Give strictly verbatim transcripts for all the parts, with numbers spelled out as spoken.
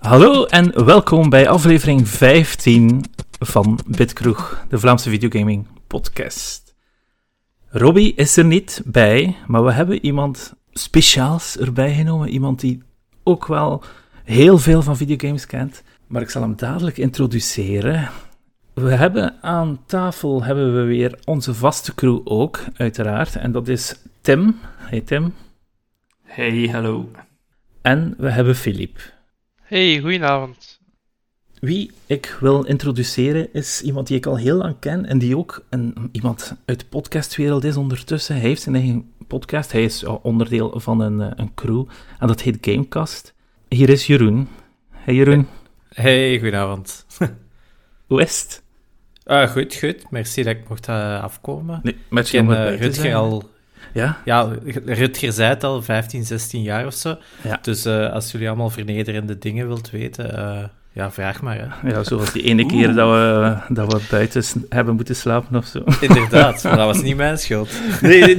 Hallo en welkom bij aflevering vijftien van Bitkroeg, de Vlaamse videogaming podcast. Robbie is er niet bij, maar we hebben iemand speciaals erbij genomen. Iemand die ook wel heel veel van videogames kent, maar ik zal hem dadelijk introduceren. We hebben aan tafel hebben we weer onze vaste crew ook, uiteraard. En dat is Tim. Hey Tim. Hey, hallo. En we hebben Philippe. Hey, goedenavond. Wie ik wil introduceren is iemand die ik al heel lang ken en die ook een, iemand uit de podcastwereld is ondertussen. Hij heeft zijn eigen podcast, hij is onderdeel van een, een crew en dat heet Gamecast. Hier is Jeroen. Hey Jeroen. Hey, goedenavond. Hoe is het? Uh, goed, goed. Merci dat ik mocht uh, afkomen. Nee, met je uh, Rutger al... Ja? Ja, Rutger zei het al, vijftien, zestien jaar of zo. Ja. Dus uh, als jullie allemaal vernederende dingen wilt weten, uh, ja, vraag maar. Hè. Ja, zoals die ene keer dat we, dat we buiten hebben moeten slapen of zo. Inderdaad, maar dat was niet mijn schuld. Nee, nee.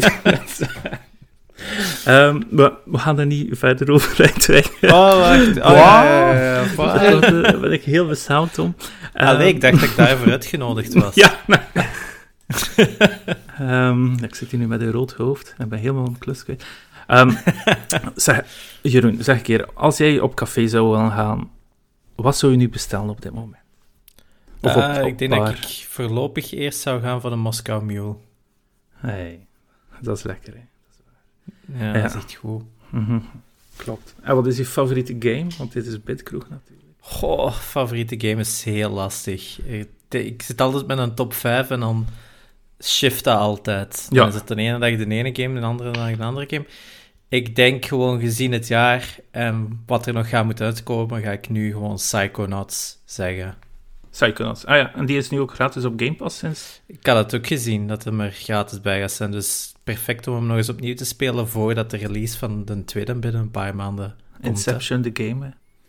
um, maar we gaan er niet verder over uitweiden. Oh, wacht. Oh, ja, ja, ja, ja. Daar ben ik heel beschaamd om. Um, Allee, ik dacht dat ik daarvoor uitgenodigd was. Ja. um, ik zit hier nu met een rood hoofd en ben helemaal een klus kwijt. Um, zeg, Jeroen, zeg een keer, als jij op café zou willen gaan, wat zou je nu bestellen op dit moment? Of op, uh, op ik denk bar? dat ik voorlopig eerst zou gaan voor de Moscow Mule. Hey, dat is lekker, hè? Ja, ja, dat is echt goed. Mm-hmm. Klopt. En wat is je favoriete game? Want dit is Bitkroeg natuurlijk. Goh, favoriete game is heel lastig. Ik, ik zit altijd met een top vijf en dan shift dat altijd. Ja. Dan is het de ene dag de ene game, de andere dag de andere game. Ik denk gewoon gezien het jaar en wat er nog gaat moeten uitkomen, ga ik nu gewoon Psychonauts zeggen. Psychonauts, ah ja, en die is nu ook gratis op Game Pass sinds? Ik had het ook gezien, dat hem er gratis bij gaat zijn. Dus perfect om hem nog eens opnieuw te spelen voordat de release van de tweede binnen een paar maanden komt. Inception, de game, hè?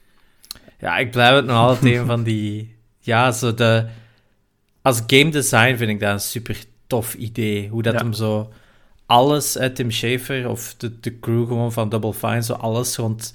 Ja, ik blijf het nog altijd een van die... Ja, zo de... Als game design vind ik dat een super tof idee. Hoe dat ja. hem zo... Alles uit Tim Schafer of de, de crew gewoon van Double Fine, zo alles rond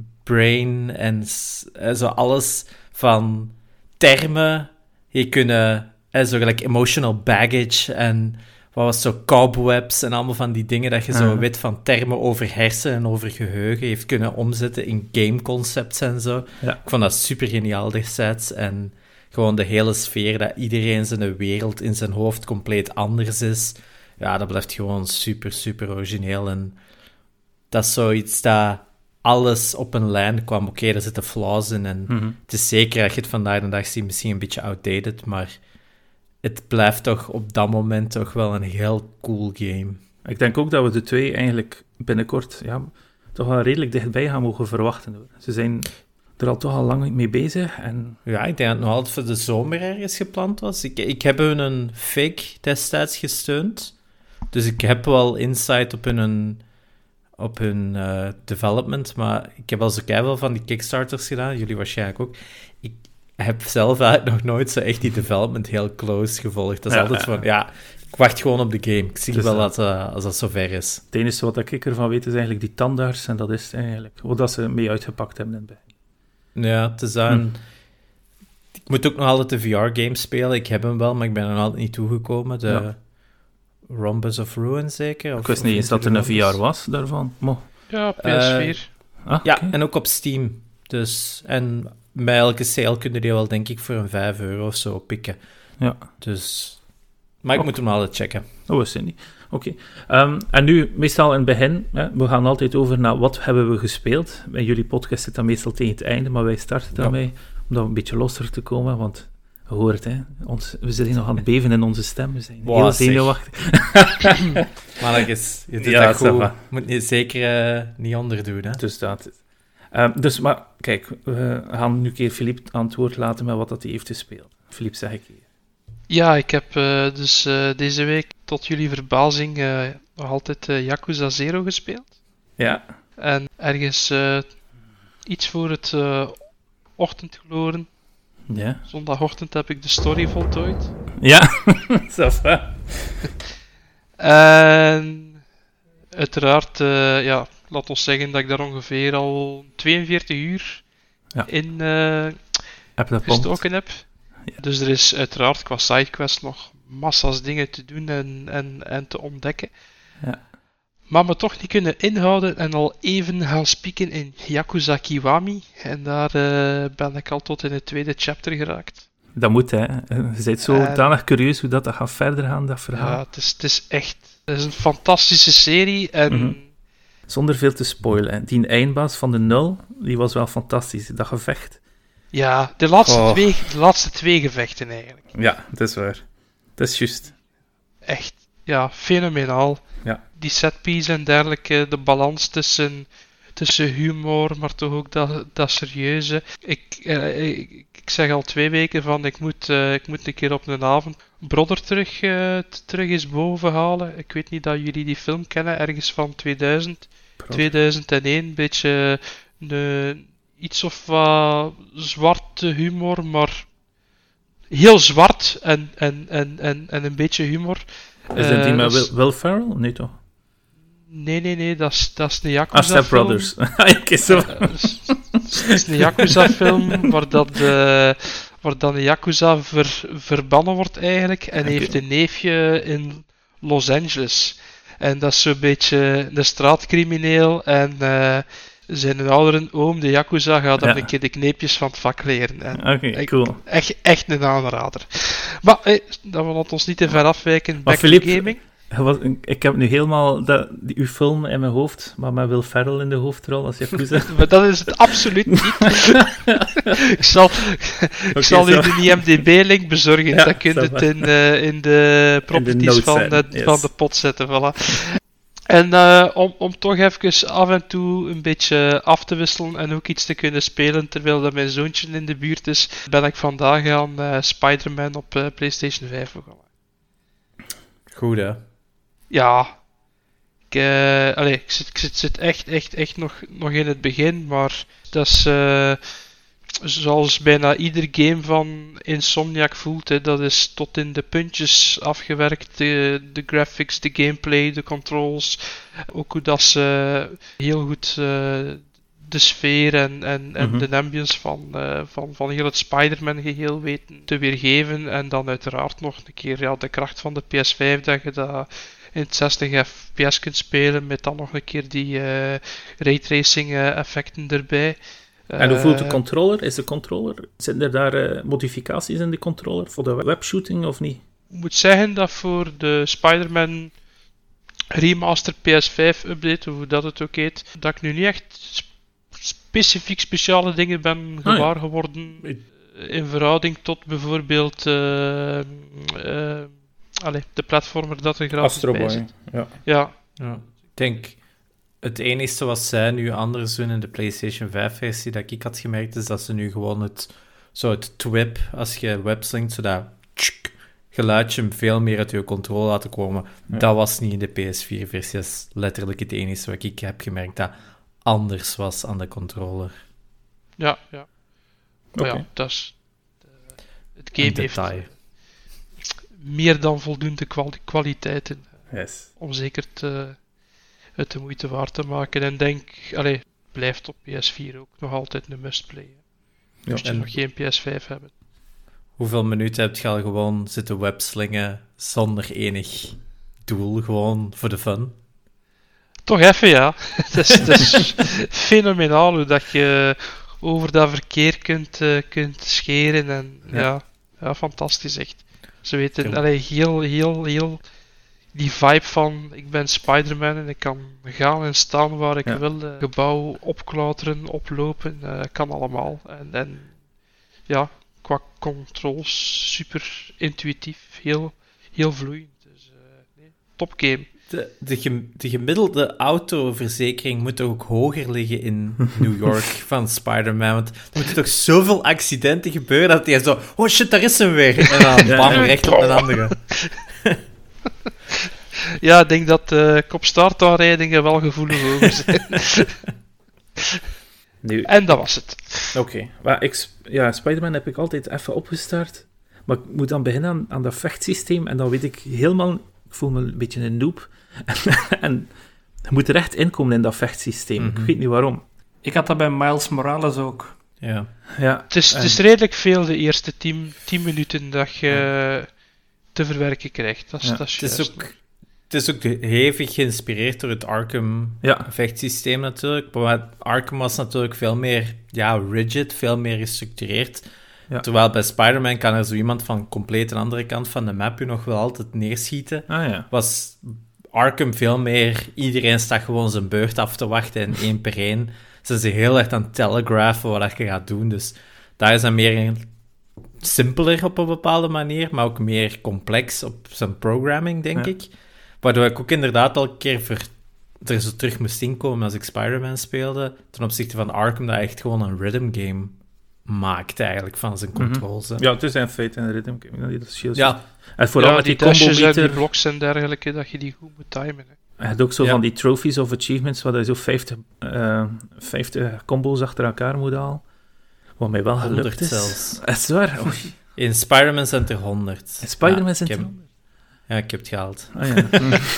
brain en zo alles van termen. Je kunnen... Zo gelijk emotional baggage en... Wat was zo, cobwebs en allemaal van die dingen dat je zo uh-huh. weet van termen over hersen en over geheugen heeft kunnen omzetten in gameconcepts en zo. Ja. Ik vond dat super geniaal destijds. En gewoon de hele sfeer, dat iedereen zijn wereld in zijn hoofd compleet anders is. Ja, dat blijft gewoon super, super origineel. En dat is zoiets dat alles op een lijn kwam. Oké, okay, er zitten flaws in. En mm-hmm. het is zeker dat je het vandaag de dag ziet, misschien een beetje outdated, maar... Het blijft toch op dat moment toch wel een heel cool game. Ik denk ook dat we de twee eigenlijk binnenkort ja, toch wel redelijk dichtbij gaan mogen verwachten. Hoor. Ze zijn er al toch al lang mee bezig. En... Ja, ik denk dat het nog altijd voor de zomer ergens gepland was. Ik, ik heb hun een fake destijds gesteund. Dus ik heb wel insight op hun, op hun uh, development. Maar ik heb al zo keiveel van die Kickstarters gedaan. Jullie waarschijnlijk ook. Ik heb zelf eigenlijk nog nooit zo echt die development heel close gevolgd. Dat is ja, altijd van, ja, ik wacht gewoon op de game. Ik zie dus wel dat uh, als dat zover is. Het enige wat ik ervan weet is eigenlijk die tandarts. En dat is eigenlijk wat ze mee uitgepakt hebben in het begin. Ja, het is aan... Hm. Ik moet ook nog altijd de V R-game spelen. Ik heb hem wel, maar ik ben er nog altijd niet toegekomen. De ja. Rhombus of Ruin, zeker? Of, ik wist niet eens dat er een V R was daarvan. Mo. Ja, P S vier. Uh, ah, ja, okay. En ook op Steam. Dus... En... Bij elke sale kun je die wel, denk ik, voor een vijf euro of zo pikken. Ja. Dus... Maar ik oh. moet hem altijd checken. Oh, dat is niet. Oké. Okay. Um, en nu, meestal in het begin, hè, we gaan altijd over naar wat hebben we gespeeld. In jullie podcast zit dat meestal tegen het einde, maar wij starten daarmee, ja. om dan een beetje losser te komen, want je hoort, hè, ons, we zitten nog aan het beven in onze stem, we zijn wow, heel zenuwachtig. Maar is, je doet ja, dat goed. Dat moet je zeker uh, niet onderdoen, hè. Dus dat... Um, dus, maar kijk, we gaan nu een keer Philippe aan het woord laten met wat dat hij heeft gespeeld. Philippe, zeg ik hier. Ja, ik heb uh, dus uh, deze week tot jullie verbazing uh, nog altijd uh, Yakuza Zero gespeeld. Ja. En ergens uh, iets voor het uh, ochtendgloren. Ja. Zondagochtend heb ik de story voltooid. Ja, zelfs hè. En uiteraard, uh, ja... Laat ons zeggen dat ik daar ongeveer al tweeënveertig uur ja. in uh, gestoken heb. Ja. Dus er is uiteraard qua sidequest nog massa's dingen te doen en, en, en te ontdekken. Ja. Maar me toch niet kunnen inhouden en al even gaan spieken in Yakuza Kiwami. En daar uh, ben ik al tot in het tweede chapter geraakt. Dat moet, hè. Je bent zodanig uh, curieus hoe dat, dat gaat verder gaan, dat verhaal. Ja, het is, het is echt... Het is een fantastische serie en... Mm-hmm. Zonder veel te spoilen. Hè. Die eindbaas van de nul, die was wel fantastisch. Dat gevecht. Ja, de laatste, oh. twee, de laatste twee gevechten eigenlijk. Ja, dat is waar. Dat is juist. Echt, ja, fenomenaal. Ja. Die setpiece en dergelijke, de balans tussen, tussen humor, maar toch ook dat, dat serieuze. Ik, eh, ik, ik zeg al twee weken van, ik moet, uh, ik moet een keer op een avond Brother terug, uh, terug eens boven halen. Ik weet niet dat jullie die film kennen, ergens van tweeduizend, Brother. tweeduizend één, een beetje een, iets of wat zwarte humor, maar heel zwart en, en, en, en, en een beetje humor. Is dat die uh, met Will, Will Ferrell? Nee, toch? Nee, nee, nee, dat is, dat is een Yakuza-film. Ah, Step Brothers. Ik is zo. Uh, dat is een Yakuza-film waar, dat de, waar dan een Yakuza ver, verbannen wordt eigenlijk. En okay. heeft een neefje in Los Angeles. En dat is zo'n beetje een straatcrimineel. En uh, zijn oudere oom, de Yakuza, gaat dan ja. een keer de kneepjes van het vak leren. Oké, okay, cool. Echt, echt een aanrader. Maar hey, dat wil ons niet te ver afwijken. Back Philippe, to gaming. Was, ik heb nu helemaal dat, die, uw film in mijn hoofd, maar met Will Ferrell in de hoofdrol als Yakuza. Maar dat is het absoluut niet. ik zal, ik okay, zal u de I M D B-link bezorgen. Ja, dan kun je het in, uh, in de properties in van, de, yes. van de pot zetten. Voilà. En uh, om, om toch even af en toe een beetje af te wisselen en ook iets te kunnen spelen terwijl dat mijn zoontje in de buurt is, ben ik vandaag aan uh, Spider-Man op uh, PlayStation vijf begonnen. Goed, hè? Ja. Ik, uh, allez, ik, zit, ik zit, zit echt, echt, echt nog, nog in het begin, maar dat is uh, zoals bijna ieder game van Insomniac voelt. Hè, dat is tot in de puntjes afgewerkt. De, de graphics, de gameplay, de controls. Ook hoe dat ze heel goed uh, de sfeer en, en, en mm-hmm. de ambience van, uh, van, van heel het Spider-Man geheel weten te weergeven. En dan uiteraard nog een keer ja, de kracht van de P S vijf, dat je dat in zestig F P S kunt spelen, met dan nog een keer die uh, raytracing uh, effecten erbij. En hoe voelt de controller? Is de controller? Zitten er daar uh, modificaties in de controller voor de webshooting of niet? Ik moet zeggen dat voor de Spider-Man Remaster P S vijf update, of hoe dat het ook heet, dat ik nu niet echt sp- specifiek speciale dingen ben gewaar ah, ja. geworden in verhouding tot bijvoorbeeld uh, uh, allez, de platformer dat er gratis bij zit. Ja. Ja. ja. Ik denk, het enige wat zij nu anders doen in de PlayStation vijf versie dat ik had gemerkt, is dat ze nu gewoon het, zo het twip, als je webslinkt, zo dat tsk, geluidje veel meer uit je controle laten komen. Ja. Dat was niet in de P S vier versie. Dat is letterlijk het enige wat ik heb gemerkt dat anders was aan de controller. Ja, ja. Maar okay. ja, dat is... Uh, het game heeft meer dan voldoende kwali- kwaliteiten yes. om zeker te, het de moeite waard te maken. En denk, allee, blijft op P S vier ook nog altijd een must-play. Ja, moest je nog geen P S vijf hebben. Hoeveel minuten heb je al gewoon zitten webslingen zonder enig doel, gewoon voor de fun? Toch even, ja. Het is, het is fenomenaal hoe dat je over dat verkeer kunt, uh, kunt scheren. En ja, ja, ja fantastisch echt. Ze weten, cool. allee, heel, heel, heel... Die vibe van, ik ben Spider-Man en ik kan gaan en staan waar ik ja. wil. Uh, gebouw opklauteren, oplopen, uh, kan allemaal. En, en ja, qua controls super intuïtief, heel, heel vloeiend. Dus, uh, nee, top game. De, de, gem, de gemiddelde autoverzekering moet ook hoger liggen in New York van Spider-Man. Want er moeten toch zoveel accidenten gebeuren dat hij zo... Oh shit, daar is hem weer. En dan bam, recht op een andere. Ja, ik denk dat uh, kopstartaanrijdingen wel gevoelig over zijn. Nu. En dat was het. Oké. Okay. Ja, Spider-Man heb ik altijd even opgestart. Maar ik moet dan beginnen aan, aan dat vechtsysteem. En dan weet ik helemaal... Ik voel me een beetje een noob. En je moet er echt inkomen in dat vechtsysteem. Mm-hmm. Ik weet niet waarom. Ik had dat bij Miles Morales ook. Ja. Ja. Het is, het is redelijk veel de eerste tien, tien minuten dat je te verwerken krijgt. Dat is, Ja. dat is Het is juist. ook, het is ook hevig geïnspireerd door het Arkham Ja. vechtsysteem natuurlijk. Maar Arkham was natuurlijk veel meer ja, rigid, veel meer gestructureerd. Ja. Terwijl bij Spider-Man kan er zo iemand van compleet een andere kant van de map je nog wel altijd neerschieten. Ah ja. Was Arkham veel meer... Iedereen staat gewoon zijn beurt af te wachten en één per één. Ze zijn heel erg aan het telegrafen wat je gaat doen. Dus daar is dan meer een simpeler op een bepaalde manier, maar ook meer complex op zijn programming, denk Ja. ik. Waardoor ik ook inderdaad al een keer ver, er zo terug moest inkomen als ik Spider-Man speelde, ten opzichte van Arkham, dat echt gewoon een rhythm game maakt eigenlijk, van zijn Mhm. controls. hè. Ja, het is in feite een rhythm game. Dat is juist. Ja, En vooral Ja, met die die dashes en die combo-meter. blocks en dergelijke, dat je die goed moet timen. Hè. Je hebt ook zo Ja. van die trophies of achievements, waar je zo vijftig, uh, vijftig combos achter elkaar moet halen. Wat mij wel gelukt honderd is. zelfs. Is het waar? Oh, In Spider-Man zijn het er honderd. in Spider-Man Ja, zijn ik het heb- Ja, ik heb het gehaald. Ah ja.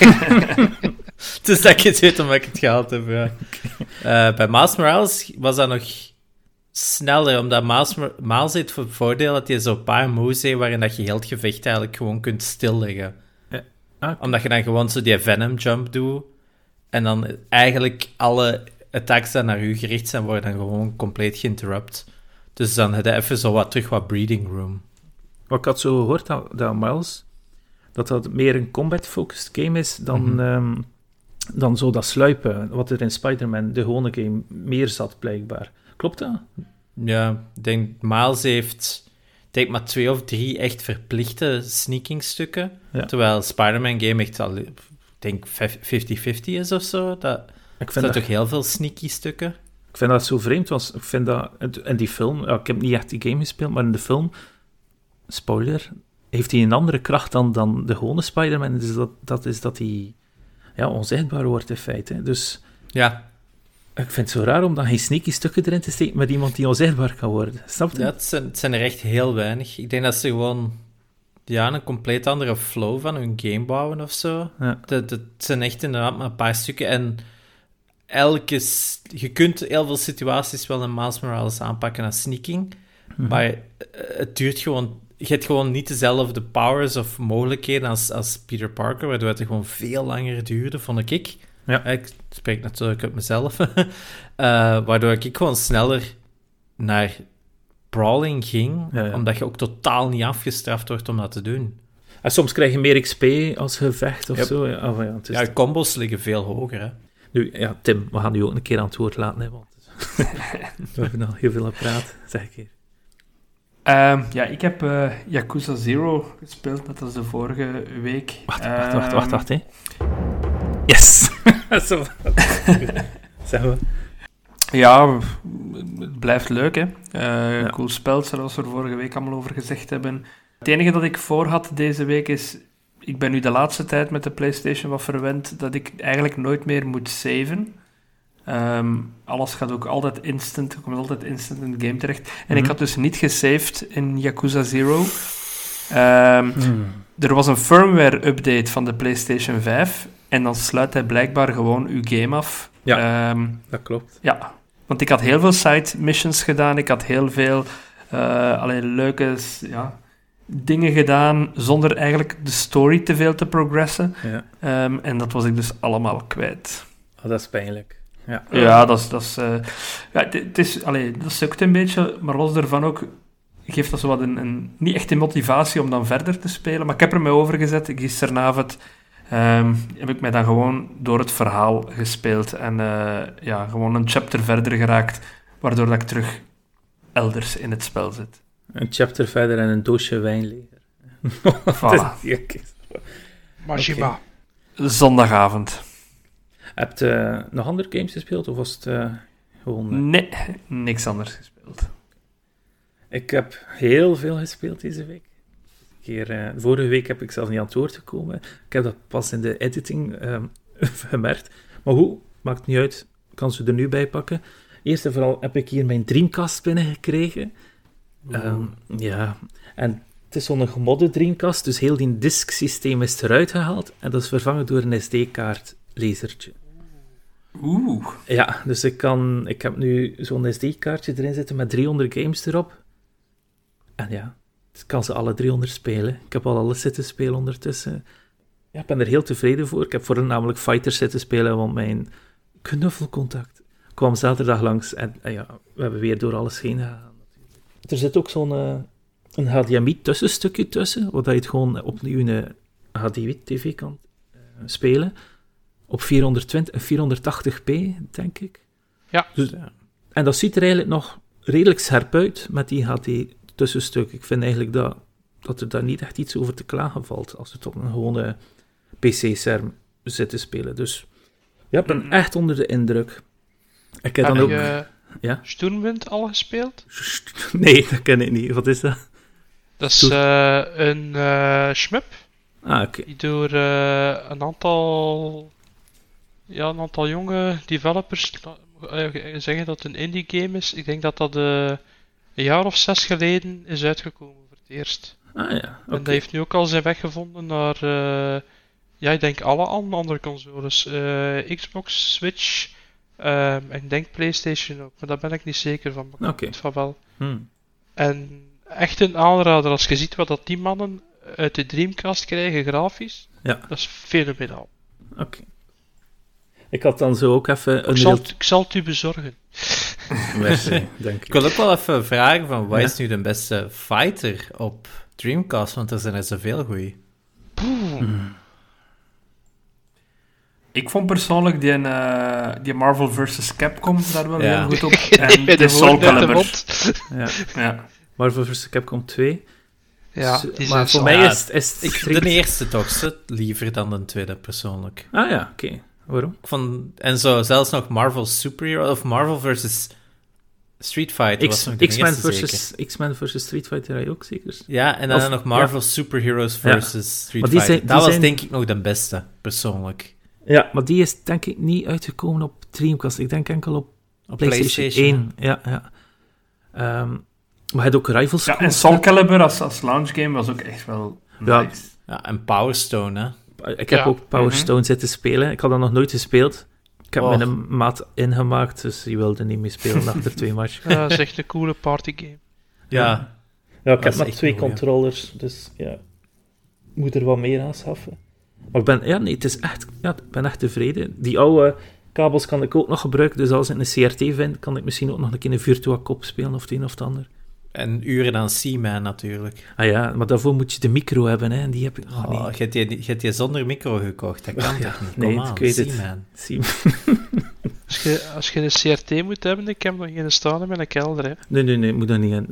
Het is dat ik het weet omdat ik het gehaald heb, ja. Eh, bij Miles Morales was dat nog sneller, omdat Miles, Mor- Miles heeft het voordeel dat je zo'n paar moves heeft waarin dat je heel het gevecht eigenlijk gewoon kunt stilleggen. Ah, oké. Omdat je dan gewoon zo die Venom jump doet en dan eigenlijk alle attacks die naar u gericht zijn, worden dan gewoon compleet geïnterrupt. Dus dan heb je even zo wat terug wat breathing room. Wat ik had zo gehoord, dat, dat Miles, dat dat meer een combat-focused game is dan, Mhm. ehm, dan zo dat sluipen, wat er in Spider-Man, de gewone game, meer zat, blijkbaar. Klopt dat? Ja, ik denk Miles heeft ik denk maar twee of drie echt verplichte sneakingstukken. Ja. Terwijl Spider-Man game echt al, ik denk vijftig vijftig is of zo. Dat, Ik er vind, zijn dat, toch heel veel sneaky stukken? ik vind dat zo vreemd, want ik vind dat, in die film, ja, ik heb niet echt die game gespeeld, maar in de film, spoiler, heeft hij een andere kracht dan, dan de gewone Spider-Man. Dus dat, dat is dat hij ja, onzichtbaar wordt in feite. Dus Ja, ik vind het zo raar om dan geen sneaky stukken erin te steken met iemand die onzichtbaar kan worden. Snap je? ja het, zijn, het zijn er echt heel weinig. Ik denk dat ze gewoon ja, een compleet andere flow van hun game bouwen of zo. Ja. Dat, dat zijn echt inderdaad maar een paar stukken. En elke... s- Je kunt heel veel situaties wel in Miles Morales aanpakken als sneaking, Mhm. maar eh, het duurt gewoon... Je hebt gewoon niet dezelfde powers of mogelijkheden als, als Peter Parker, waardoor het gewoon veel langer duurde, vond ik. Ja. Ik spreek natuurlijk uit mezelf. uh, waardoor ik gewoon sneller naar brawling ging, Ja, ja. omdat je ook totaal niet afgestraft wordt om dat te doen. En soms krijg je meer X P als je vecht of Yep. zo. Ja, oh, ja, het is Ja, combos liggen veel hoger, hè. Nu, ja, Tim, we gaan nu ook een keer aan het woord laten, hè, want we hebben al heel veel gepraat, zeg ik hier. Ehm, ja, ik heb eh, Yakuza Zero gespeeld, net als de vorige week. Wacht, wacht, wacht, wacht, Ehm, wacht, hè. Yes! Zo. Zeg maar. Ja, het blijft leuk, hè. Eh, Ja. Cool spel, zoals we er vorige week allemaal over gezegd hebben. Het enige dat ik voor had deze week is... Ik ben nu de laatste tijd met de PlayStation wat verwend dat ik eigenlijk nooit meer moet saven. Ehm, alles gaat ook altijd instant, komt altijd instant in de game terecht. En Mhm. ik had dus niet gesaved in Yakuza Zero. Ehm, Hmm. Er was een firmware-update van de PlayStation vijf en dan sluit hij blijkbaar gewoon uw game af. Ja. Ehm, Dat klopt. ja, want ik had heel veel side missions gedaan. Ik had heel veel eh allee, leuke s- ja, dingen gedaan zonder eigenlijk de story te veel te progressen. Ja. Ehm, en dat was ik dus allemaal kwijt. Oh, dat is pijnlijk. Ja. Ja, dat is... Dat is eh, ja, het- het is allee, dat sukt een beetje, maar los daarvan ook geeft dat zo wat een, een... Niet echt een motivatie om dan verder te spelen, maar ik heb er mij over gezet. Gisteravond ehm, heb ik mij dan gewoon door het verhaal gespeeld en eh, ja, gewoon een chapter verder geraakt, waardoor dat ik terug elders in het spel zit. Een chapter verder en een doosje wijn leger. Voilà. Ja, kijk. Majima. Zondagavond. Heb je eh, nog andere games gespeeld, of was het eh, gewoon... eh, Nee, niks anders gespeeld. Ik heb heel veel gespeeld deze week. Een keer, eh, vorige week heb ik zelfs niet aan het woord gekomen. Ik heb dat pas in de editing ehm, gemerkt. Maar goed, maakt niet uit. Ik kan ze er nu bij pakken. Eerst en vooral heb ik hier mijn Dreamcast binnengekregen. Ehm, ja, en het is zo'n gemodde Dreamcast, dus heel die disk-systeem is eruit gehaald. En dat is vervangen door een S D-kaartlezertje. Oeh. Ja, dus ik kan... Ik heb nu zo'n S D-kaartje erin zitten met driehonderd games erop. En ja, ik kan ze alle driehonderd spelen. Ik heb al alles zitten spelen ondertussen. Ja, ik ben er heel tevreden voor. Ik heb voornamelijk Fighters zitten spelen, want mijn knuffelcontact kwam zaterdag langs. En, en ja, we hebben weer door alles heen gegaan. Er zit ook zo'n uh, een H D M I-tussenstukje tussen, waar je het gewoon opnieuw in een H D M I-tv kan uh, spelen. Op vierhonderdtwintig en vierhonderdtachtig p, denk ik. Ja. Dus, ja. En dat ziet er eigenlijk nog redelijk scherp uit met die H D-tussenstuk. Ik vind eigenlijk dat, dat er daar niet echt iets over te klagen valt als het op een gewone P C-scherm zit te spelen. Dus ja, ik ben mm-hmm. echt onder de indruk. Ik heb, heb dan je ook... uh, ja? Stormwind al gespeeld? Nee, dat ken ik niet. Wat is dat? Dat is uh, een uh, shmup. Ah, oké. Okay. Die door uh, een aantal... Ja, een aantal jonge developers uh, zeggen dat het een indie game is. Ik denk dat dat uh, een jaar of zes geleden is uitgekomen voor het eerst. Ah ja, okay. En dat heeft nu ook al zijn weg gevonden naar, uh, ja, ik denk alle andere consoles. Uh, Xbox, Switch, um, en ik denk PlayStation ook, maar daar ben ik niet zeker van. Maar okay. van wel. Hmm. En echt een aanrader als je ziet wat dat die mannen uit de Dreamcast krijgen, grafisch. Ja. Dat is fenomenaal. Oké. Okay. Ik had dan zo ook even... Ik, zal, het, ik zal het u bezorgen. Merci, dank je. Ik wil ook wel even vragen van, wat ja? is nu de beste fighter op Dreamcast? Want er zijn er zoveel goeie. Hmm. Ik vond persoonlijk die, uh, die Marvel versus. Capcom daar wel ja. heel goed op. En de, de Soul Calibur. Ja. ja. Marvel versus. Capcom twee. Ja, die maar voor mij is, is ik vind de eerste toch liever dan de tweede, persoonlijk. Ah ja, oké. Okay. Waarom? Van, en zo, zelfs nog Marvel Superhero, of Marvel versus. Street Fighter X, was nog de X-Men versus, X-Men versus Street Fighter had je ook zeker? Ja, en dan of, nog Marvel ja. Superheroes versus ja. Street Fighter. Zijn, dat was zijn... denk ik nog de beste, persoonlijk. Ja, maar die is denk ik niet uitgekomen op Dreamcast. Ik denk enkel op, op PlayStation, PlayStation één. Ja, ja. Um, maar hij had ook Rivals. Ja, en Soul Calibur als, als launch game was ook echt wel ja. nice. Ja, en Power Stone, hè. Ik heb ja. ook Power mm-hmm. Stone zitten spelen. Ik had dat nog nooit gespeeld. Ik heb oh. mijn maat ingemaakt, dus die wilde niet meer spelen achter twee matchen. Ja, dat is echt een coole partygame. Ja. Ja, ik heb maar twee cool, controllers, ja. dus ja, ik moet er wat meer aanschaffen. Maar ik ben, ja, nee, het is echt, ja, ik ben echt tevreden. Die oude kabels kan ik ook nog gebruiken, dus als ik een C R T vind, kan ik misschien ook nog een keer een Virtua Cop spelen of het een of het ander. En uren aan Seaman natuurlijk. Ah ja, maar daarvoor moet je de micro hebben, hè, en die heb ik nog oh, niet. Je hebt, die, je hebt die zonder micro gekocht, dat kan ja, toch niet? Nee, Kom aan, ik weet Seaman. het. Seaman. Als je, als je een C R T moet hebben, ik heb nog geen staan in mijn kelder, hè. Nee, nee, nee, moet dat niet aan.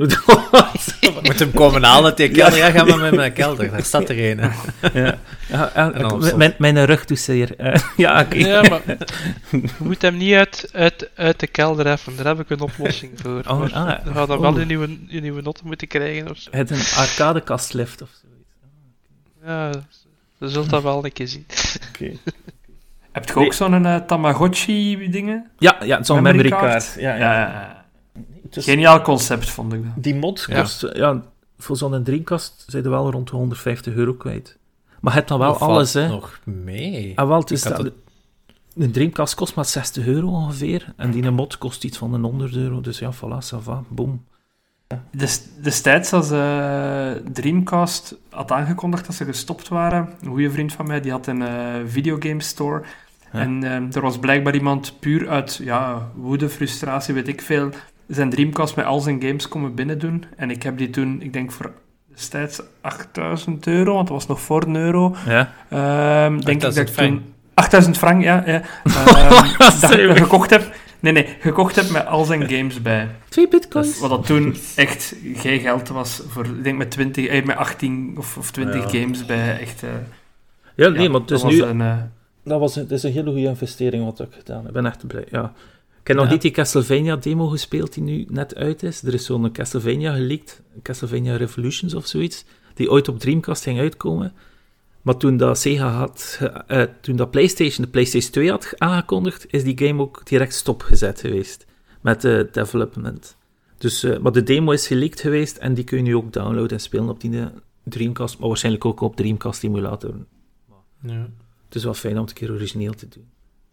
Moet hem komen halen, die kelder. Ja, ga maar met mijn kelder, daar staat er een. Ja, ja, ja mijn, mijn rug doet zeer. Uh, ja, okay. ja, maar je moet hem niet uit, uit, uit de kelder heffen, daar heb ik een oplossing voor. Oh, ah, dan gaat dan oh. wel een nieuwe, een nieuwe noten moeten krijgen of zo. Het een arcadekastlift of zoiets. Ja, je zult dat wel een keer zien. Oké. Okay. Heb je ook nee. zo'n uh, Tamagotchi-dingen? Ja, ja zo'n memory, memory card. card. Ja, ja. ja. Dus geniaal concept, vond ik dat. Die mod kost, ja, ja voor zo'n Dreamcast zijn er wel rond de honderdvijftig euro kwijt. Maar het dan wel of alles, hè. Nog mee? Ah, wel, het is dat, het... Een Dreamcast kost maar zestig euro ongeveer. En die mod kost iets van een honderd euro. Dus ja, voilà, ça va, boom. Des, destijds als uh, Dreamcast had aangekondigd dat ze gestopt waren, een goede vriend van mij, die had een uh, videogame store. Ja. En uh, er was blijkbaar iemand puur uit ja, woede, frustratie, weet ik veel, zijn Dreamcast met al zijn games komen binnendoen. En ik heb die toen, ik denk voor destijds achttduizend euro, want dat was nog voor een euro. Ja. Uh, denk ik dat ik toen... achttduizend frank, ja. ja. Uh, dat ik gekocht heb. Nee, nee, gekocht heb met al zijn games bij. Twee bitcoins. Wat dat toen echt geen geld was voor, ik denk met twintig, eh, met achttien of, of twintig ja. games bij, echt... Uh, ja, nee, ja, maar het is nu... Een, uh, dat was een, het is een hele goede investering wat ik gedaan heb. Ik ben echt blij, ja. Ik heb nog ja. niet die Castlevania-demo gespeeld die nu net uit is. Er is zo'n Castlevania geleakt, Castlevania Revolutions of zoiets, die ooit op Dreamcast ging uitkomen. Maar toen dat Sega had, uh, toen dat PlayStation de PlayStation twee had aangekondigd, is die game ook direct stopgezet geweest met de uh, development. Dus, uh, maar de demo is geleakt geweest en die kun je nu ook downloaden en spelen op die uh, Dreamcast, maar waarschijnlijk ook op Dreamcast emulator. Ja. Het is wel fijn om het een keer origineel te doen.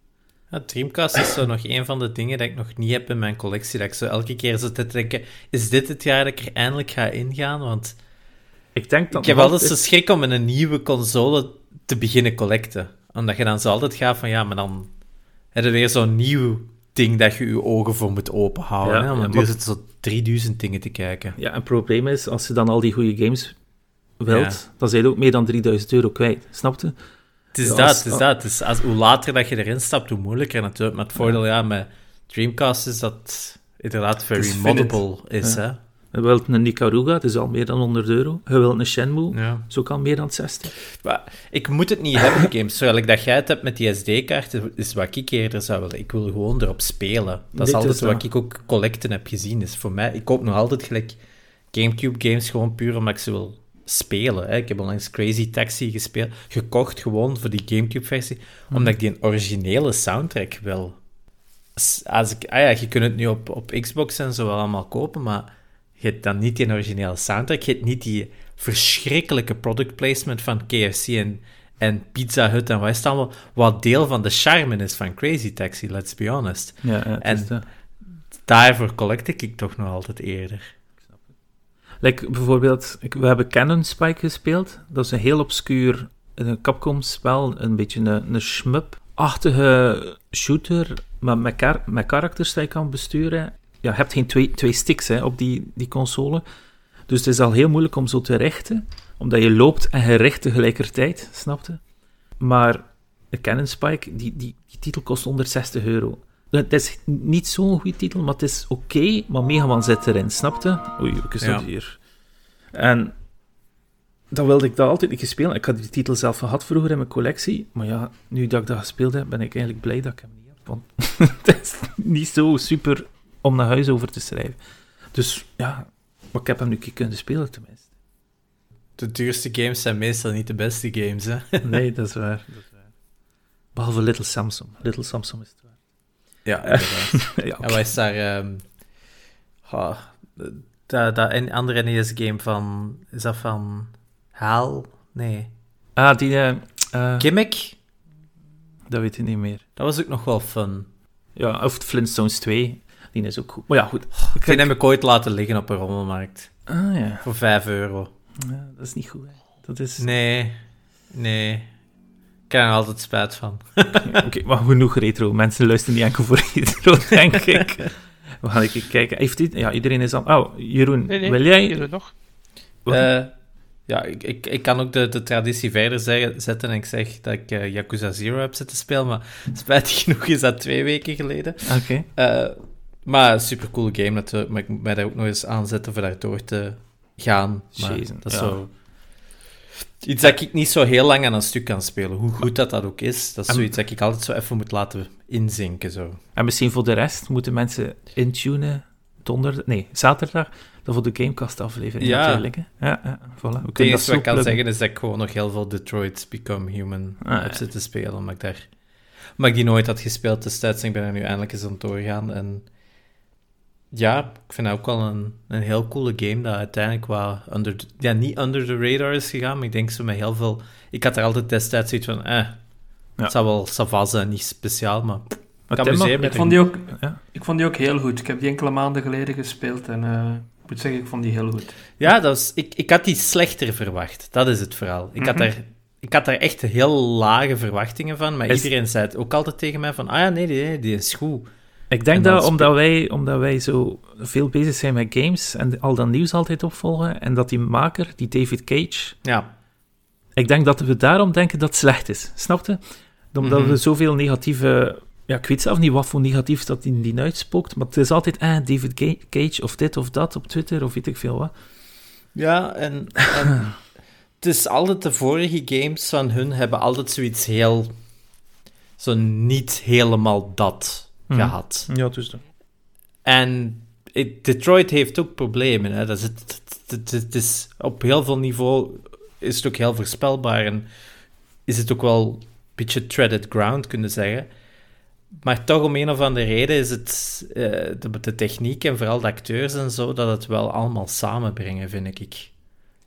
Ja, Dreamcast is zo nog een van de dingen dat ik nog niet heb in mijn collectie. Dat ik zo elke keer zo te denken, is dit het jaar dat ik er eindelijk ga ingaan? Want ik, denk dat ik heb altijd zo schrik om een nieuwe console te beginnen collecten. Omdat je dan zo altijd gaat van, ja, maar dan heb je weer zo'n nieuw ding dat je je ogen voor moet openhouden. Ja, hè? Want nu is het zo drieduizend dingen te kijken. Ja, en het probleem is, als je dan al die goede games wilt, ja. dan zijn je ook meer dan drieduizend euro kwijt. Snap je? Het is ja, dat, als, het is dat. Het is als, hoe later dat je erin stapt, hoe moeilijker natuurlijk. Maar het voordeel ja. Ja, met Dreamcast is dat het inderdaad very moddable is. Ja. Hè? Je wilt een Ikaruga, het is al meer dan honderd euro. Je wilt een Shenmue, ja. is ook al meer dan zestig. Maar ik moet het niet hebben, games. Zoals dat jij het hebt met die S D-kaarten, is wat ik eerder zou willen. Ik wil gewoon erop spelen. Dat is altijd is wat ik ook collecten heb gezien. Dus voor mij, ik koop nog altijd gelijk Gamecube-games gewoon puur omdat ik ze wil spelen. Hè. Ik heb onlangs Crazy Taxi gespeeld, gekocht gewoon voor die Gamecube-versie, hmm. omdat ik die een originele soundtrack wil. Als ik, ah ja, je kunt het nu op, op Xbox en zo wel allemaal kopen, maar je hebt dan niet die originele soundtrack, je hebt niet die verschrikkelijke product placement van K F C en, en Pizza Hut en wat is het allemaal, wat deel van de charme is van Crazy Taxi, let's be honest. Ja, ja, en de... daarvoor collecte ik toch nog altijd eerder. Like, bijvoorbeeld, we hebben Cannon Spike gespeeld. Dat is een heel obscuur een Capcom-spel, een beetje een, een shmup-achtige shooter, maar met, kar- met karakters die je kan besturen. Ja, je hebt geen twee, twee sticks hè, op die, die console. Dus het is al heel moeilijk om zo te richten, omdat je loopt en je richt tegelijkertijd, snapte? Maar de Cannon Spike, die, die, die titel kost honderdzestig euro. Het is niet zo'n goede titel, maar het is oké, okay, maar Mega Man zit erin, snapte? Oei, ik is dat ja. hier. En dan wilde ik dat altijd niet gespeeld. Ik had die titel zelf gehad vroeger in mijn collectie, maar ja, nu dat ik dat gespeeld heb, ben ik eigenlijk blij dat ik hem niet heb. Want het is niet zo super om naar huis over te schrijven. Dus ja, maar ik heb hem nu een keer kunnen spelen tenminste. De duurste games zijn meestal niet de beste games, hè? Nee, dat is waar. Dat is waar. Behalve Little Samsung. Little Samsung is het waar. Ja, inderdaad. ja, okay. En wat is daar... Um, oh, dat, dat een andere N E S-game van... Is dat van... Haal? Nee. Ah, die... Uh, uh, Gimmick? Dat weet ik niet meer. Dat was ook nog wel fun. Ja, of Flintstones twee. Die is ook goed. Maar ja, goed. Oh, ik vind hem ik ooit laten liggen op een rommelmarkt. Ah, ja. Voor vijf euro. Ja, dat is niet goed, hè. Dat is... Nee. Nee. Ik heb er altijd spijt van. Oké, okay, maar genoeg retro. Mensen luisteren niet enkel voor retro, denk ik. We gaan even kijken. Heeft die... Ja, iedereen is aan... Oh, Jeroen, nee, nee, wil jij... Jeroen nog? Uh, ja, ik, ik, ik kan ook de, de traditie verder zeggen, zetten en ik zeg dat ik uh, Yakuza Zero heb zitten spelen, maar spijtig genoeg is dat twee weken geleden. Oké. Okay. Uh, maar een supercoole game natuurlijk, maar ik moet mij daar ook nog eens aanzetten voor daar door te gaan. Maar Jezen, dat is ja. zo... Iets dat ik niet zo heel lang aan een stuk kan spelen. Hoe goed dat dat ook is, dat is zoiets dat ik altijd zo even moet laten inzinken. Zo. En misschien voor de rest moeten mensen intunen donderdag... Nee, zaterdag, dan voor de Gamecast-aflevering ja. natuurlijk. Hè? Ja, ja, voilà. Het enige wat ik kan zeggen is dat ik gewoon nog heel veel Detroit Become Human ah, heb ja. zitten spelen, omdat ik, daar, omdat ik die nooit had gespeeld destijds en ik ben er nu eindelijk eens aan het doorgaan. En ja, ik vind dat ook wel een, een heel coole game dat uiteindelijk wel under the, ja, niet under the radar is gegaan, maar ik denk zo met heel veel... Ik had er altijd destijds zoiets van, eh, ja. het zou wel savas zijn, niet speciaal, maar... Ik, ik, ik, vond die ook, ja. ik vond die ook heel goed. Ik heb die enkele maanden geleden gespeeld en uh, ik moet zeggen, ik vond die heel goed. Ja, dat was, ik, ik had die slechter verwacht. Dat is het verhaal. Ik, mm-hmm. had, daar, ik had daar echt heel lage verwachtingen van, maar is... iedereen zei het ook altijd tegen mij van, ah ja, nee, die, die is goed. Ik denk dat spe- omdat, wij, omdat wij zo veel bezig zijn met games en al dat nieuws altijd opvolgen, en dat die maker, die David Cage... Ja. Ik denk dat we daarom denken dat het slecht is. Snap je? Omdat mm-hmm. we zoveel negatieve... Ja, ik weet zelf niet wat voor negatief dat in die uitspookt, maar het is altijd, eh, David Cage of dit of dat op Twitter of weet ik veel wat. Ja, en, en het is altijd de vorige games van hun hebben altijd zoiets heel, zo niet helemaal dat hmm. gehad. Ja, dus dat. En it, Detroit heeft ook problemen, hè. Dat is, het, het, het is op heel veel niveau is het ook heel voorspelbaar en is het ook wel een beetje treaded ground, kunnen zeggen. Maar toch om een of andere reden is het uh, de, de techniek en vooral de acteurs en zo, dat het wel allemaal samenbrengen, vind ik.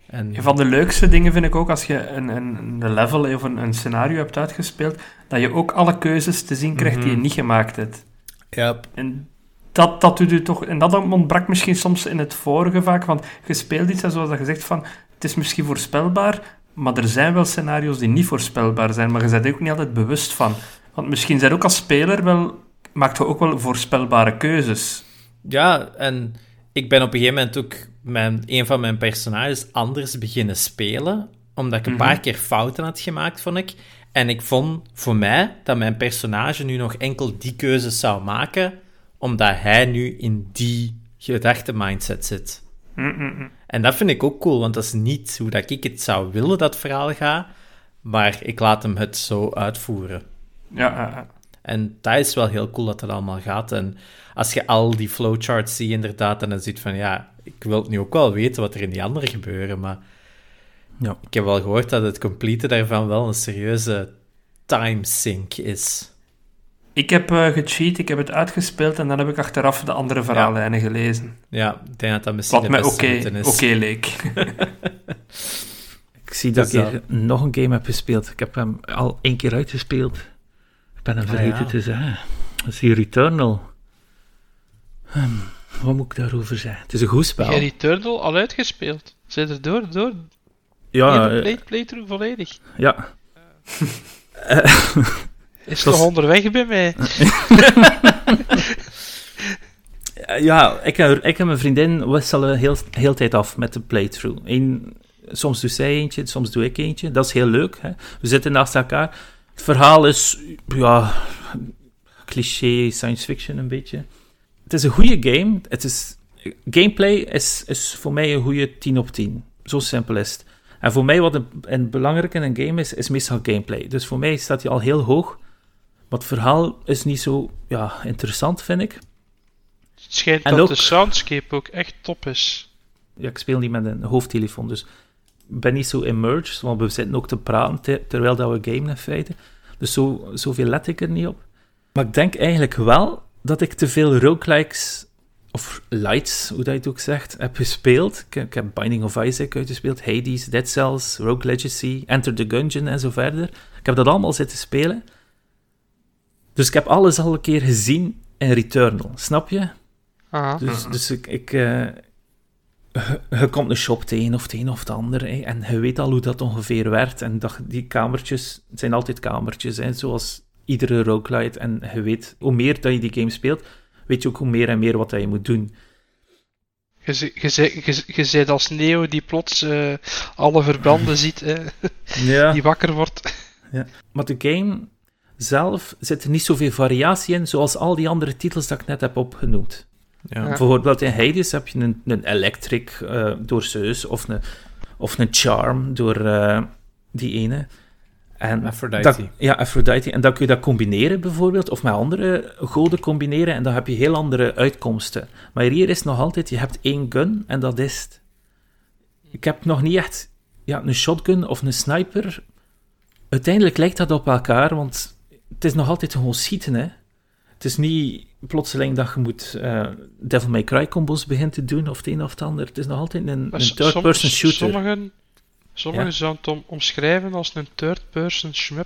En... Een van de leukste dingen vind ik ook als je een, een, een level of een, een scenario hebt uitgespeeld, dat je ook alle keuzes te zien krijgt mm-hmm. die je niet gemaakt hebt. Ja. En dat, dat doet u toch... En dat ontbrak misschien soms in het vorige vaak, want je speelt iets en zoals dat je zegt van, het is misschien voorspelbaar, maar er zijn wel scenario's die niet voorspelbaar zijn, maar je bent er ook niet altijd bewust van. Want misschien zijn ook als speler wel... Maakt je ook wel voorspelbare keuzes. Ja, en ik ben op een gegeven moment ook mijn, een van mijn personages anders beginnen spelen, omdat ik een mm-hmm. paar keer fouten had gemaakt, vond ik. En ik vond voor mij dat mijn personage nu nog enkel die keuzes zou maken, omdat hij nu in die gedachte-mindset zit. Mm-mm. En dat vind ik ook cool, want dat is niet hoe dat ik het zou willen, dat verhaal gaat, maar ik laat hem het zo uitvoeren. Ja, ja, ja. En dat is wel heel cool dat dat allemaal gaat. En als je al die flowcharts ziet, inderdaad, en dan ziet van, ja, ik wil nu ook wel weten wat er in die andere gebeuren, maar ja. Ik heb wel gehoord dat het complete daarvan wel een serieuze time sink is. Ik heb uh, gecheat, ik heb het uitgespeeld en dan heb ik achteraf de andere verhaallijnen ja. gelezen. Ja, ik denk dat dat misschien wat de beste okay, is. Wat mij oké leek. Ik zie dat dus ik hier nog een game heb gespeeld. Ik heb hem al één keer uitgespeeld. Ik ben hem vergeten ah, ja. te zeggen. Dat is hier Returnal. Hmm, wat moet ik daarover zeggen? Het is een goed spel. Heb je Returnal al uitgespeeld? Zijn er door, door? Ja. Play, play, playthrough volledig? Ja. Uh, is nog onderweg bij mij. Ja, ik en, ik en mijn vriendin wisselen heel heel tijd af met de playthrough. Eén, soms doet zij eentje, soms doe ik eentje. Dat is heel leuk. Hè? We zitten naast elkaar. Het verhaal is, ja, cliché science fiction een beetje. Het is een goede game. Het is, gameplay is, is voor mij een goede tien op tien. Zo simpel is het. En voor mij wat een, een belangrijk in een game is, is meestal gameplay. Dus voor mij staat hij al heel hoog. Maar het verhaal is niet zo ja, interessant, vind ik. Het schijnt en dat ook, de soundscape ook echt top is. Ja, ik speel niet met een hoofdtelefoon, dus ik ben niet zo immersed, want we zitten ook te praten ter, terwijl dat we gamen in feite. Dus zo, zoveel let ik er niet op. Maar ik denk eigenlijk wel dat ik te veel roguelikes, of lights, hoe dat je het ook zegt, heb gespeeld. Ik, ik heb Binding of Isaac uitgespeeld, Hades, Dead Cells, Rogue Legacy, Enter the Gungeon en zo verder. Ik heb dat allemaal zitten spelen. Dus ik heb alles al een keer gezien in Returnal, snap je? Aha. Dus, dus ik... ik uh, je, je komt een shop tegen of het een of het ander, hè, en je weet al hoe dat ongeveer werkt. En dat, die kamertjes, het zijn altijd kamertjes, hè, zoals iedere roguelite. En je weet, hoe meer dat je die game speelt, weet je ook hoe meer en meer wat dat je moet doen. Je, je, je, je bent als Neo die plots uh, alle verbanden ziet, hè, ja. die wakker wordt. Ja. Maar de game zelf zit er niet zoveel variatie in, zoals al die andere titels dat ik net heb opgenoemd. Ja. Ja. Bijvoorbeeld in Hades heb je een, een Electric uh, door Zeus, of een, of een Charm door uh, die ene. En Aphrodite. Dat, ja, Aphrodite. En dan kun je dat combineren bijvoorbeeld, of met andere goden combineren, en dan heb je heel andere uitkomsten. Maar hier is nog altijd, je hebt één gun, en dat is het. Ik heb nog niet echt ja, een shotgun of een sniper. Uiteindelijk lijkt dat op elkaar, want het is nog altijd gewoon schieten, hè. Het is niet plotseling dat je moet uh, Devil May Cry combos begint te doen, of het een of het ander. Het is nog altijd een, een third-person shooter. Sommigen, sommigen ja. zouden het om, omschrijven als een third-person shmup.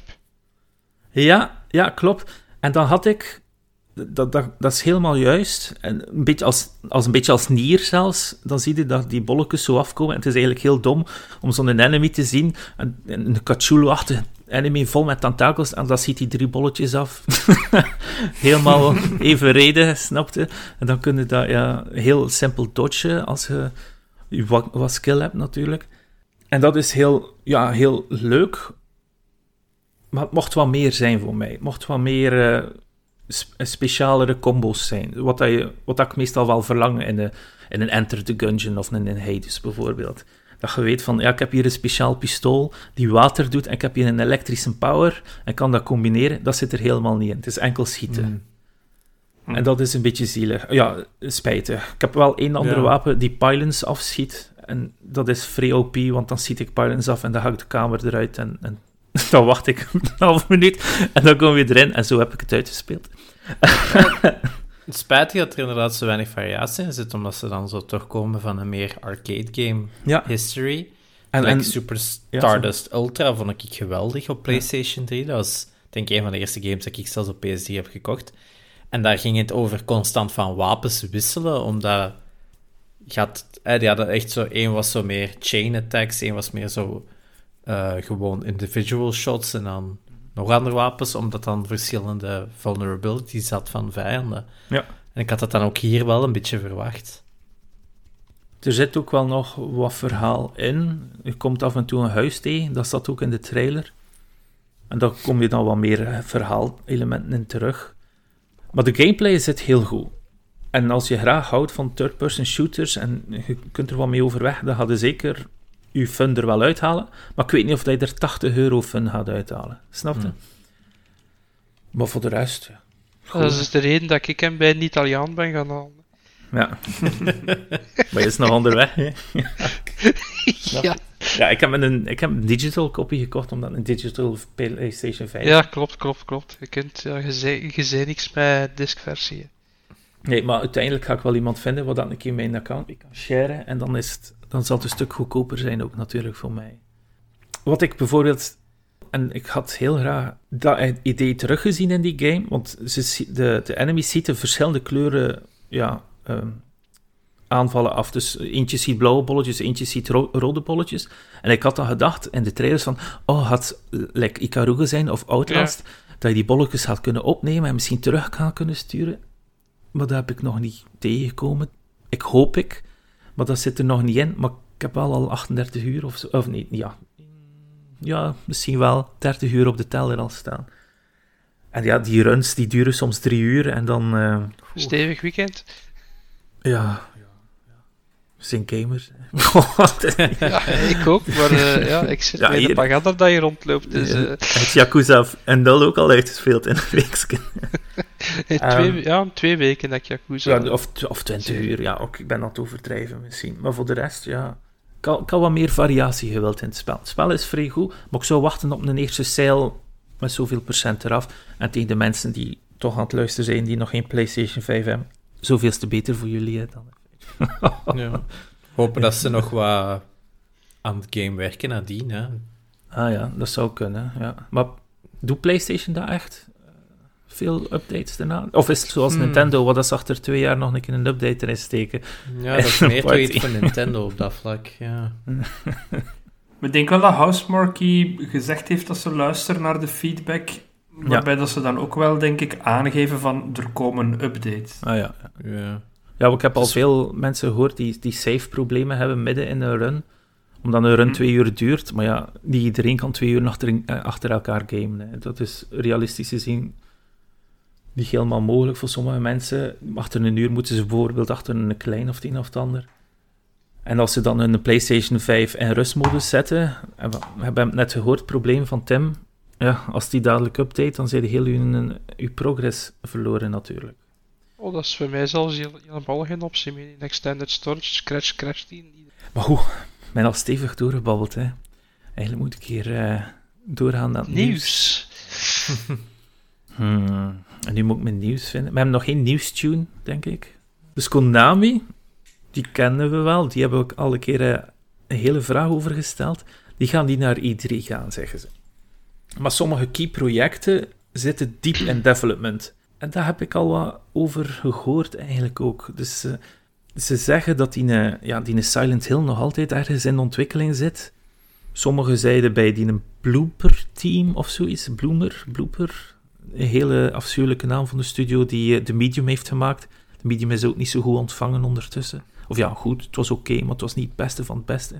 Ja, ja, klopt. En dan had ik... Dat, dat, dat is helemaal juist. En een beetje als, als een beetje als Nier zelfs. Dan zie je dat die bolletjes zo afkomen. En het is eigenlijk heel dom om zo'n enemy te zien. Een, een Cthulhu-achtige enemy vol met tentakels. En dan ziet hij drie bolletjes af. Helemaal evenredig, snapte. En dan kun je dat ja, heel simpel dodgen als je, je wat, wat skill hebt natuurlijk. En dat is heel, ja, heel leuk. Maar het mocht wat meer zijn voor mij. Het mocht wat meer... Uh, specialere combo's zijn. Wat, dat je, wat dat ik meestal wel verlang in, de, in een Enter the Gungeon of in een Hades bijvoorbeeld. Dat je weet van, ja, ik heb hier een speciaal pistool die water doet en ik heb hier een elektrische power en kan dat combineren. Dat zit er helemaal niet in. Het is enkel schieten. Mm. Mm. En dat is een beetje zielig. Ja, spijtig. Ik heb wel één ander ja. wapen die pylons afschiet en dat is vrij O P, want dan schiet ik pylons af en dan ga ik de kamer eruit en... en dan wacht ik een half minuut en dan kom je erin en zo heb ik het uitgespeeld. Het spijtig dat er inderdaad zo weinig variatie in zit, omdat ze dan zo toch komen van een meer arcade game ja. history. En, like en Super Stardust ja, Ultra vond ik geweldig op PlayStation drie. Dat was, denk ik, een van de eerste games dat ik zelfs op P S drie heb gekocht. En daar ging het over constant van wapens wisselen, omdat... Gaat, eh, die hadden echt zo... één was zo meer chain attacks, één was meer zo... Uh, gewoon individual shots en dan nog andere wapens, omdat dan verschillende vulnerabilities had van vijanden. Ja. En ik had dat dan ook hier wel een beetje verwacht. Er zit ook wel nog wat verhaal in. Je komt af en toe een huis tegen, dat zat ook in de trailer. En daar kom je dan wat meer verhaalelementen in terug. Maar de gameplay zit heel goed. En als je graag houdt van third-person shooters en je kunt er wat mee overweg, dan ga je zeker je fun er wel uithalen. Maar ik weet niet of je er tachtig euro fun gaat uithalen. Snap je? Hmm. Maar voor de rest... Ja. Dat is de reden dat ik hem bij een Italiaan ben gaan halen. Ja. Maar je is nog onderweg, hè? Ja. Ja, ik heb een, ik heb een digital copy gekocht, omdat een digital PlayStation vijf... Ja, klopt, klopt, klopt. Je kunt... Ja, je zei, je zei niks met diskversie. Nee, maar uiteindelijk ga ik wel iemand vinden wat dat een keer mijn account kan sharen. En dan, is het, dan zal het een stuk goedkoper zijn ook natuurlijk voor mij. Wat ik bijvoorbeeld... En ik had heel graag dat idee teruggezien in die game. Want ze, de, de enemies ziet verschillende kleuren ja, um, aanvallen af. Dus eentje ziet blauwe bolletjes, eentje ziet ro- rode bolletjes. En ik had dan gedacht in de trailers van... Oh, had like Ikaruga zijn of Outlast... Ja. Dat je die bolletjes had kunnen opnemen en misschien terug kan kunnen sturen. Maar dat heb ik nog niet tegengekomen. Ik hoop ik. Maar dat zit er nog niet in. Maar ik heb wel al achtendertig uur of zo. Of nee, ja... Ja, misschien wel dertig uur op de teller al staan. En ja, die runs die duren soms drie uur en dan... Uh, Stevig weekend? Ja. ja, ja. We zijn gamers. Ja, ik ook, maar uh, ja, ik zit ja, bij de pagander dat je rondloopt. Dus, uh... Het Yakuza en dat ook al uitgespeeld in een weekje. twee, um, ja, twee weken dat ik Yakuza... Ja, of, of twintig uur, ja. Ook, ik ben aan het overdrijven misschien. Maar voor de rest, ja... Ik had, ik had wat meer variatie gewild in het spel. Het spel is vrij goed, maar ik zou wachten op een eerste sale met zoveel procent eraf. En tegen de mensen die toch aan het luisteren zijn, die nog geen PlayStation vijf hebben, zoveel te beter voor jullie hè, dan. Ja. Hopen dat ze nog wat aan het game werken nadien. Hè. Ah ja, dat zou kunnen. Ja. Maar doet PlayStation dat echt? Veel updates daarna? Of is het zoals hmm. Nintendo, wat dat ze achter twee jaar nog een keer een update erin steken? Ja, dat is meer toch iets van Nintendo op dat vlak, ja. Ik denk wel dat Housemarque gezegd heeft dat ze luisteren naar de feedback, waarbij ja. dat ze dan ook wel, denk ik, aangeven van er komen updates. Ah ja. Ja, ja ik heb al veel mensen gehoord die, die save-problemen hebben midden in een run, omdat een run hmm. twee uur duurt, maar ja, niet iedereen kan twee uur achter, achter elkaar gamen. Hè. Dat is realistisch gezien niet helemaal mogelijk voor sommige mensen. Achter een uur moeten ze bijvoorbeeld achter een klein of het een of het ander. En als ze dan hun PlayStation vijf in rustmodus zetten, en we hebben net gehoord, het probleem van Tim, ja, als die dadelijk update, dan zijn heel uw, uw progress verloren natuurlijk. Oh, dat is voor mij zelfs helemaal geen optie meer. In extended storage, crash, crash die. Maar hoe? Ik ben al stevig doorgebabbeld, hè. Eigenlijk moet ik hier uh, doorgaan naar het nieuws. nieuws. hmm. En nu moet ik mijn nieuws vinden. We hebben nog geen nieuwstune, denk ik. Dus Konami, die kennen we wel. Die hebben we ook al een keer uh, een hele vraag over gesteld. Die gaan die naar E drie gaan, zeggen ze. Maar sommige key projecten zitten diep in development. En daar heb ik al wat over gehoord eigenlijk ook. Dus uh, ze zeggen dat die, uh, ja, die Silent Hill nog altijd ergens in ontwikkeling zit. Sommigen zeiden bij die een Blooper-team of zoiets. Bloomer, Blooper... Een hele afschuwelijke naam van de studio die uh, de Medium heeft gemaakt. De Medium is ook niet zo goed ontvangen ondertussen. Of ja, goed, het was oké, okay, maar het was niet het beste van het beste.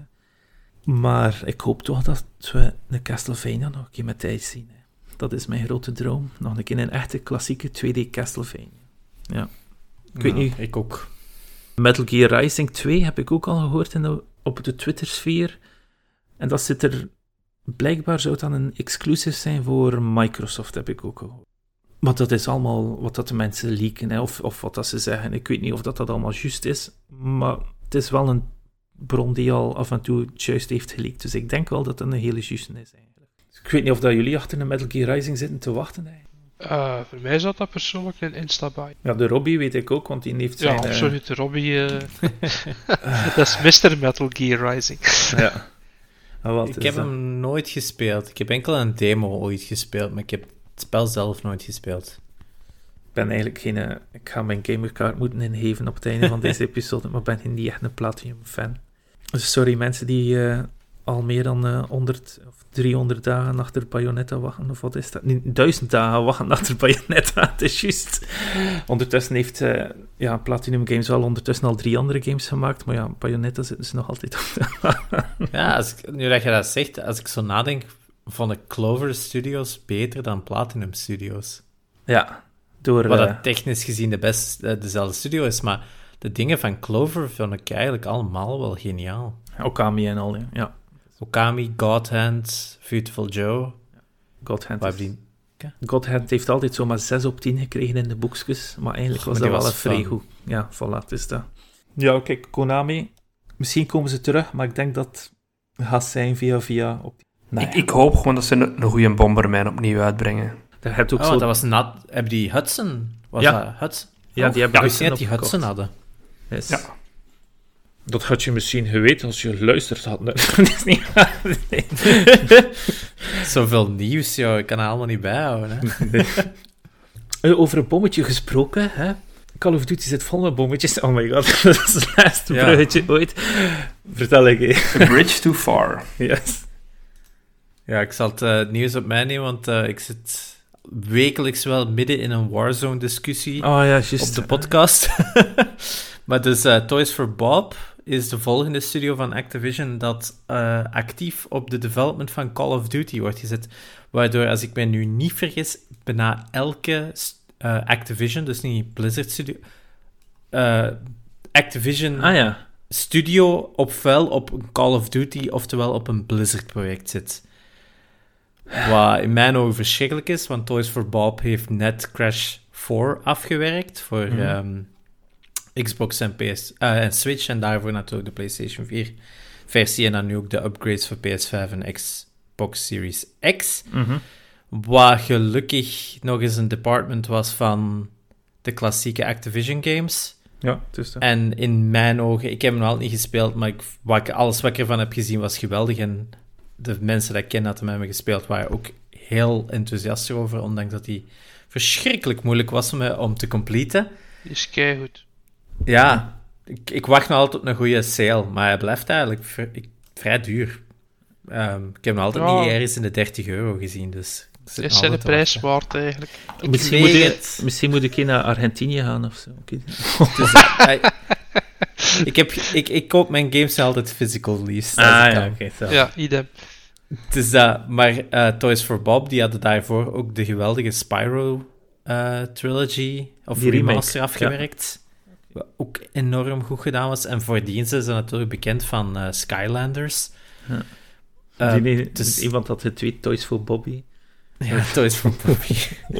Maar ik hoop toch dat we een Castlevania nog een keer met tijd zien. Hè. Dat is mijn grote droom. Nog een keer een echte klassieke twee D Castlevania. Ja. Ik weet ja, niet. Ik ook. Metal Gear Rising twee heb ik ook al gehoord in de, op de Twitter-sfeer. En dat zit er... Blijkbaar zou het dan een exclusive zijn voor Microsoft, heb ik ook gehoord. Maar dat is allemaal wat dat de mensen leaken, hè, of, of wat dat ze zeggen. Ik weet niet of dat, dat allemaal juist is, maar het is wel een bron die al af en toe juist heeft geleakt. Dus ik denk wel dat het een hele juiste is, eigenlijk. Dus ik weet niet of dat jullie achter een Metal Gear Rising zitten te wachten, eigenlijk. Uh, voor mij zat dat persoonlijk een Instabuy. Ja, de Robbie weet ik ook, want die heeft zijn... Ja, absoluut, de Robbie... Uh... dat is mister Metal Gear Rising. Ja. Ah, wat Ik is heb dat? hem nooit gespeeld. Ik heb enkel een demo ooit gespeeld, maar ik heb het spel zelf nooit gespeeld. Ik ben eigenlijk geen... Uh, ik ga mijn gamerkaart moeten ingeven op het einde van deze episode, maar ik ben niet echt een Platinum-fan. Dus sorry, mensen die uh, al meer dan uh, honderd of driehonderd dagen achter Bayonetta wachten, of wat is dat? Nee, duizend dagen wachten achter Bayonetta, het is juist. Ondertussen heeft uh, ja, Platinum Games wel ondertussen al drie andere games gemaakt, maar ja, Bayonetta zitten ze nog altijd op de... Ja, als ik, nu dat je dat zegt, als ik zo nadenk, vond ik Clover Studios beter dan Platinum Studios. Ja, door... Wat Uh, dat technisch gezien de best, uh, dezelfde studio is, maar de dingen van Clover vond ik eigenlijk allemaal wel geniaal. Okami en al, ja. ja. Okami, God Hand, Beautiful Joe. God Hand, Waar is... die... God Hand heeft altijd zomaar zes op tien gekregen in de boekjes, maar eigenlijk Oh, was maar dat die wel was een vrij fun. goed. Ja, voilà, het is dat. Ja, kijk, Konami, misschien komen ze terug, maar ik denk dat het gaat zijn via via... Op die... nou, ik, ik hoop gewoon dat ze een, een goede Bomberman opnieuw uitbrengen. Dat hebt ook Oh, zo... dat was nat. Heb die Hudson? Was Ja. dat Hudson? Ja, die hebben ja, ik wist niet dat die opgekocht. Hudson hadden. Yes. Ja. Dat had je misschien geweten als je luisterd had. Dat is niet... nee. Zoveel nieuws, joh. Ik kan het allemaal niet bijhouden. Hè? Over een bommetje gesproken, hè? Call of Duty zit vol met bommetjes. Oh my god, dat is het laatste Ja. bruggetje ooit. Vertel ik je. A bridge too far. Yes. Ja, ik zal het uh, nieuws op mij nemen, want uh, ik zit wekelijks wel midden in een Warzone-discussie Oh ja, juist. op de podcast. Maar dus uh, Toys for Bob is de volgende studio van Activision dat uh, actief op de development van Call of Duty wordt gezet. Waardoor, als ik me nu niet vergis, bijna elke uh, Activision, dus niet Blizzard studio, uh, Activision Ah ja. studio ofwel op een Call of Duty, oftewel op een Blizzard project zit. Wat in mijn ogen verschrikkelijk is, want Toys for Bob heeft net Crash vier afgewerkt voor Mhm. um, Xbox en, P S, uh, en Switch, en daarvoor natuurlijk de PlayStation vier versie en dan nu ook de upgrades voor P S vijf en Xbox Series X. Mhm. Wat gelukkig nog eens een department was van de klassieke Activision games. Ja, het is dat. En in mijn ogen, ik heb hem nog niet gespeeld, maar ik, wat ik, alles wat ik ervan heb gezien was geweldig. En de mensen die ik ken dat met me gespeeld waren ook heel enthousiast over, ondanks dat die verschrikkelijk moeilijk was om, om te completen. Die is keigoed. Ja, ik, ik wacht nog altijd op een goede sale, maar hij blijft eigenlijk v- ik, vrij duur. Um, ik heb hem altijd Ja. niet ergens in de dertig euro gezien, dus... ik zit Het is nog zijn de altijd te prijs wachten. waard, eigenlijk. Ik Misschien weet moet, je, het. misschien moet ik een naar Argentinië gaan of zo. Okay. Dus, uh, hij- ik, heb, ik, ik koop mijn games altijd physical liefst. als Ah ik ja, kan. oké. zo. Ja, idem. Dus dat, maar uh, Toys for Bob, die hadden daarvoor ook de geweldige Spyro uh, trilogy, of Die remake, remaster, afgewerkt. Wat ook enorm goed gedaan was. En voordien zijn ze natuurlijk bekend van uh, Skylanders. Ja. Uh, Die, nee, dus- Iemand had getweet, Toys for Bobby. Ja, Toys for Bobby.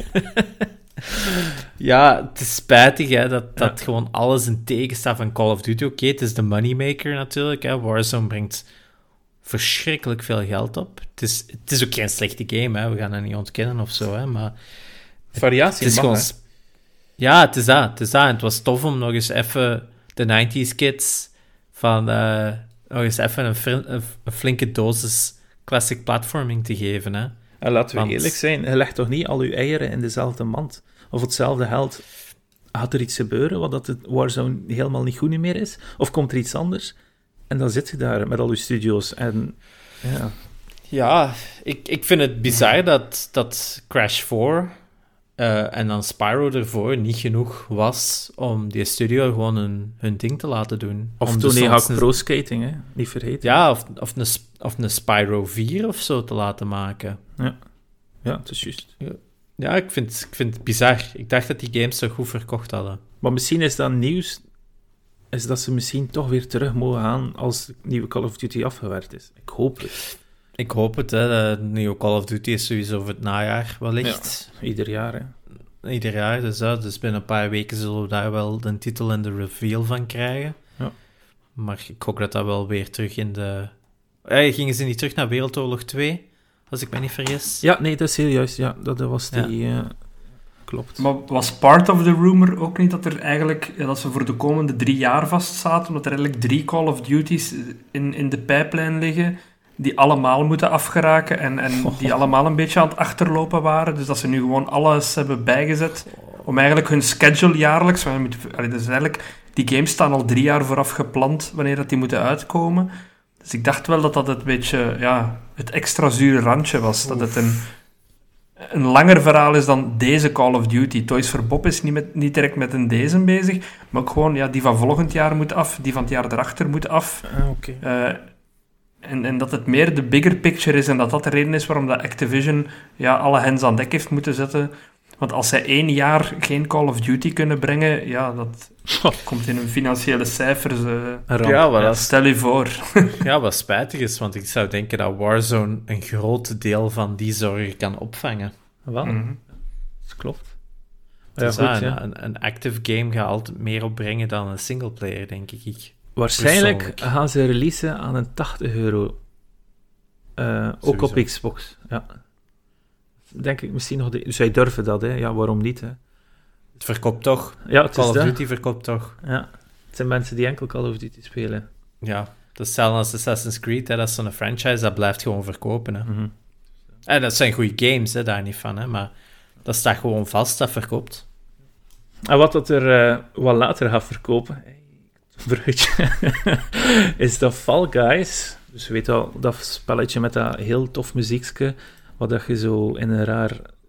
Ja, het is spijtig hè, dat, dat Ja. gewoon alles in tegenstaat van Call of Duty. Oké, het is de moneymaker natuurlijk. Hè. Warzone brengt verschrikkelijk veel geld op. Het is, het is ook geen slechte game, hè. We gaan dat niet ontkennen of zo, hè. Maar Variatie het is mag, gewoon... hè. sp- Ja, het is dat. Het is dat. En het was tof om nog eens even de nineties kids van... uh, nog eens even een, fr- een, een flinke dosis classic platforming te geven, hè. En laten we Want- eerlijk zijn, je legt toch niet al uw eieren in dezelfde mand? Of hetzelfde geld. Gaat er iets gebeuren, wat dat het Warzone helemaal niet goed meer is? Of komt er iets anders? En dan zit je daar met al uw studio's en... Ja, Ja, ik, ik vind het bizar dat, dat Crash vier uh, en dan Spyro ervoor niet genoeg was om die studio gewoon hun, hun ding te laten doen. of om toen dus Tony soms Hawk een- Pro Skating, hè? Niet vergeten. Ja, of, of, een, Sp- of een Spyro vier of zo te laten maken. Ja, het is juist. Ja, ik vind, ik vind het bizar. Ik dacht dat die games zo goed verkocht hadden. Maar misschien is dat nieuws, is dat ze misschien toch weer terug mogen gaan als de nieuwe Call of Duty afgewerkt is. Ik hoop het. Ik hoop het, hè. De nieuwe Call of Duty is sowieso voor het najaar wellicht. Ieder jaar, hè. Ieder jaar, dus, ja, dus binnen een paar weken zullen we daar wel de titel en de reveal van krijgen. Ja. Maar ik hoop dat dat wel weer terug in de... Eh, gingen ze niet terug naar Wereldoorlog twee? Als ik me niet vergis. Ja, nee, dat is heel juist. Ja, dat, dat was die... eh, klopt. Maar was part of the rumor ook niet dat er eigenlijk ja, dat ze voor de komende drie jaar vastzaten, omdat er eigenlijk drie Call of Duties in, in de pijplijn liggen die allemaal moeten afgeraken en, en die allemaal een beetje aan het achterlopen waren. Dus dat ze nu gewoon alles hebben bijgezet om eigenlijk hun schedule jaarlijks... Want dus eigenlijk, die games staan al drie jaar vooraf gepland wanneer dat die moeten uitkomen. Dus ik dacht wel dat dat het beetje, ja, het extra zure randje was. Oef. Dat het een, een langer verhaal is dan deze Call of Duty. Toys for Bob is niet, met, niet direct met een deze bezig, maar ook gewoon, ja, die van volgend jaar moet af, die van het jaar erachter moet af. Ah, okay. Uh, en, en dat het meer de bigger picture is en dat dat de reden is waarom dat Activision ja, alle hens aan dek heeft moeten zetten. Want als zij één jaar geen Call of Duty kunnen brengen, ja, dat komt in hun financiële cijfers. Uh, ja, wat ja, stel je voor. Ja, wat spijtig is, want ik zou denken dat Warzone een groot deel van die zorgen kan opvangen. Wel, mm-hmm. Dat klopt. Ja, dus goed, ja, ja. Een, een active game gaat altijd meer opbrengen dan een singleplayer, denk ik. Waarschijnlijk gaan ze releasen aan een tachtig euro. Uh, ook op Xbox, ja. Denk ik misschien nog... De... Zij durven dat, hè. Ja, waarom niet, hè? Het verkoopt toch? Ja, het Call is of dat. Duty verkoopt toch? Ja, het zijn mensen die enkel Call of Duty spelen. Ja, dat is hetzelfde als Assassin's Creed, hè. Dat is zo'n franchise, dat blijft gewoon verkopen, hè. Mm-hmm. En dat zijn goede games, hè, daar niet van, hè. Maar dat staat gewoon vast, dat verkoopt. En wat dat er uh, wat later gaat verkopen... Bruggetje, is dat Fall Guys. Dus je weet wel, dat spelletje met dat heel tof muziekje, wat dat je zo in een raar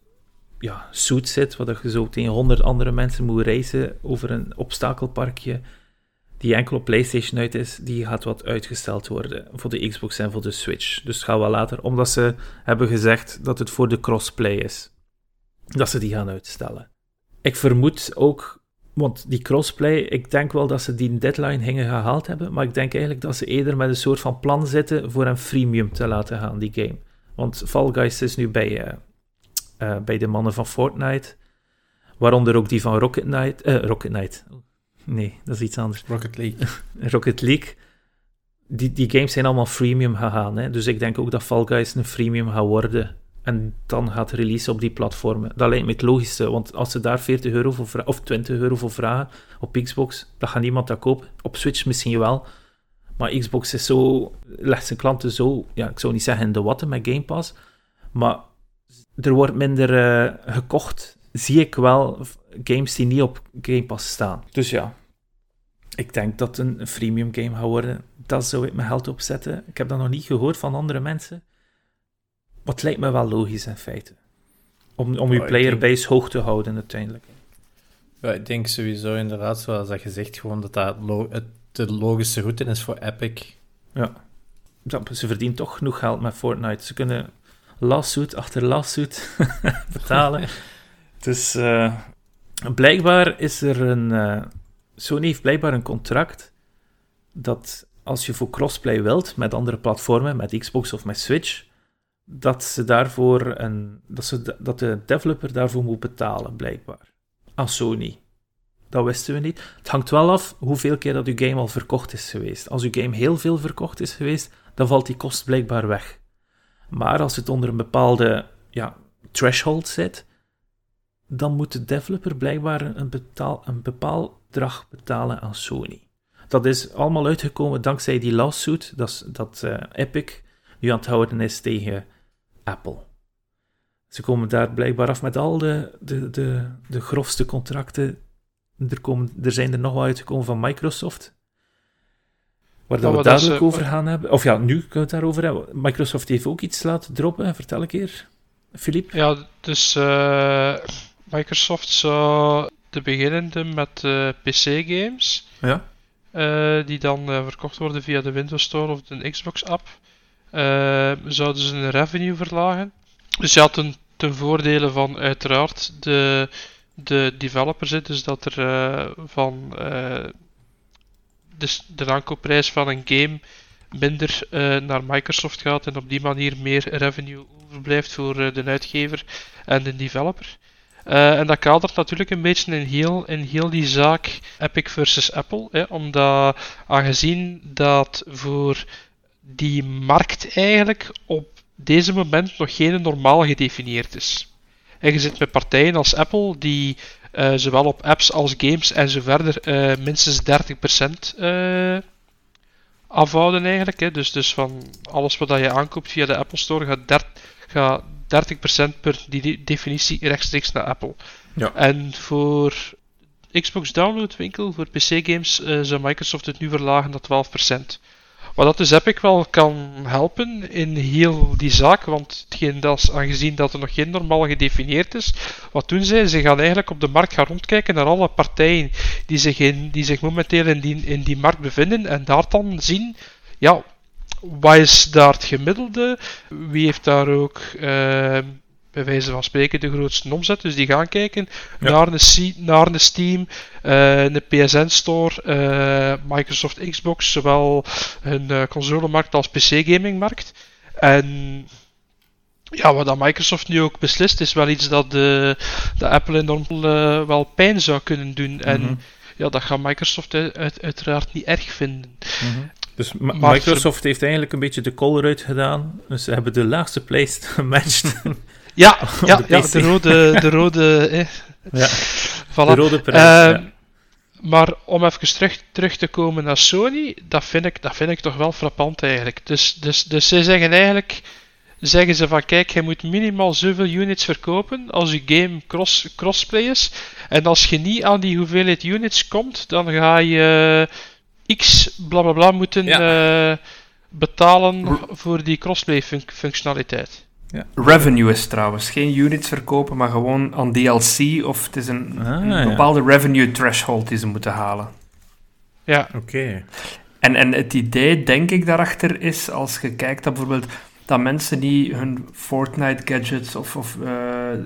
ja, suit zit, wat dat je zo tegen honderd andere mensen moet racen over een obstakelparkje, die enkel op PlayStation uit is, die gaat wat uitgesteld worden voor de Xbox en voor de Switch. Dus het gaat wel later, omdat ze hebben gezegd dat het voor de crossplay is, dat ze die gaan uitstellen. Ik vermoed ook... Want die crossplay, ik denk wel dat ze die deadline gingen gehaald hebben, maar ik denk eigenlijk dat ze eerder met een soort van plan zitten voor een freemium te laten gaan, die game. Want Fall Guys is nu bij, uh, uh, bij de mannen van Fortnite, waaronder ook die van Rocket Knight. Uh, Rocket Knight. Nee, dat is iets anders. Rocket League. Rocket League. Die, die games zijn allemaal freemium gegaan, hè? Dus ik denk ook dat Fall Guys een freemium gaat worden. En dan gaat release op die platformen. Dat lijkt me het logischste, want als ze daar veertig euro voor vragen, of twintig euro voor vragen op Xbox, dan gaat niemand dat kopen. Op Switch misschien wel. Maar Xbox is zo, legt zijn klanten zo, ja, ik zou niet zeggen in de watten met Game Pass, maar er wordt minder uh, gekocht, zie ik wel, games die niet op Game Pass staan. Dus ja, ik denk dat het een freemium game gaat worden. Dat zou ik mijn geld opzetten. Ik heb dat nog niet gehoord van andere mensen. Maar het lijkt me wel logisch in feite. Om, om je oh, playerbase denk... hoog te houden uiteindelijk. Ja, ik denk sowieso inderdaad, zoals dat je zegt, gewoon dat dat lo- het, de logische route is voor Epic. Ja. Ze verdienen toch genoeg geld met Fortnite. Ze kunnen lawsuit achter lawsuit betalen. Dus uh, blijkbaar is er een... Uh, Sony heeft blijkbaar een contract dat als je voor crossplay wilt met andere platformen, met Xbox of met Switch, dat ze daarvoor een, dat, ze, dat de developer daarvoor moet betalen, blijkbaar. Aan Sony. Dat wisten we niet. Het hangt wel af hoeveel keer dat uw game al verkocht is geweest. Als uw game heel veel verkocht is geweest, dan valt die kost blijkbaar weg. Maar als het onder een bepaalde ja, threshold zit, dan moet de developer blijkbaar een, betaal, een bepaald bedrag betalen aan Sony. Dat is allemaal uitgekomen dankzij die lawsuit, dat, dat uh, Epic nu aan het houden is tegen Apple. Ze komen daar blijkbaar af met al de, de, de, de grofste contracten. Er, komen, er zijn er nog wel uitgekomen van Microsoft, waar dat we het daar ook over gaan hebben. Of ja, nu kunnen we het daarover hebben. Microsoft heeft ook iets laten droppen, vertel ik hier, Philippe. Ja, dus uh, Microsoft zou te beginnen met uh, P C-games, ja. uh, die dan uh, verkocht worden via de Windows Store of de Xbox-app. Uh, zouden ze een revenue verlagen. Dus ja, ten, ten voordele van uiteraard de, de developers, dus dat er uh, van uh, de, de aankoopprijs van een game minder uh, naar Microsoft gaat en op die manier meer revenue overblijft voor uh, de uitgever en de developer. Uh, en dat kadert natuurlijk een beetje in heel, in heel die zaak Epic versus Apple, hè, omdat aangezien dat voor die markt eigenlijk op deze moment nog geen normaal gedefinieerd is. En je zit met partijen als Apple die uh, zowel op apps als games en zo verder uh, minstens dertig procent uh, afhouden eigenlijk. Hè. Dus, dus van alles wat je aankoopt via de Apple Store gaat, der, gaat dertig procent per die definitie rechtstreeks naar Apple. Ja. En voor Xbox downloadwinkel, voor P C-games, uh, zou Microsoft het nu verlagen naar twaalf procent. Wat dat dus Epic wel kan helpen in heel die zaak, want hetgeen dat is, aangezien dat er nog geen normaal gedefinieerd is, wat doen zij? Ze gaan eigenlijk op de markt gaan rondkijken naar alle partijen die zich, in, die zich momenteel in die, in die markt bevinden en daar dan zien, ja, wat is daar het gemiddelde? Wie heeft daar ook, uh, bij wijze van spreken, de grootste omzet? Dus die gaan kijken ja. naar, een, naar een Steam, uh, een P S N Store, uh, Microsoft Xbox, zowel hun uh, consolemarkt als P C-gamingmarkt. En ja, wat dat Microsoft nu ook beslist, is wel iets dat, de, dat Apple enorm uh, wel pijn zou kunnen doen. Mm-hmm. En ja, dat gaat Microsoft uit, uit, uiteraard niet erg vinden. Mm-hmm. Dus Ma- Microsoft heeft eigenlijk een beetje de kool eruit gedaan. Dus ze hebben de laagste place gematcht. Ja, ja, de, ja de rode... De rode, eh. ja, voilà. de rode prijs. Uh, ja. Maar om even terug, terug te komen naar Sony, dat vind ik, dat vind ik toch wel frappant eigenlijk. Dus, dus, dus zij zeggen eigenlijk... Zeggen ze van, kijk, je moet minimaal zoveel units verkopen als je game cross, crossplay is. En als je niet aan die hoeveelheid units komt, dan ga je... X blablabla bla, bla, moeten ja. uh, betalen Re- voor die crossplay fun- functionaliteit. Ja. Revenue is trouwens geen units verkopen, maar gewoon aan D L C of het is een, ah, een ja. bepaalde revenue threshold die ze moeten halen. Ja. Oké. Okay. En, en het idee, denk ik, daarachter is, als je kijkt dat bijvoorbeeld dat mensen die hun Fortnite gadgets of, of uh,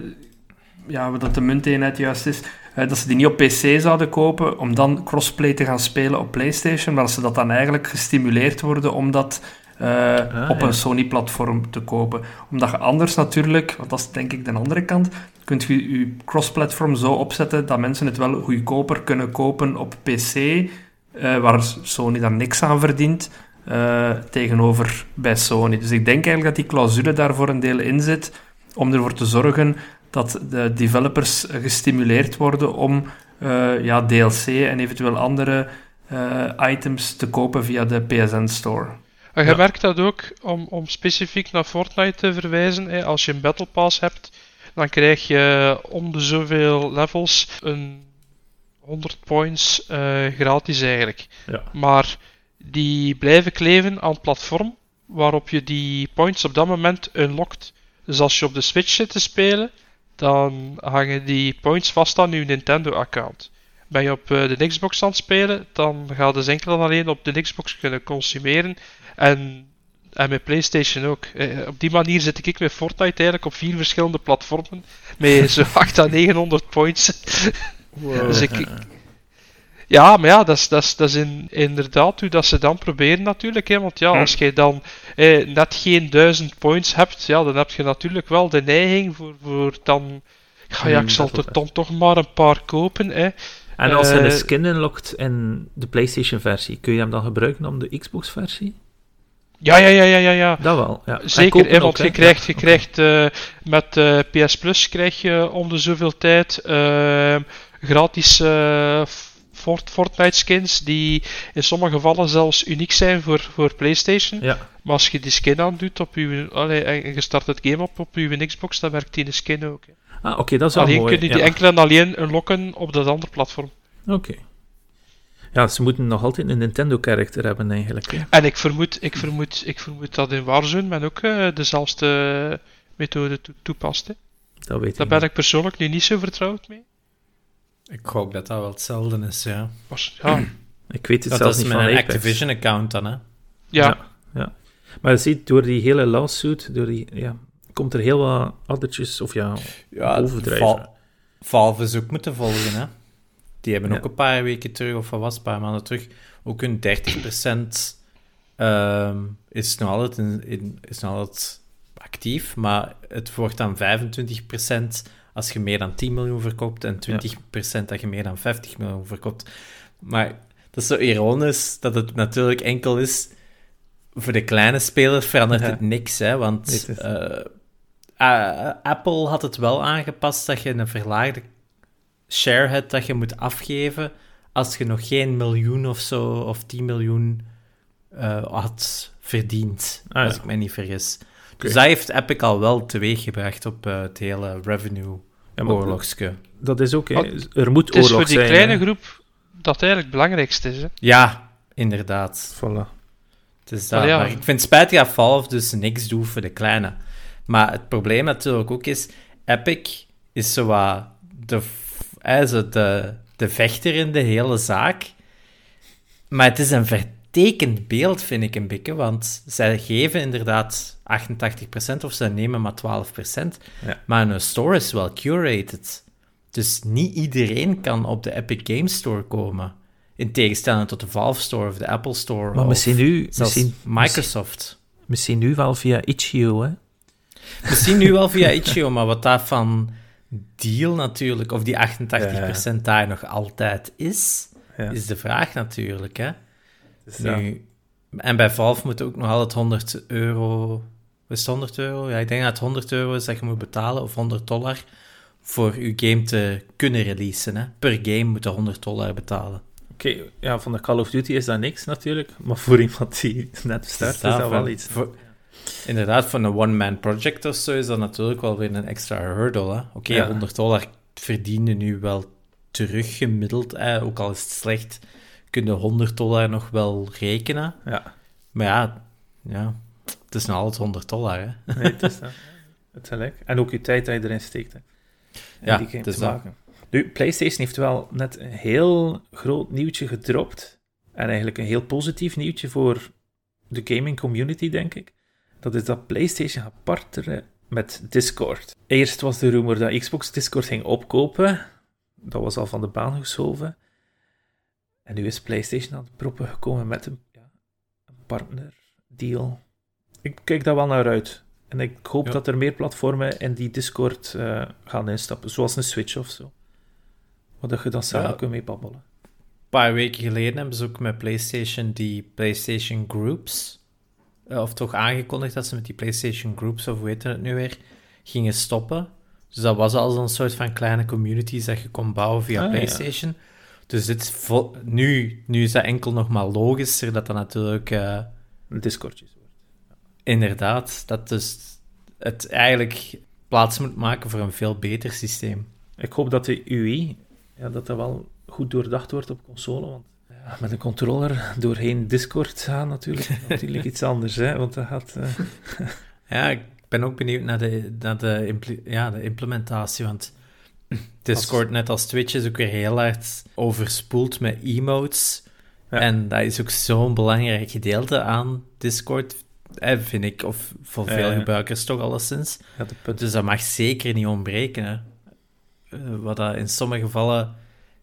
ja, wat dat de munteenheid juist is, uh, dat ze die niet op P C zouden kopen om dan crossplay te gaan spelen op PlayStation, maar dat ze dat dan eigenlijk gestimuleerd worden om dat uh, ah, op ja. een Sony-platform te kopen. Omdat je anders natuurlijk, want dat is denk ik de andere kant, kunt je je cross-platform zo opzetten dat mensen het wel goedkoper kunnen kopen op P C, uh, waar Sony dan niks aan verdient, uh, tegenover bij Sony. Dus ik denk eigenlijk dat die clausule daar voor een deel in zit, om ervoor te zorgen dat de developers gestimuleerd worden om uh, ja, D L C en eventueel andere uh, items te kopen via de P S N Store. En je ja. merkt dat ook, om, om specifiek naar Fortnite te verwijzen, hè, als je een Battle Pass hebt, dan krijg je om de zoveel levels een honderd points uh, gratis eigenlijk. Ja. Maar die blijven kleven aan het platform waarop je die points op dat moment unlockt. Dus als je op de Switch zit te spelen, dan hangen die points vast aan je Nintendo-account. Ben je op uh, de Xbox aan het spelen, dan ga je dus enkel en alleen op de Xbox kunnen consumeren. En, en met PlayStation ook. Eh, op die manier zit ik met Fortnite eigenlijk op vier verschillende platformen. Met zo'n achthonderd à negenhonderd points. Wow. Dus ik... Ja, maar ja, dat is, dat is, dat is in, inderdaad hoe dat ze dan proberen natuurlijk. Hè, want ja, als je dan eh, net geen duizend points hebt, ja, dan heb je natuurlijk wel de neiging voor, voor dan... Ja, ja, ik zal er dan toch maar een paar kopen. Hè. En als je uh, de skin inlogt in de PlayStation-versie, kun je hem dan gebruiken om de Xbox-versie? Ja, ja, ja, ja, ja, ja. Dat wel, ja. Zeker, hè, want ook, je krijgt, je krijgt uh, met uh, P S Plus krijg je om de zoveel tijd uh, gratis uh, Fort, Fortnite skins die in sommige gevallen zelfs uniek zijn voor, voor PlayStation. Ja. Maar als je die skin aandoet op je, allee, en je start het game op op je Xbox, dan werkt die de skin ook. Hè. Ah, oké, okay, dat is wel alleen mooi. kun je die ja. enkel en alleen unlocken op dat andere platform. Oké. Okay. Ja, ze moeten nog altijd een Nintendo-character hebben eigenlijk. Hè? En ik vermoed, ik, vermoed, ik vermoed dat in Warzone men ook uh, dezelfde methode to- toepast. Hè. Dat weet Daar ik ben niet. ik persoonlijk nu niet zo vertrouwd mee. Ik hoop dat dat wel hetzelfde is, ja. Maar, ja. Ik weet het dat zelfs is niet met van een Apex. Activision-account dan, hè? Ja. ja. Ja. Maar je ziet, door die hele lawsuit, door die, ja, komt er heel wat addertjes, of ja, ja overdrijven. Val- Valve is ook moeten volgen, hè. Die hebben ja. ook een paar weken terug, of wat was een paar maanden terug, ook een dertig procent um, is nog altijd, in, in, is nog altijd actief, maar het wordt dan vijfentwintig procent als je meer dan tien miljoen verkoopt en twintig procent ja. als je meer dan vijftig miljoen verkoopt. Maar dat is zo ironisch dat het natuurlijk enkel is voor de kleine spelers verandert ja. het niks, hè, want uh, uh, Apple had het wel aangepast dat je een verlaagde share hebt dat je moet afgeven als je nog geen miljoen of zo, of tien miljoen uh, had verdiend, ah, als ja. ik mij niet vergis. Okay. Dus dat heeft Epic al wel teweeggebracht op uh, het hele revenue-oorlogske. Ja, dat is ook, hè. Oh, Er moet het is oorlog voor die zijn, kleine hè. groep dat eigenlijk het belangrijkste is. Hè? Ja, inderdaad. Voilà. Het is dat. Oh, ja. Maar ik vind het spijtig dat Valve dus niks doet voor de kleine. Maar het probleem natuurlijk ook is, Epic is zo wat de, de, de vechter in de hele zaak. Maar het is een vertekend beeld, vind ik een beetje, want zij geven inderdaad achtentachtig procent of ze nemen maar twaalf procent. Ja. Maar hun store is wel curated. Dus niet iedereen kan op de Epic Games Store komen. In tegenstelling tot de Valve Store of de Apple Store. Maar of misschien nu... zelfs Misschien, Microsoft. misschien nu wel via itch.io, hè. Misschien nu wel via itch.io, maar wat dat van deal natuurlijk, of die achtentachtig procent ja. daar nog altijd is, Ja. is de vraag natuurlijk, hè. Dus, Nu, en bij Valve moet ook nog altijd honderd euro... Is het honderd euro? Ja, ik denk dat het honderd euro is dat je moet betalen, of honderd dollar, voor je game te kunnen releasen, hè. Per game moet je honderd dollar betalen. Oké, okay, ja, van de Call of Duty is dat niks natuurlijk, maar voor iemand die net start is dat, is dat wel iets. Voor, inderdaad, voor een one-man project of zo is dat natuurlijk wel weer een extra hurdle. Oké, okay, ja. honderd dollar verdienen nu wel terug gemiddeld, eh, ook al is het slecht, kun je honderd dollar nog wel rekenen. Ja. Maar ja, ja, het is nog altijd honderd dollar, hè. Nee, het is dat. Het is gelijk. En ook je tijd dat je erin steekt, hè. Ja, die game het is te dat. maken. Nu, PlayStation heeft wel net een heel groot nieuwtje gedropt. En eigenlijk een heel positief nieuwtje voor de gaming community, denk ik. Dat is dat PlayStation gaat partneren met Discord. Eerst was de rumor dat Xbox Discord ging opkopen. Dat was al van de baan geschoven. En nu is PlayStation aan het proppen gekomen met een, ja, een partnerdeal. Ik kijk daar wel naar uit. En ik hoop Ja. dat er meer platformen in die Discord uh, gaan instappen. Zoals een Switch of zo. Waar je dan samen Ja. kunt mee babbelen. Een paar weken geleden hebben ze ook met PlayStation die PlayStation Groups, uh, of toch aangekondigd dat ze met die PlayStation Groups, of hoe heet het nu weer, gingen stoppen. Dus dat was al zo'n soort van kleine communities dat je kon bouwen via Ah, PlayStation. Ja. Dus dit is vo- nu, nu is dat enkel nog maar logischer dat dat natuurlijk... Uh, een Discordje wordt. Inderdaad, dat dus het eigenlijk plaats moet maken voor een veel beter systeem. Ik hoop dat de U I, ja, dat dat wel goed doordacht wordt op console, want ja, met een controller doorheen Discord gaan natuurlijk, natuurlijk iets anders, hè, want dat gaat... Uh... Ja, ik ben ook benieuwd naar de, naar de, impl- ja, de implementatie, want Discord, als... net als Twitch, is ook weer heel hard overspoeld met emotes. Ja. En dat is ook zo'n belangrijk gedeelte aan Discord, vind ik, of voor veel uh, gebruikers toch alleszins. Ja, dus dat mag zeker niet ontbreken, hè. Uh, wat dat in sommige gevallen...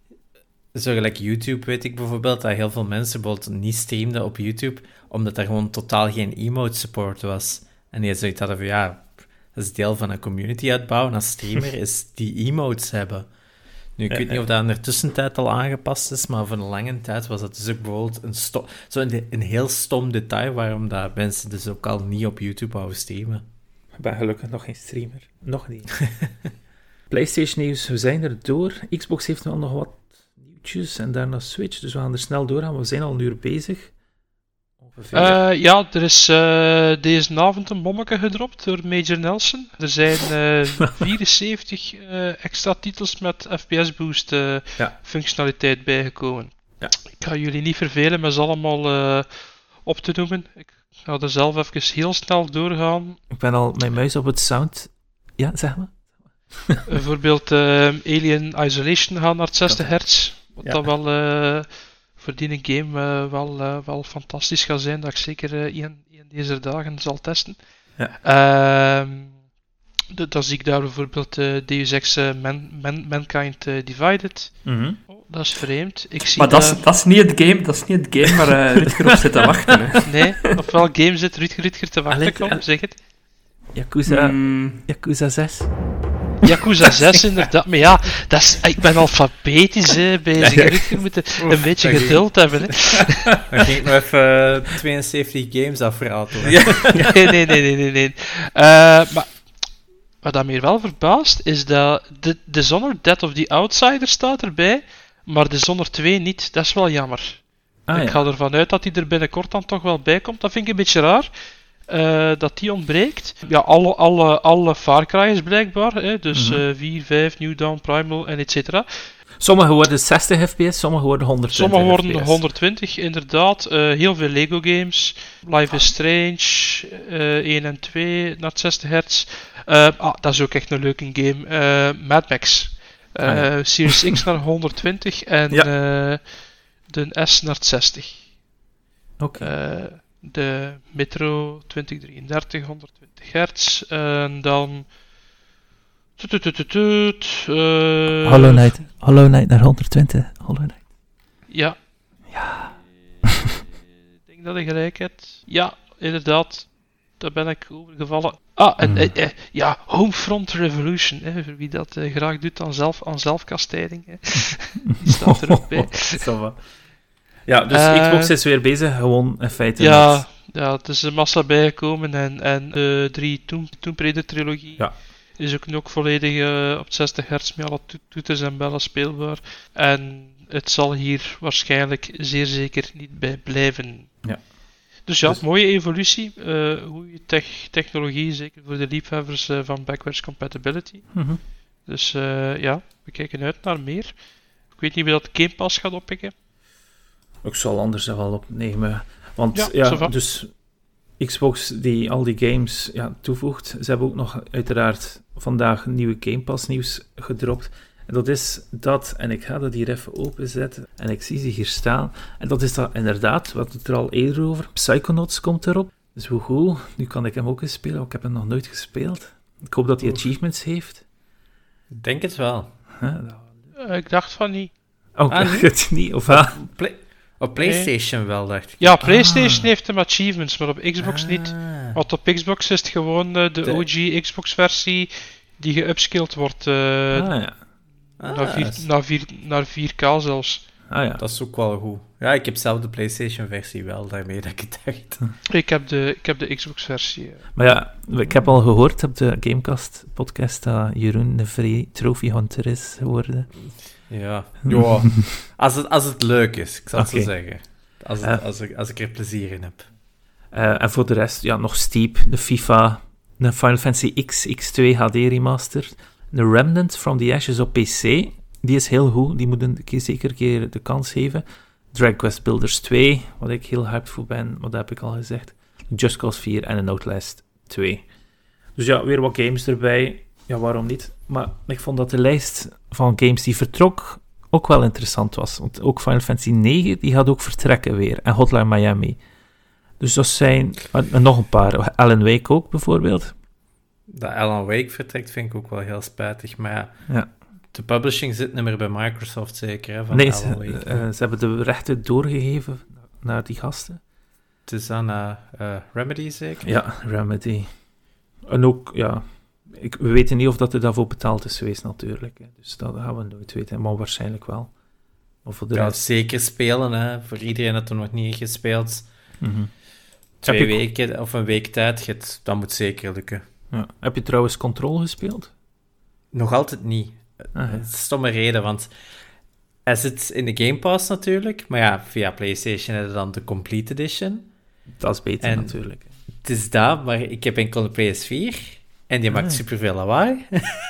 Zo gelijk YouTube, weet ik bijvoorbeeld, dat heel veel mensen bijvoorbeeld niet streamden op YouTube, omdat er gewoon totaal geen emote support was. En die zoiets hadden van, ja, dat is deel van een community uitbouwen als streamer, is die emotes hebben. Nu, ik ja, weet niet of dat in de tussentijd al aangepast is, maar voor een lange tijd was dat dus ook bijvoorbeeld een, sto- zo een, een heel stom detail, waarom dat mensen dus ook al niet op YouTube wouden streamen. Ik ben gelukkig nog geen streamer. Nog niet. PlayStation nieuws, we zijn er door. Xbox heeft wel nog wat nieuwtjes en daarna Switch, dus we gaan er snel doorgaan. We zijn al een uur bezig. Uh, ja, er is uh, deze avond een bommetje gedropt door Major Nelson. Er zijn uh, vierenzeventig uh, extra titels met F P S-boost uh, ja. functionaliteit bijgekomen. Ja. Ik ga jullie niet vervelen met ze allemaal uh, op te noemen. Ik ga er zelf even heel snel doorgaan. Ik ben al mijn muis op het sound... Ja, zeg maar. Bijvoorbeeld uh, Alien Isolation gaan naar zestig hertz. Wat ja. dat wel... Uh, voor die game uh, wel, uh, wel fantastisch gaat zijn, dat ik zeker uh, een, een deze dagen zal testen. Ja. Uh, de, dan zie ik daar bijvoorbeeld uh, Deus Ex uh, Man, Man, Mankind uh, Divided. Mm-hmm. Oh, dat is vreemd. Ik zie maar dat is, dat is niet het game, dat is niet het game waar uh, Rutger op zit te wachten. Hè. Nee, op welk game zit Rutger, Rutger te wachten? Kom, al... zeg het. Yakuza, mm. Yakuza zes. Yakuza zes, inderdaad. Maar ja, dat is, ik ben alfabetisch hè, bezig. Ja, ja. Je moet een Oef, beetje geduld ging... hebben. Hè. Dan ging ik nog even uh, tweeënzeventig games afraten. Ja. Nee, nee, nee, nee. nee, nee. Uh, maar wat dat me wel verbaast, is dat de Dishonored Death of the Outsider staat erbij, maar Dishonored twee niet. Dat is wel jammer. Ah, ik ja. ga ervan uit dat die er binnenkort dan toch wel bij komt. Dat vind ik een beetje raar. Uh, dat die ontbreekt. Ja, alle, alle, alle Far Cry's blijkbaar. Hè? Dus Mhm. uh, vier, vijf, New Dawn, Primal en et cetera. Sommige worden zestig F P S, sommige worden honderdtwintig Sommige worden F P S. honderdtwintig, inderdaad. Uh, heel veel Lego games. Life is Strange, uh, één en twee naar zestig hertz. Uh, ah, dat is ook echt een leuke game. Uh, Mad Max. Uh, Ah, ja. Series X naar honderdtwintig en Ja. uh, de S naar zestig. Oké. Uh, de Metro twintig drieëndertig, honderdtwintig hertz. En dan... Tut, tut, tut, tut, uh, Hollow Knight. Hollow Knight naar honderdtwintig. Hollow Knight. Ja. Ja. Ik denk dat ik gelijk heb. Ja, inderdaad. Daar ben ik overgevallen. Ah, en Mm. eh, eh, ja, Homefront Revolution. Hè, voor wie dat eh, graag doet aan, zelf, aan zelfkastijding. Hè. Die staat er ook bij. Ja, dus Eh, Xbox is weer bezig, gewoon in feite. met- Ja, ja, het is een massa bijgekomen. En, en de drie Tomb, Tomb Raider trilogie Ja. is ook nu ook volledig uh, op zestig hertz met alle to- toeters en bellen speelbaar. En het zal hier waarschijnlijk zeer zeker niet bij blijven. Ja. Dus ja, Dus- mooie evolutie. Uh, goede tech- technologie, zeker voor de liefhebbers uh, van backwards compatibility. Mhm. Dus uh, ja, we kijken uit naar meer. Ik weet niet wie dat Game Pass gaat oppikken. Ik zal anders wel opnemen. Want Ja, ja, ça va. dus Xbox die al die games ja, toevoegt. Ze hebben ook nog uiteraard vandaag nieuwe Game Pass nieuws gedropt. En dat is dat, en ik ga dat hier even openzetten, en ik zie ze hier staan. En dat is dat inderdaad, we hadden het er al eerder over, Psychonauts komt erop. Dus hoe goed, nu kan ik hem ook eens spelen, want ik heb hem nog nooit gespeeld. Ik hoop dat hij achievements heeft. Ik denk het wel. Huh, dat- Uh, ik dacht van niet. Oh, Ah, ik weet het niet, of ah. Play- op PlayStation wel, dacht ik. Ja, PlayStation Ah. heeft hem achievements, maar op Xbox niet. Ah. Want op Xbox is het gewoon uh, de, De- O G Xbox-versie die geupskilled wordt uh, Ah, ja. Ah, naar, vier, dat is- naar, vier, naar vier K zelfs. Ah, ja. Dat is ook wel goed. Ja, ik heb zelf de PlayStation-versie wel, daarmee dat ik het dacht. Ik heb de, ik heb de Xbox-versie. uh. Maar ja, ik heb al gehoord op de Gamecast-podcast dat Jeroen de Vree Trophy Hunter is geworden. Ja, ja. Als, het, als het leuk is, ik zal het Oké. zo zeggen. Als, het- Eh. als, ik, als ik er plezier in heb. Uh, en voor de rest, ja, nog Steep, de FIFA, de Final Fantasy X, X twee H D remaster, de Remnant from the Ashes op P C, die is heel goed, die moeten een keer, zeker een keer de kans geven. Dragon Quest Builders twee, wat ik heel hyped voor ben, wat heb ik al gezegd. Just Cause vier en een Outlast twee. Dus ja, weer wat games erbij. Ja, waarom niet? Maar ik vond dat de lijst van games die vertrok ook wel interessant was. Want ook Final Fantasy negen, die gaat ook vertrekken weer. En Hotline Miami. Dus dat zijn... En nog een paar. Alan Wake ook, bijvoorbeeld. Dat Alan Wake vertrekt vind ik ook wel heel spijtig. Maar ja, Ja. de publishing zit niet meer bij Microsoft zeker, hè, van Nee, Alan ze, Wake. eh, ze hebben de rechten doorgegeven naar die gasten. Het is aan uh, uh, Remedy zeker? Ja, Remedy. En ook, ja... Ik, we weten niet of dat er daarvoor betaald is geweest, natuurlijk. Hè. Dus dat gaan we nooit weten, maar waarschijnlijk wel. Maar voor de Ja, rest... zeker spelen, hè. Voor iedereen dat er nog niet gespeeld. Mhm. Twee Heb je- weken of een week tijd, het- dat moet zeker lukken. Ja. Heb je trouwens Control gespeeld? Nog altijd niet. Ah, ja. Het is een stomme reden, want hij zit in de Game Pass natuurlijk, maar ja, via PlayStation heb je dan de Complete Edition. Dat is beter, En- natuurlijk. Het is dat, maar ik heb enkel een P S vier en die Ah, maakt ja. superveel lawaai.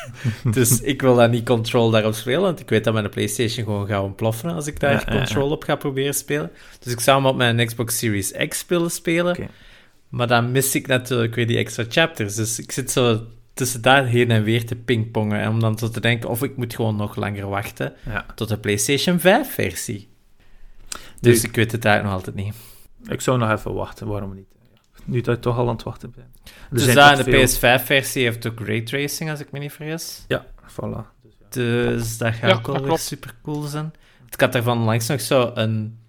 Dus ik wil dat niet Control daarop spelen, want ik weet dat mijn PlayStation gewoon gaat ontploffen als ik daar Ja, ja, ja. Control op ga proberen spelen. Dus ik zou hem op mijn Xbox Series X willen spelen, Oké. maar dan mis ik natuurlijk weer die extra chapters. Dus ik zit zo tussen daar heen en weer te pingpongen en om dan zo te denken of ik moet gewoon nog langer wachten Ja. tot de PlayStation vijf versie. Dus Dus ik weet het daar nog altijd niet. ik zou nog even wachten, waarom niet? Nu dat je toch al aan het wachten bent. Er Dus zijn daar, toch de veel- P S vijf versie heeft ook raytracing, als ik me niet vergis. Ja, voilà. Dus, ja. Dus dat gaat Ja, ook wel dat weer klopt. super cool zijn. Ik had daarvan langs nog zo een,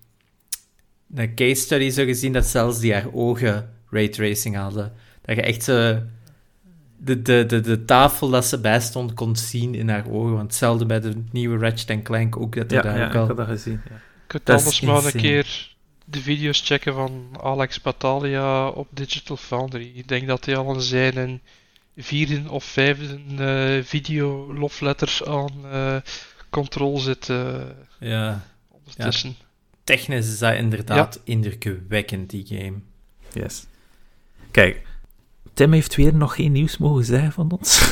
een case study zo gezien dat zelfs die haar ogen raytracing hadden. Dat je echt zo de, de, de, de tafel dat ze bij stond kon zien in haar ogen. Want hetzelfde bij de nieuwe Ratchet en Clank ook, dat er Ja, daar ja, ook ik al... had dat gezien. Ja. Je kunt Dat is anders maar een insane. keer de video's checken van Alex Battaglia op Digital Foundry. Ik denk dat hij al in zijn vierde of vijfde eh, video love letter aan eh, Control zit eh, Ja, ondertussen. technisch is dat inderdaad ja. indrukwekkend, die game. Yes. Kijk, Tim heeft weer nog geen nieuws mogen zeggen van ons.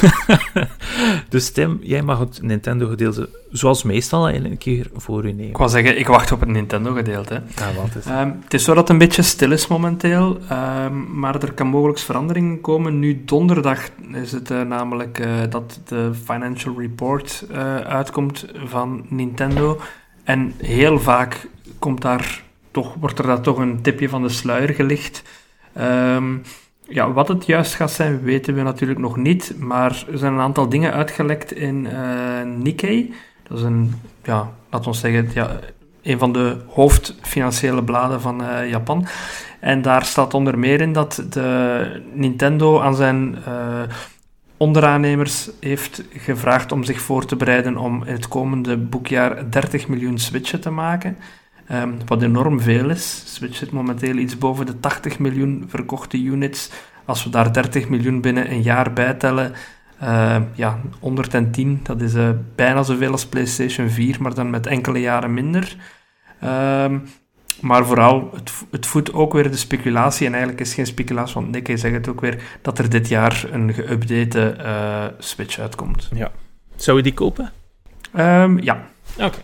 Dus Tim, jij mag het Nintendo-gedeelte, zoals meestal, eigenlijk een keer voor u nemen. Ik wou zeggen, ik wacht op het Nintendo-gedeelte. Ah, wat is het? Um, het is zo dat het een beetje stil is momenteel, um, maar er kan mogelijk verandering komen. Nu donderdag is het uh, namelijk uh, dat de Financial Report uh, uitkomt van Nintendo. En heel vaak komt daar toch, wordt er daar toch een tipje van de sluier gelicht. Um, Ja, wat het juist gaat zijn, weten we natuurlijk nog niet, maar er zijn een aantal dingen uitgelekt in uh, Nikkei. Dat is een, ja, laten we zeggen, ja, een van de hoofdfinanciële bladen van uh, Japan. En daar staat onder meer in dat de Nintendo aan zijn uh, onderaannemers heeft gevraagd om zich voor te bereiden om in het komende boekjaar dertig miljoen Switchen te maken. Um, wat enorm veel is. Switch zit momenteel iets boven de tachtig miljoen verkochte units. Als we daar dertig miljoen binnen een jaar bijtellen, uh, ja, honderdtien, dat is uh, bijna zoveel als PlayStation vier, maar dan met enkele jaren minder. Um, maar vooral, het, het voedt ook weer de speculatie, en eigenlijk is het geen speculatie, want Nikkei zegt het ook weer, dat er dit jaar een geüpdate uh, Switch uitkomt. Ja. Zou je die kopen? Um, ja. Oké. Okay.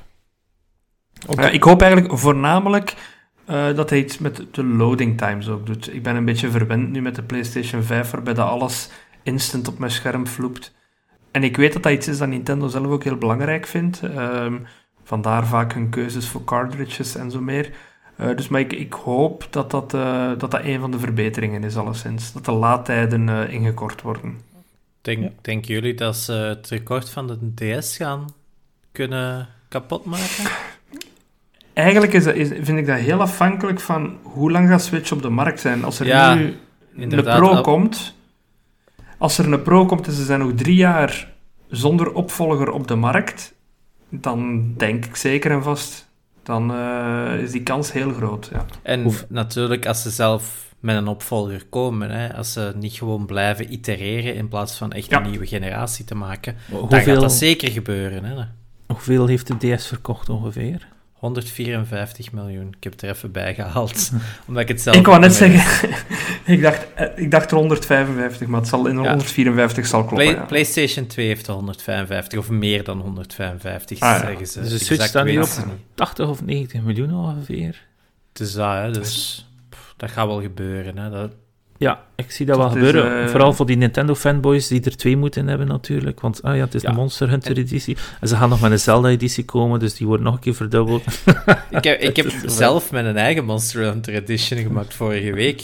Okay. Uh, ik hoop eigenlijk voornamelijk uh, dat hij iets met de loading times ook doet. Ik ben een beetje verwend nu met de PlayStation vijf, waarbij dat alles instant op mijn scherm vloept. En ik weet dat dat iets is dat Nintendo zelf ook heel belangrijk vindt. Um, vandaar vaak hun keuzes voor cartridges en zo meer. Uh, dus maar ik, ik hoop dat dat, uh, dat dat een van de verbeteringen is, alleszins. Dat de laadtijden uh, ingekort worden. Denk, ja. Denken jullie dat ze het record van de D S gaan kunnen kapot maken? Eigenlijk is, is, vind ik dat heel afhankelijk van hoe lang gaat Switch op de markt zijn. Als er ja, nu een Pro al... komt, als er een Pro komt en ze zijn nog drie jaar zonder opvolger op de markt, dan denk ik zeker en vast, dan uh, is die kans heel groot. Ja. En Oef. natuurlijk als ze zelf met een opvolger komen, hè, als ze niet gewoon blijven itereren in plaats van echt ja. een nieuwe generatie te maken, Hoeveel... dan gaat dat zeker gebeuren. Hè. Hoeveel heeft de D S verkocht ongeveer? honderdvierenvijftig miljoen. Ik heb het er even bij gehaald. Omdat ik het zelf... Ik wou net zeggen... ik, dacht, ik dacht er honderdvijfenvijftig, maar het zal in de ja. honderdvierenvijftig zal kloppen. Play, ja. PlayStation twee heeft de honderdvijfenvijftig, of meer dan honderdvijfenvijftig, ah, zeggen ja. ze. Dus de Switch staat nu op tachtig of negentig miljoen ongeveer. Dus dat, hè, dus, pff, dat gaat wel gebeuren. Hè, dat... Ja, ik zie dat, dat wel gebeuren. Is, uh... Vooral voor die Nintendo-fanboys die er twee moeten hebben natuurlijk. Want ah ja, het is ja. de Monster Hunter-editie. En ze gaan nog met een Zelda-editie komen, dus die wordt nog een keer verdubbeld. ik heb, ik heb zelf mijn een eigen Monster Hunter-edition gemaakt vorige week.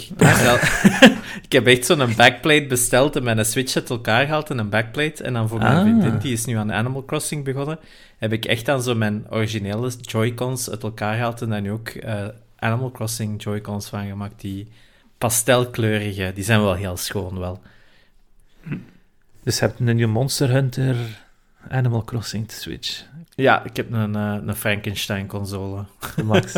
Ik heb echt zo'n backplate besteld en mijn Switch uit elkaar gehaald en een backplate. En dan voor mijn ah. vriendin, die is nu aan Animal Crossing begonnen, heb ik echt aan zo mijn originele Joy-Cons uit elkaar gehaald en daar nu ook uh, Animal Crossing Joy-Cons van gemaakt, die... pastelkleurige, die zijn wel heel schoon, wel. Dus je hebt een nieuwe Monster Hunter Animal Crossing Switch. Ja, ik heb een, een Frankenstein-console. Max.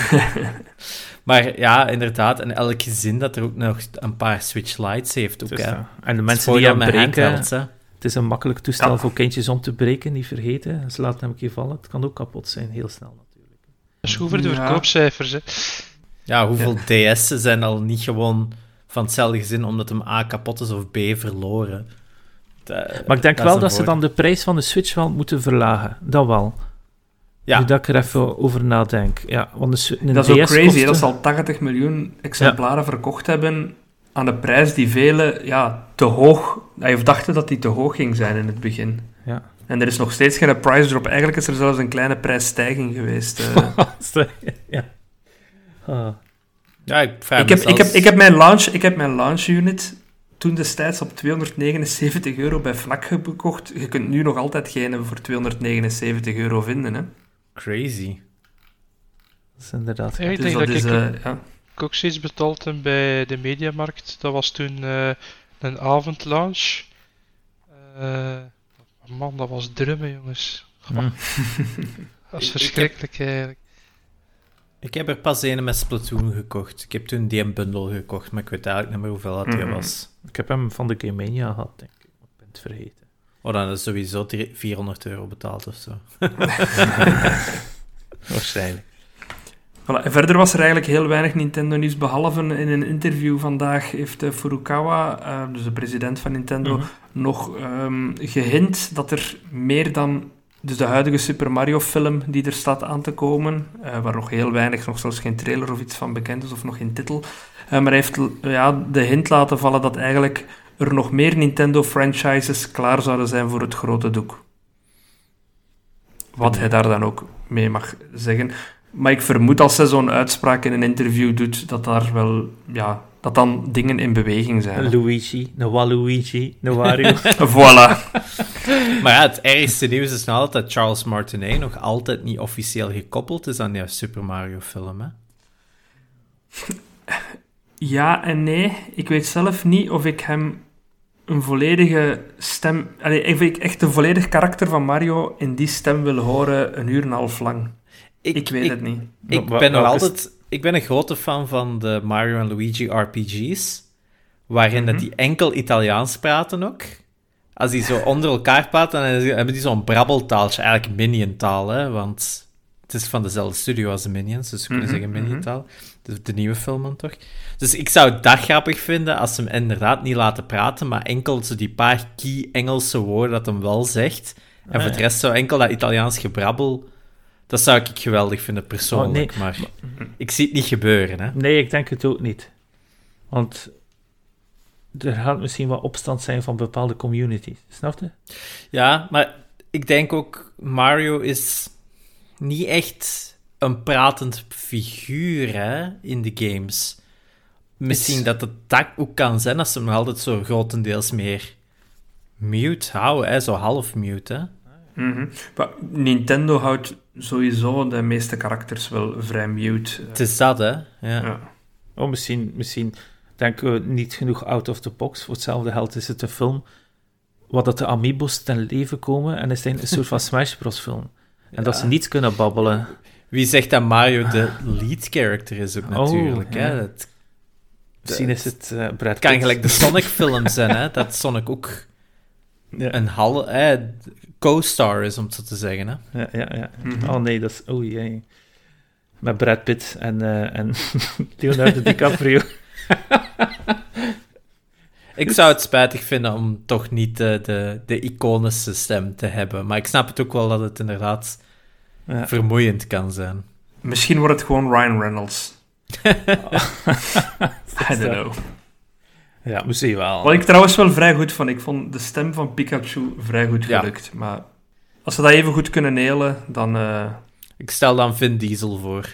Maar ja, inderdaad, en elk gezin dat er ook nog een paar Switch Lites heeft. Ook, hè. En de mensen die aan breken, het is een makkelijk toestel ja. voor kindjes om te breken, niet vergeten. Ze laten hem een keer vallen. Het kan ook kapot zijn, heel snel natuurlijk. Dat is goed voor de ja. verkoopcijfers, hè. Ja, hoeveel ja. D S'en zijn al niet gewoon van hetzelfde gezin omdat hem A kapot is of B verloren. De, maar ik denk dat wel dat woord. Ze dan de prijs van de Switch wel moeten verlagen. Dat wel. Ja. Nu dat ik er even over nadenk. Ja, want de, de dat D S is ook crazy, kostte... dat ze al tachtig miljoen exemplaren ja. verkocht hebben aan de prijs die velen ja, te hoog... Of dachten dat die te hoog ging zijn in het begin. Ja. En er is nog steeds geen price drop. Eigenlijk is er zelfs een kleine prijsstijging geweest. Uh. ja. Oh. Ja, ik, ik, heb, zelfs... ik, heb, ik, heb mijn launch, ik heb mijn launch unit toen destijds op tweehonderdnegenenzeventig euro bij Fnac gekocht. Je kunt nu nog altijd geen voor tweehonderdnegenenzeventig euro vinden. Hè. Crazy. Dat is inderdaad... Ja, ik dus denk dat, dat is, ik, uh, ja. ik ook steeds betaald heb bij de Mediamarkt. Dat was toen uh, een avondlaunch. Uh, man, dat was drummen, jongens. Mm. Dat is verschrikkelijk eigenlijk. Ik heb er pas een met Splatoon gekocht. Ik heb toen die een bundel gekocht, maar ik weet eigenlijk niet meer hoeveel dat mm-hmm. was. Ik heb hem van de Game Mania gehad, denk ik. Ik ben het vergeten. Oh, dan is sowieso vierhonderd euro betaald of zo. Waarschijnlijk. Voilà. En verder was er eigenlijk heel weinig Nintendo-nieuws, behalve in een interview vandaag heeft uh, Furukawa, uh, dus de president van Nintendo, mm-hmm. nog um, gehint dat er meer dan dus de huidige Super Mario-film die er staat aan te komen, uh, waar nog heel weinig, nog zelfs geen trailer of iets van bekend is, of nog geen titel, uh, maar hij heeft uh, ja, de hint laten vallen dat eigenlijk er nog meer Nintendo-franchises klaar zouden zijn voor het grote doek. Wat hij daar dan ook mee mag zeggen. Maar ik vermoed als hij zo'n uitspraak in een interview doet, dat daar wel, ja, dat dan dingen in beweging zijn. Een Luigi, een Waluigi, een Wario. Voilà. Maar ja, het ergste nieuws is nou dat Charles Martinet nog altijd niet officieel gekoppeld is aan die Super Mario film, hè? Ja en nee. Ik weet zelf niet of ik hem een volledige stem... Allee, of ik echt een volledig karakter van Mario in die stem wil horen een uur en een half lang. Ik, ik weet ik, het niet. Ik Wat, ben nog wat altijd... is... Ik ben een grote fan van de Mario en Luigi R P G's, waarin mm-hmm. dat die enkel Italiaans praten ook. Als die zo onder elkaar praten, dan hebben die zo'n brabbeltaaltje, eigenlijk Minion-taal, hè, want het is van dezelfde studio als de Minions, dus we kunnen mm-hmm. zeggen Minion-taal. De, de nieuwe film dan toch. Dus ik zou dat grappig vinden als ze hem inderdaad niet laten praten, maar enkel zo die paar key Engelse woorden dat hem wel zegt. En ah, voor de rest zo enkel dat Italiaans gebrabbel. Dat zou ik geweldig vinden, persoonlijk. Oh, nee. Maar ik zie het niet gebeuren, hè. Nee, ik denk het ook niet. Want er gaat misschien wat opstand zijn van bepaalde communities. Snap je? Ja, maar ik denk ook, Mario is niet echt een pratend figuur, hè, in de games. Misschien is... dat het dat ook kan zijn, als ze hem nog altijd zo grotendeels meer mute houden, hè, zo half mute, hè. Mm-hmm. Maar Nintendo houdt sowieso de meeste karakters wel vrij mute. Het is dat, hè? Ja. ja. Oh, misschien, misschien denken we niet genoeg out of the box. Voor hetzelfde geld is het een film wat dat de amiibos ten leven komen en is het een soort van Smash Bros. Film. En ja. dat ze niet kunnen babbelen. Wie zegt dat Mario de lead character is ook natuurlijk, oh, hè? Ja. Dat, misschien is het uh, Brad Pitt. Kan gelijk de Sonic-film zijn, hè? Dat Sonic ook ja. een hal... Eh, co-star is, om het zo te zeggen, hè? Ja, ja, ja. Mm-hmm. Oh nee, dat is... Oh jee. Met Brad Pitt en, uh, en Leonardo DiCaprio. Ik zou het spijtig vinden om toch niet de, de, de iconische stem te hebben. Maar ik snap het ook wel dat het inderdaad ja. vermoeiend kan zijn. Misschien wordt het gewoon Ryan Reynolds. I don't know. Ja, misschien wel. Wat ik trouwens wel vrij goed vond. Ik vond de stem van Pikachu vrij goed gelukt. Ja. Maar als ze dat even goed kunnen nailen, dan... Uh... Ik stel dan Vin Diesel voor.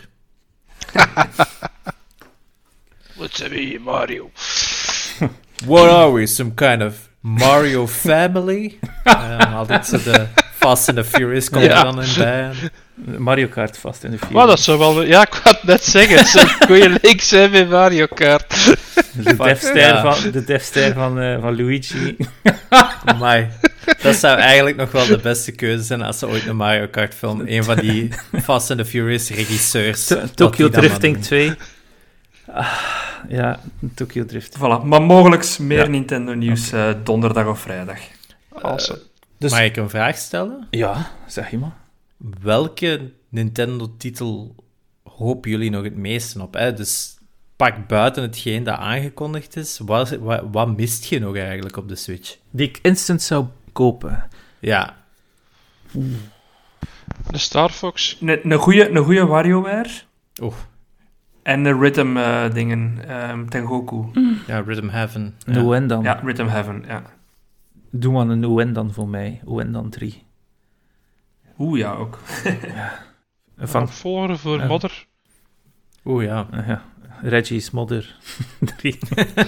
What's up here, Mario? What are we? Some kind of Mario family? um, altijd zo de Fast and the Furious komt ja. er dan in bij. Mario Kart Fast and the Furious. Maar dat zou wel... Ja, ik wou het net zeggen. Het zou een goede link zijn met Mario Kart. De Death ja. van, de Death Star van, uh, van Luigi. Amai. Dat zou eigenlijk nog wel de beste keuze zijn als ze ooit een Mario Kart film, een van die Fast and the Furious regisseurs. To- Tokyo Drifting twee. Ah, ja, Tokyo Drift. Voilà, maar mogelijk meer ja. Nintendo nieuws okay. uh, donderdag of vrijdag. Awesome. Uh, dus... Mag ik een vraag stellen? Ja, zeg je maar. Welke Nintendo-titel hopen jullie nog het meeste op? Hè? Dus pak buiten hetgeen dat aangekondigd is. Wat, wat, wat mist je nog eigenlijk op de Switch? Die ik instant zou kopen. Ja. Oeh. De Star Fox. Een, een goede een goede WarioWare. Oeh. En de Rhythm uh, dingen. Um, Tengoku. Mm. Ja, Rhythm Heaven. Ja. Oen dan. Ja, Rhythm Heaven, ja. Doe maar een Oen dan voor mij. Oen dan drie. Oeh, ja, ook. ja. Van voor voor uh, Modder. Oeh, ja. Uh, ja. Reggie's Modder drie.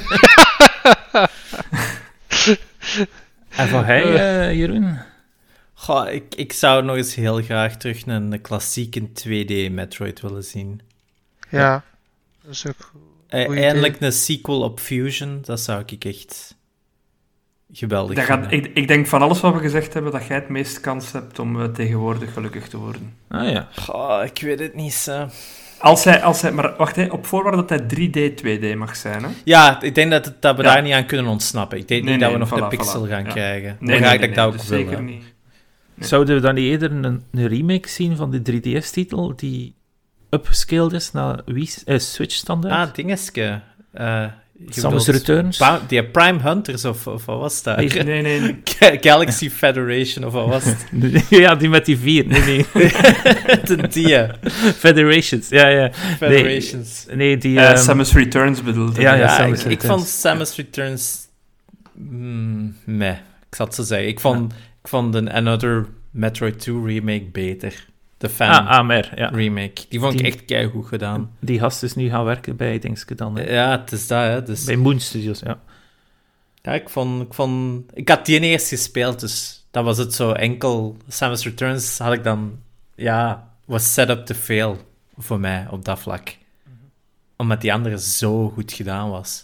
En van hij, uh, Jeroen? Goh, ik, ik zou nog eens heel graag terug naar een klassieke twee D Metroid willen zien. Ja, dat is ook uh, Eindelijk idee. Een sequel op Fusion, dat zou ik echt geweldig dat gaat, ik, ik denk van alles wat we gezegd hebben, dat jij het meest kans hebt om uh, tegenwoordig gelukkig te worden. Ah ja. Goh, ik weet het niet, zo. Als hij, als hij, maar wacht, hè, op voorwaarde dat hij drie D, twee D mag zijn, hè? Ja, ik denk dat, het, dat we ja. daar niet aan kunnen ontsnappen. Ik denk nee, niet nee, dat we nog voilà, de pixel voilà. gaan ja. krijgen. Nee, dan ga nee, ik nee, dat nee, dus ook zeker willen. niet. Nee. Zouden we dan niet eerder een, een remake zien van die drie D S-titel die upscaled is naar Wii, uh, Switch-standaard. Ah, dingeske. Uh, Samus Returns. Pa- die Prime Hunters, of, of wat was dat? Nee, nee. nee. Galaxy Federation, of wat was het? Ja, die met die vier. Nee, nee. De die. Federations, ja, ja. Federations. Nee, nee die... Uh, um... Samus Returns bedoelde. Ja, ja, ja Samus ik, Returns. ik vond Samus Returns... Mm, meh, ik zat te zeggen. Ik vond, ja. ik vond de Another Metroid two remake beter. De fan ah, ah, maar, ja. remake. Die vond die, ik echt keigoed gedaan. Die gast is nu gaan werken bij Dingske dan. Hè. Ja, het is dat, hè. Dus... Bij Moon Studios, ja. Ja, ik vond, ik vond... Ik had die eerst gespeeld, dus dat was het zo enkel. Samus Returns had ik dan... Ja, was set up te veel voor mij op dat vlak. Mm-hmm. Omdat die andere zo goed gedaan was.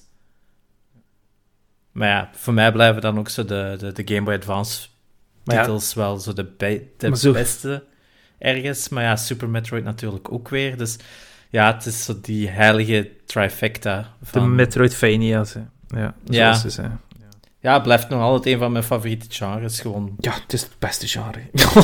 Maar ja, voor mij blijven dan ook zo de, de, de Game Boy Advance titels ja. wel zo de, be- de zo... beste ergens. Maar ja, Super Metroid natuurlijk ook weer. Dus ja, het is zo die heilige trifecta van... De Metroidvania's, hè. Ja, ja. Is, hè. Ja, het blijft nog altijd een van mijn favoriete genres, gewoon. Ja, het is het beste genre.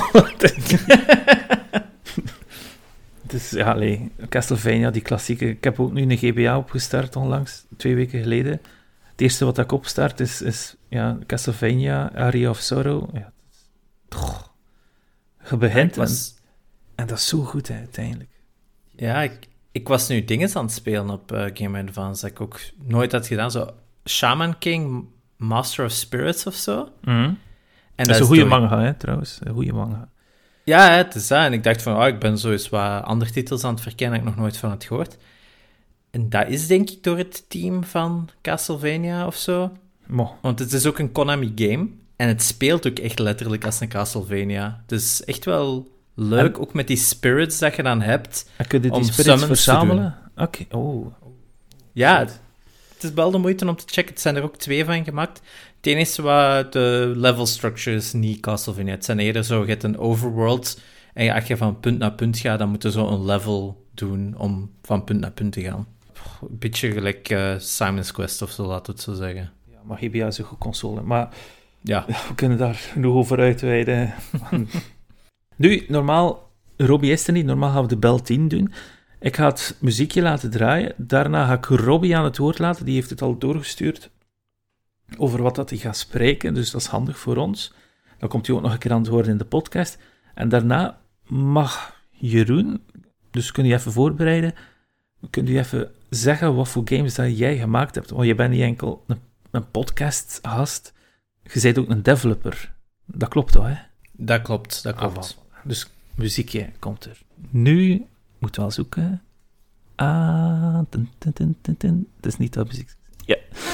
Dus ja, allee, Castlevania, die klassieke. Ik heb ook nu een G B A opgestart onlangs, twee weken geleden. Het eerste wat ik opstart is, is ja, Castlevania, Aria of Sorrow. Ja, toch. Je begint ja, was... en, en dat is zo goed, hè, uiteindelijk. Ja, ik, ik was nu dingen aan het spelen op uh, Game Boy Advance dat ik ook nooit had gedaan. Zo Shaman King, Master of Spirits of zo. Mm-hmm. En dat, dat is een goede door... manga, hè, trouwens. Een goede manga. Ja, het is dat. En ik dacht van, oh, ik ben zo eens wat andere titels aan het verkennen dat ik nog nooit van had gehoord. En dat is denk ik door het team van Castlevania of zo. Mo. Want het is ook een Konami-game. En het speelt ook echt letterlijk als een Castlevania. Dus echt wel leuk, en... ook met die spirits dat je dan hebt. En kun je die spirits verzamelen? Oké, okay. oh. Ja, het, het is wel de moeite om te checken. Het zijn er ook twee van gemaakt. Het ene is wat de level structure is niet Castlevania. Het zijn eerder zo, je hebt een overworld. En als je van punt naar punt gaat, dan moet je zo een level doen om van punt naar punt te gaan. Een beetje gelijk uh, Simon's Quest of zo, laten we het zo zeggen. Ja, maar G B A is een goede console. Maar ja. we kunnen daar nog over uitweiden. Nu, normaal, Robbie is er niet. Normaal gaan we de bel tien doen. Ik ga het muziekje laten draaien. Daarna ga ik Robbie aan het woord laten. Die heeft het al doorgestuurd over wat dat hij gaat spreken. Dus dat is handig voor ons. Dan komt hij ook nog een keer aan het woord in de podcast. En daarna mag Jeroen, dus kun je even voorbereiden, kun je even zeggen wat voor games dat jij gemaakt hebt. Want je bent niet enkel een, een podcast-gast, je bent ook een developer. Dat klopt toch, hè? Dat klopt, dat klopt. Ah, dus muziekje komt er. Nu moeten we wel zoeken. Ah, tin, tin, tin, tin, tin. Dat is niet dat muziek. Ja.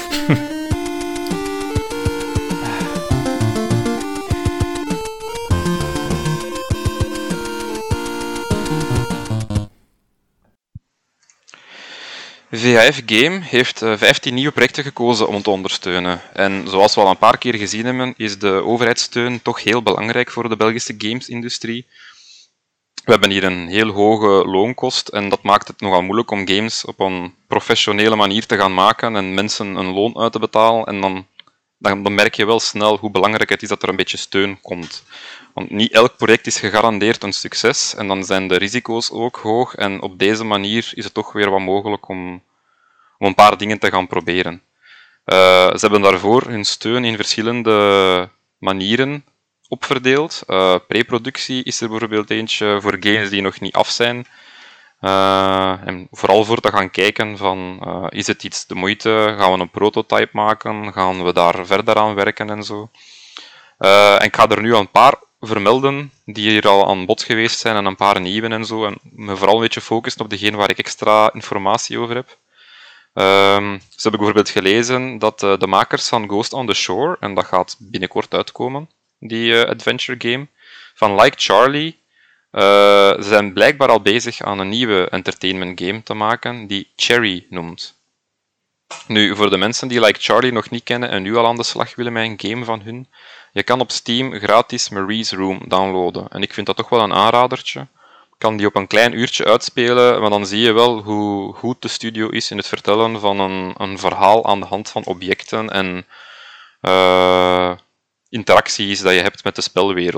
V H F Game heeft vijftien nieuwe projecten gekozen om te ondersteunen. En zoals we al een paar keer gezien hebben, is de overheidssteun toch heel belangrijk voor de Belgische gamesindustrie. We hebben hier een heel hoge loonkost en dat maakt het nogal moeilijk om games op een professionele manier te gaan maken en mensen een loon uit te betalen. En dan, dan, dan merk je wel snel hoe belangrijk het is dat er een beetje steun komt. Want niet elk project is gegarandeerd een succes en dan zijn de risico's ook hoog. En op deze manier is het toch weer wat mogelijk om, om een paar dingen te gaan proberen. Uh, ze hebben daarvoor hun steun in verschillende manieren opverdeeld. Uh, pre-productie is er bijvoorbeeld eentje voor games die nog niet af zijn. Uh, en vooral voor te gaan kijken van, uh, is het iets de moeite? Gaan we een prototype maken? Gaan we daar verder aan werken en zo? Uh, en ik ga er nu een paar vermelden die hier al aan bod geweest zijn en een paar nieuwe en zo. En me vooral een beetje focussen op degene waar ik extra informatie over heb. Um, ze hebben bijvoorbeeld gelezen dat uh, de makers van Ghost on the Shore, en dat gaat binnenkort uitkomen, die uh, adventure game, van Like Charlie, uh, ze zijn blijkbaar al bezig aan een nieuwe entertainment game te maken die Cherry noemt. Nu, voor de mensen die Like Charlie nog niet kennen en nu al aan de slag willen met een game van hun, je kan op Steam gratis Marie's Room downloaden. En ik vind dat toch wel een aanradertje. Ik kan die op een klein uurtje uitspelen, maar dan zie je wel hoe goed de studio is in het vertellen van een, een verhaal aan de hand van objecten en uh, interacties dat je hebt met de spelwereld.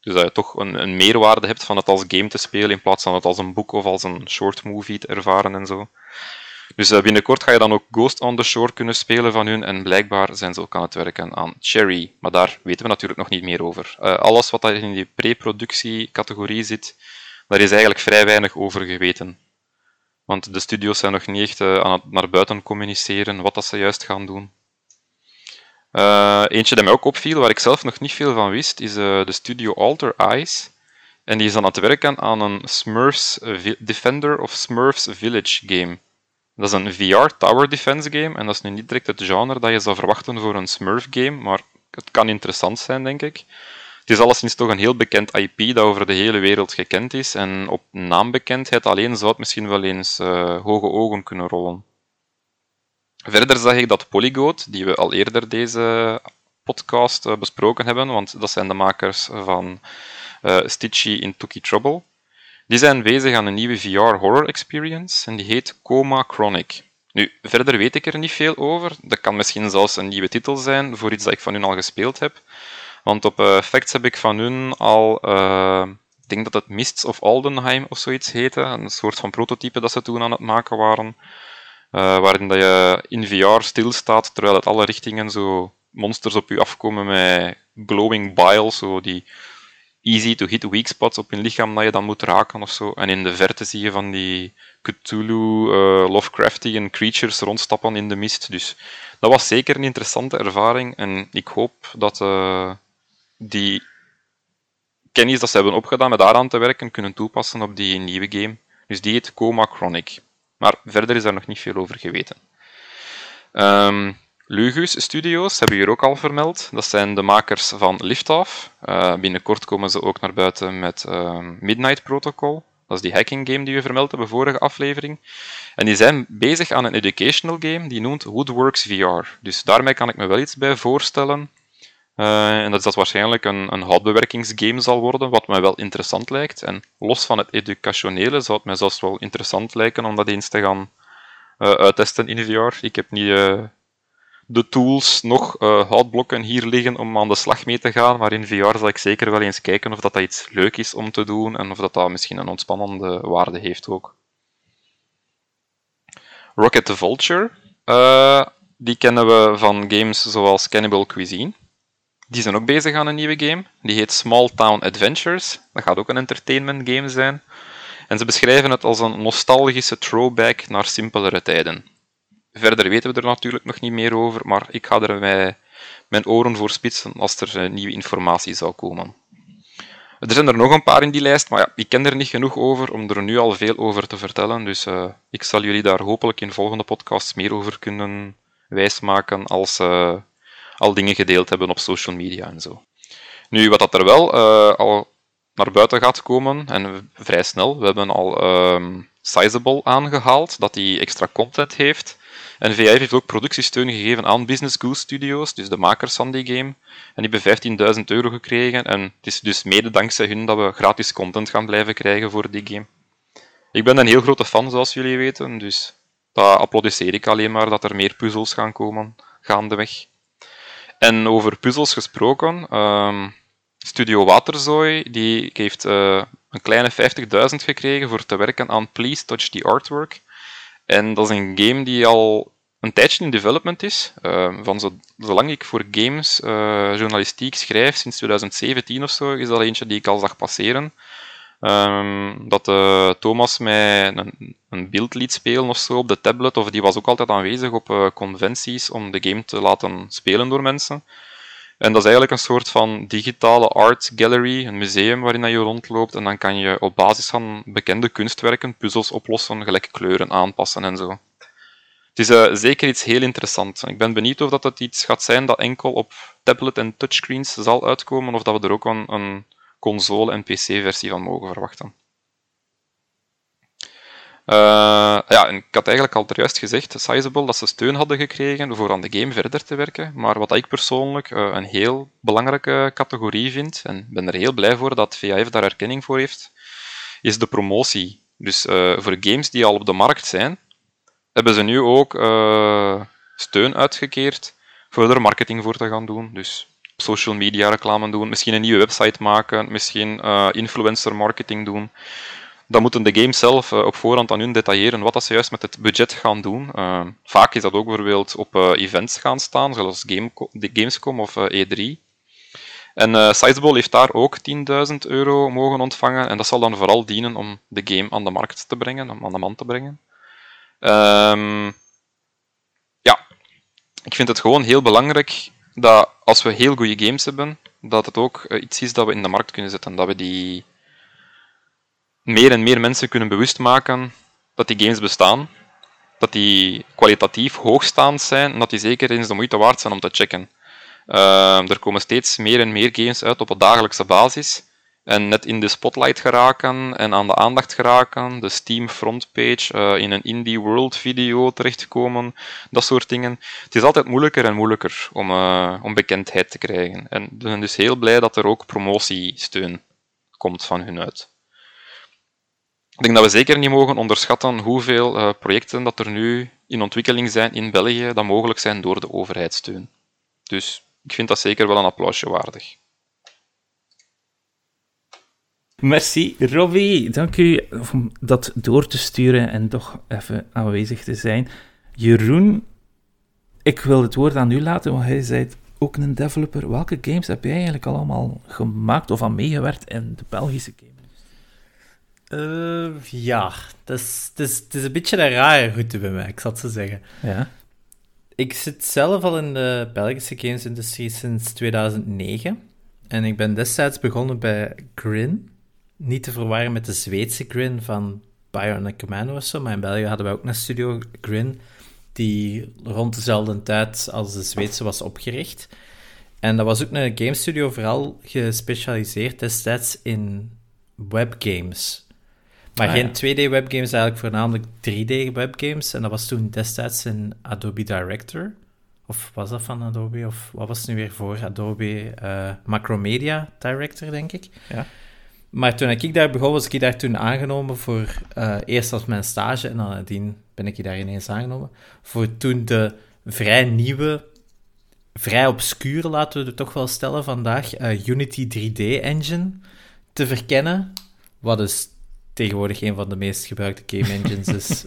Dus dat je toch een, een meerwaarde hebt van het als game te spelen, in plaats van het als een boek of als een short movie te ervaren en zo. Dus uh, binnenkort ga je dan ook Ghost on the Shore kunnen spelen van hun, en blijkbaar zijn ze ook aan het werken aan Cherry. Maar daar weten we natuurlijk nog niet meer over. Uh, alles wat daar in die pre-productie-categorie zit, daar is eigenlijk vrij weinig over geweten. Want de studio's zijn nog niet echt uh, aan het naar buiten communiceren wat dat ze juist gaan doen. Uh, eentje dat mij ook opviel, waar ik zelf nog niet veel van wist, is uh, de studio Alter Eyes. En die is aan het werken aan een Smurfs Defender of Smurfs Village game. Dat is een V R Tower Defense game, en dat is nu niet direct het genre dat je zou verwachten voor een Smurf game, maar het kan interessant zijn, denk ik. Het is alleszins toch een heel bekend I P dat over de hele wereld gekend is, en op naambekendheid alleen zou het misschien wel eens uh, hoge ogen kunnen rollen. Verder zag ik dat Polygoat, die we al eerder deze podcast uh, besproken hebben, want dat zijn de makers van uh, Stitchy in Tookie Trouble, die zijn bezig aan een nieuwe V R horror experience, en die heet Coma Chronic. Nu, verder weet ik er niet veel over. Dat kan misschien zelfs een nieuwe titel zijn voor iets dat ik van hun al gespeeld heb. Want op uh, Facts heb ik van hun al, uh, ik denk dat het Mists of Aldenheim of zoiets heette, een soort van prototype dat ze toen aan het maken waren, uh, waarin dat je in V R stilstaat, terwijl uit alle richtingen zo monsters op je afkomen met glowing bile, zo die easy to hit weak spots op je lichaam dat je dan moet raken of zo. En in de verte zie je van die Cthulhu, uh, Lovecraftian creatures rondstappen in de mist. Dus dat was zeker een interessante ervaring, en ik hoop dat uh, die kennis dat ze hebben opgedaan met daaraan te werken kunnen toepassen op die nieuwe game. Dus die heet Coma Chronic. Maar verder is daar nog niet veel over geweten. Um, Lugus Studios hebben we hier ook al vermeld. Dat zijn de makers van Liftoff. Uh, binnenkort komen ze ook naar buiten met uh, Midnight Protocol. Dat is die hacking game die we vermeld hebben vorige aflevering. En die zijn bezig aan een educational game die noemt Woodworks V R. Dus daarmee kan ik me wel iets bij voorstellen. Uh, en dat dat waarschijnlijk een, een houtbewerkingsgame zal worden, wat mij wel interessant lijkt. En los van het educationele zou het mij zelfs wel interessant lijken om dat eens te gaan uh, uittesten in V R. Ik heb niet uh, de tools, nog uh, houtblokken hier liggen om aan de slag mee te gaan, maar in V R zal ik zeker wel eens kijken of dat, dat iets leuk is om te doen en of dat, dat misschien een ontspannende waarde heeft ook. Rocket the Vulture, uh, die kennen we van games zoals Cannibal Cuisine. Die zijn ook bezig aan een nieuwe game. Die heet Small Town Adventures. Dat gaat ook een entertainment game zijn. En ze beschrijven het als een nostalgische throwback naar simpelere tijden. Verder weten we er natuurlijk nog niet meer over, maar ik ga er mij mijn oren voor spitsen als er nieuwe informatie zou komen. Er zijn er nog een paar in die lijst, maar ja, ik ken er niet genoeg over om er nu al veel over te vertellen. Dus uh, ik zal jullie daar hopelijk in volgende podcasts meer over kunnen wijsmaken als ze uh, al dingen gedeeld hebben op social media en zo. Nu, wat dat er wel uh, al naar buiten gaat komen, en vrij snel, we hebben al um, Sizable aangehaald, dat die extra content heeft. En V I heeft ook productiesteun gegeven aan Business Goose Studios, dus de makers van die game. En die hebben vijftienduizend euro gekregen, en het is dus mede dankzij hun dat we gratis content gaan blijven krijgen voor die game. Ik ben een heel grote fan, zoals jullie weten, dus daar applaudisseer ik alleen maar dat er meer puzzels gaan komen gaandeweg. En over puzzels gesproken, um, Studio Waterzooi die heeft uh, een kleine vijftigduizend gekregen voor te werken aan Please Touch the Artwork. En dat is een game die al een tijdje in development is. Uh, van zo, zolang ik voor games uh, journalistiek schrijf, sinds twintig zeventien of zo, is dat eentje die ik al zag passeren. Um, dat uh, Thomas mij een, een beeld liet spelen of zo op de tablet, of die was ook altijd aanwezig op uh, conventies om de game te laten spelen door mensen. En dat is eigenlijk een soort van digitale art gallery, een museum waarin je rondloopt, en dan kan je op basis van bekende kunstwerken puzzels oplossen, gelijk kleuren aanpassen en zo. Het is uh, zeker iets heel interessants. Ik ben benieuwd of dat het iets gaat zijn dat enkel op tablet en touchscreens zal uitkomen, of dat we er ook een, een console- en P C-versie van mogen verwachten. Uh, ja, en ik had eigenlijk al juist gezegd, Sizable, dat ze steun hadden gekregen voor aan de game verder te werken. Maar wat ik persoonlijk uh, een heel belangrijke categorie vind, en ik ben er heel blij voor dat V I F daar erkenning voor heeft, is de promotie. Dus uh, voor games die al op de markt zijn, hebben ze nu ook uh, steun uitgekeerd voor er marketing voor te gaan doen. Dus op social media reclame doen, misschien een nieuwe website maken, misschien uh, influencer marketing doen. Dan moeten de games zelf uh, op voorhand aan hun detailleren wat dat ze juist met het budget gaan doen. Uh, vaak is dat ook bijvoorbeeld op uh, events gaan staan, zoals Gameco- de Gamescom of uh, E drie. En uh, Sizable heeft daar ook tienduizend euro mogen ontvangen. En dat zal dan vooral dienen om de game aan de markt te brengen, om aan de man te brengen. Um, ja, ik vind het gewoon heel belangrijk dat als we heel goede games hebben, dat het ook uh, iets is dat we in de markt kunnen zetten. Dat we die meer en meer mensen kunnen bewust maken dat die games bestaan. Dat die kwalitatief hoogstaand zijn en dat die zeker eens de moeite waard zijn om te checken. Uh, er komen steeds meer en meer games uit op een dagelijkse basis. En net in de spotlight geraken en aan de aandacht geraken. De Steam frontpage, uh, in een Indie World video terechtkomen. Dat soort dingen. Het is altijd moeilijker en moeilijker om, uh, om bekendheid te krijgen. En we zijn dus heel blij dat er ook promotiesteun komt van hun uit. Ik denk dat we zeker niet mogen onderschatten hoeveel uh, projecten dat er nu in ontwikkeling zijn in België, dat mogelijk zijn door de overheidssteun. Dus ik vind dat zeker wel een applausje waardig. Merci, Robbie. Dank u om dat door te sturen en toch even aanwezig te zijn. Jeroen, ik wil het woord aan u laten, want hij zei ook een developer. Welke games heb jij eigenlijk allemaal gemaakt of aan meegewerkt in de Belgische game? Uh, ja, het is, is, is een beetje een rare route bij mij, ik zal het zo zeggen. Ja. Ik zit zelf al in de Belgische gamesindustrie sinds tweeduizend negen. En ik ben destijds begonnen bij Grin. Niet te verwarren met de Zweedse Grin van Bionic Commando of zo, maar in België hadden wij ook een studio, Grin, die rond dezelfde tijd als de Zweedse was opgericht. En dat was ook een game studio vooral gespecialiseerd destijds in webgames. Maar ah, geen ja. twee D webgames, eigenlijk voornamelijk drie D webgames. En dat was toen destijds in Adobe Director. Of was dat van Adobe? Of wat was het nu weer voor Adobe? Uh, Macromedia Director, denk ik. Ja. Maar toen ik daar begon, was ik daar toen aangenomen voor... Uh, eerst als mijn stage en dan nadien ben ik daar ineens aangenomen. Voor toen de vrij nieuwe, vrij obscure, laten we het toch wel stellen vandaag, uh, Unity drie D Engine te verkennen. Wat dus tegenwoordig een van de meest gebruikte game engines is.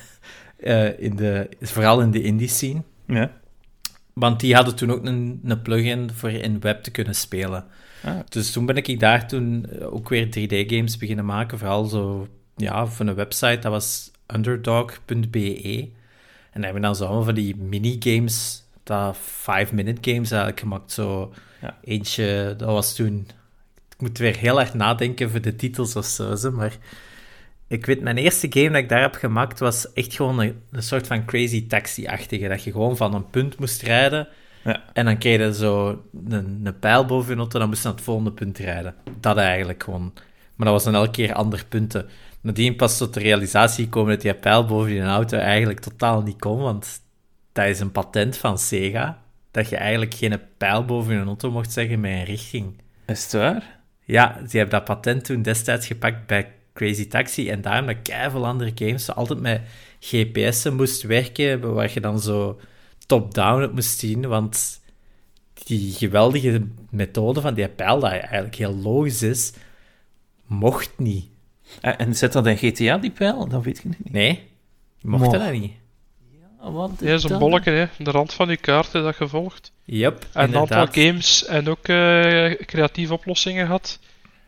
uh, in de, vooral in de indie scene. Ja. Want die hadden toen ook een, een plugin voor in web te kunnen spelen. Ah. Dus toen ben ik daar toen ook weer drie D games beginnen maken. Vooral zo, ja, van een website, dat was underdog punt b e. En daar hebben we dan zo allemaal van die minigames, dat five-minute games eigenlijk gemaakt. Zo Ja. eentje, dat was toen... Ik moet weer heel erg nadenken voor de titels of zo, maar... Ik weet, mijn eerste game dat ik daar heb gemaakt was echt gewoon een, een soort van Crazy Taxi-achtige. Dat je gewoon van een punt moest rijden. Ja. En dan kreeg je zo een, een pijl boven je auto, dan moest je naar het volgende punt rijden. Dat eigenlijk gewoon. Maar dat was dan elke keer ander punten. Nadien pas tot de realisatie gekomen dat die pijl boven je auto eigenlijk totaal niet kon, want dat is een patent van Sega, dat je eigenlijk geen pijl boven je auto mocht zeggen met een richting. Is het waar? Ja, die hebben dat patent toen destijds gepakt bij Crazy Taxi, en daarom dat keiveel andere games altijd met G P S'en moest werken, waar je dan zo top-down het moest zien, want die geweldige methode van die pijl, dat eigenlijk heel logisch is, mocht niet. En zit dat in G T A, die pijl? Dat weet ik niet. Nee, mocht Mo. dat niet. Ja, wat Ja, zo'n dan? bolletje, hè. De rand van je kaart is dat gevolgd. Yep, En een aantal inderdaad. games en ook uh, creatieve oplossingen gehad.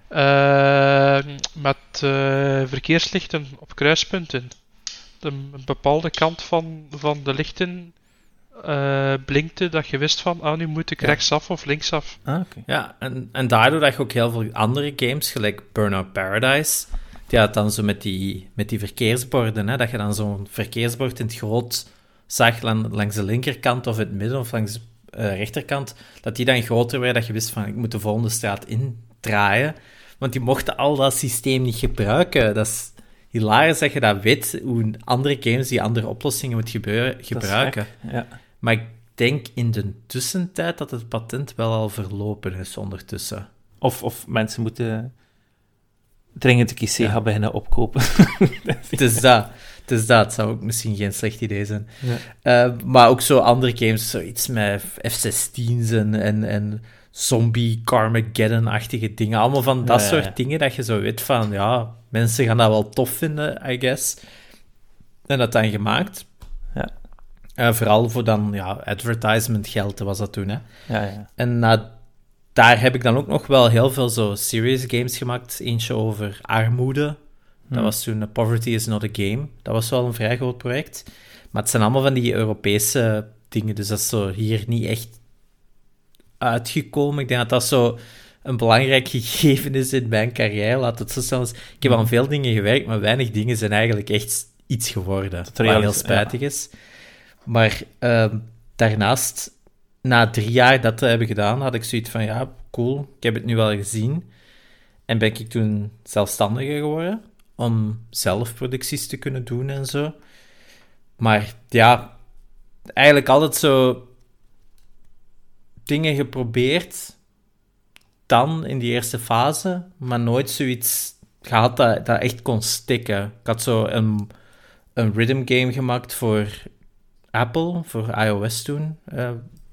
Uh, met uh, verkeerslichten op kruispunten. De, een bepaalde kant van, van de lichten uh, blinkte, dat je wist van, ah, nu moet ik Ja. rechtsaf of linksaf. Ah, oké. Ja, en, en daardoor dat je ook heel veel andere games, gelijk Burnout Paradise, die had dan zo met die, met die verkeersborden, hè, dat je dan zo'n verkeersbord in het groot zag lang, langs de linkerkant of het midden of langs de uh, rechterkant, dat die dan groter werd, dat je wist van, ik moet de volgende straat indraaien. Want die mochten al dat systeem niet gebruiken. Dat is hilarisch dat je dat weet, hoe andere games die andere oplossingen moet gebeur- gebruiken. Dat is gek, ja. Maar ik denk in de tussentijd dat het patent wel al verlopen is ondertussen. Of, of mensen moeten dringend een K C Ja. gaan beginnen opkopen. Het is dat. Het is dat. Het zou ook misschien geen slecht idee zijn. Ja. Uh, maar ook zo andere games, zoiets met F zestien's en, en, en zombie Carmageddon-achtige dingen. Allemaal van dat Ja, ja, soort ja. dingen dat je zo weet van, ja, mensen gaan dat wel tof vinden, I guess. En dat dan gemaakt. Ja. Uh, vooral voor dan, ja, advertisement geld was dat toen, hè. Ja, ja. En uh, daar heb ik dan ook nog wel heel veel zo serious games gemaakt. Eentje over armoede. Dat Hmm. was toen uh, Poverty is not a Game. Dat was wel een vrij groot project. Maar het zijn allemaal van die Europese dingen, dus dat is zo hier niet echt uitgekomen. Ik denk dat dat zo een belangrijk gegeven is in mijn carrière. Laat het zo snel eens... Ik heb aan veel dingen gewerkt, maar weinig dingen zijn eigenlijk echt iets geworden. Wat realiseert, heel spijtig is. Maar uh, daarnaast, na drie jaar dat te hebben gedaan, had ik zoiets van, ja, cool, ik heb het nu wel gezien. En ben ik toen zelfstandiger geworden, om zelf producties te kunnen doen en zo. Maar ja, eigenlijk altijd zo dingen geprobeerd, dan in die eerste fase, maar nooit zoiets gehad dat, dat echt kon stikken. Ik had zo een, een rhythm game gemaakt voor Apple, voor iOS toen, uh,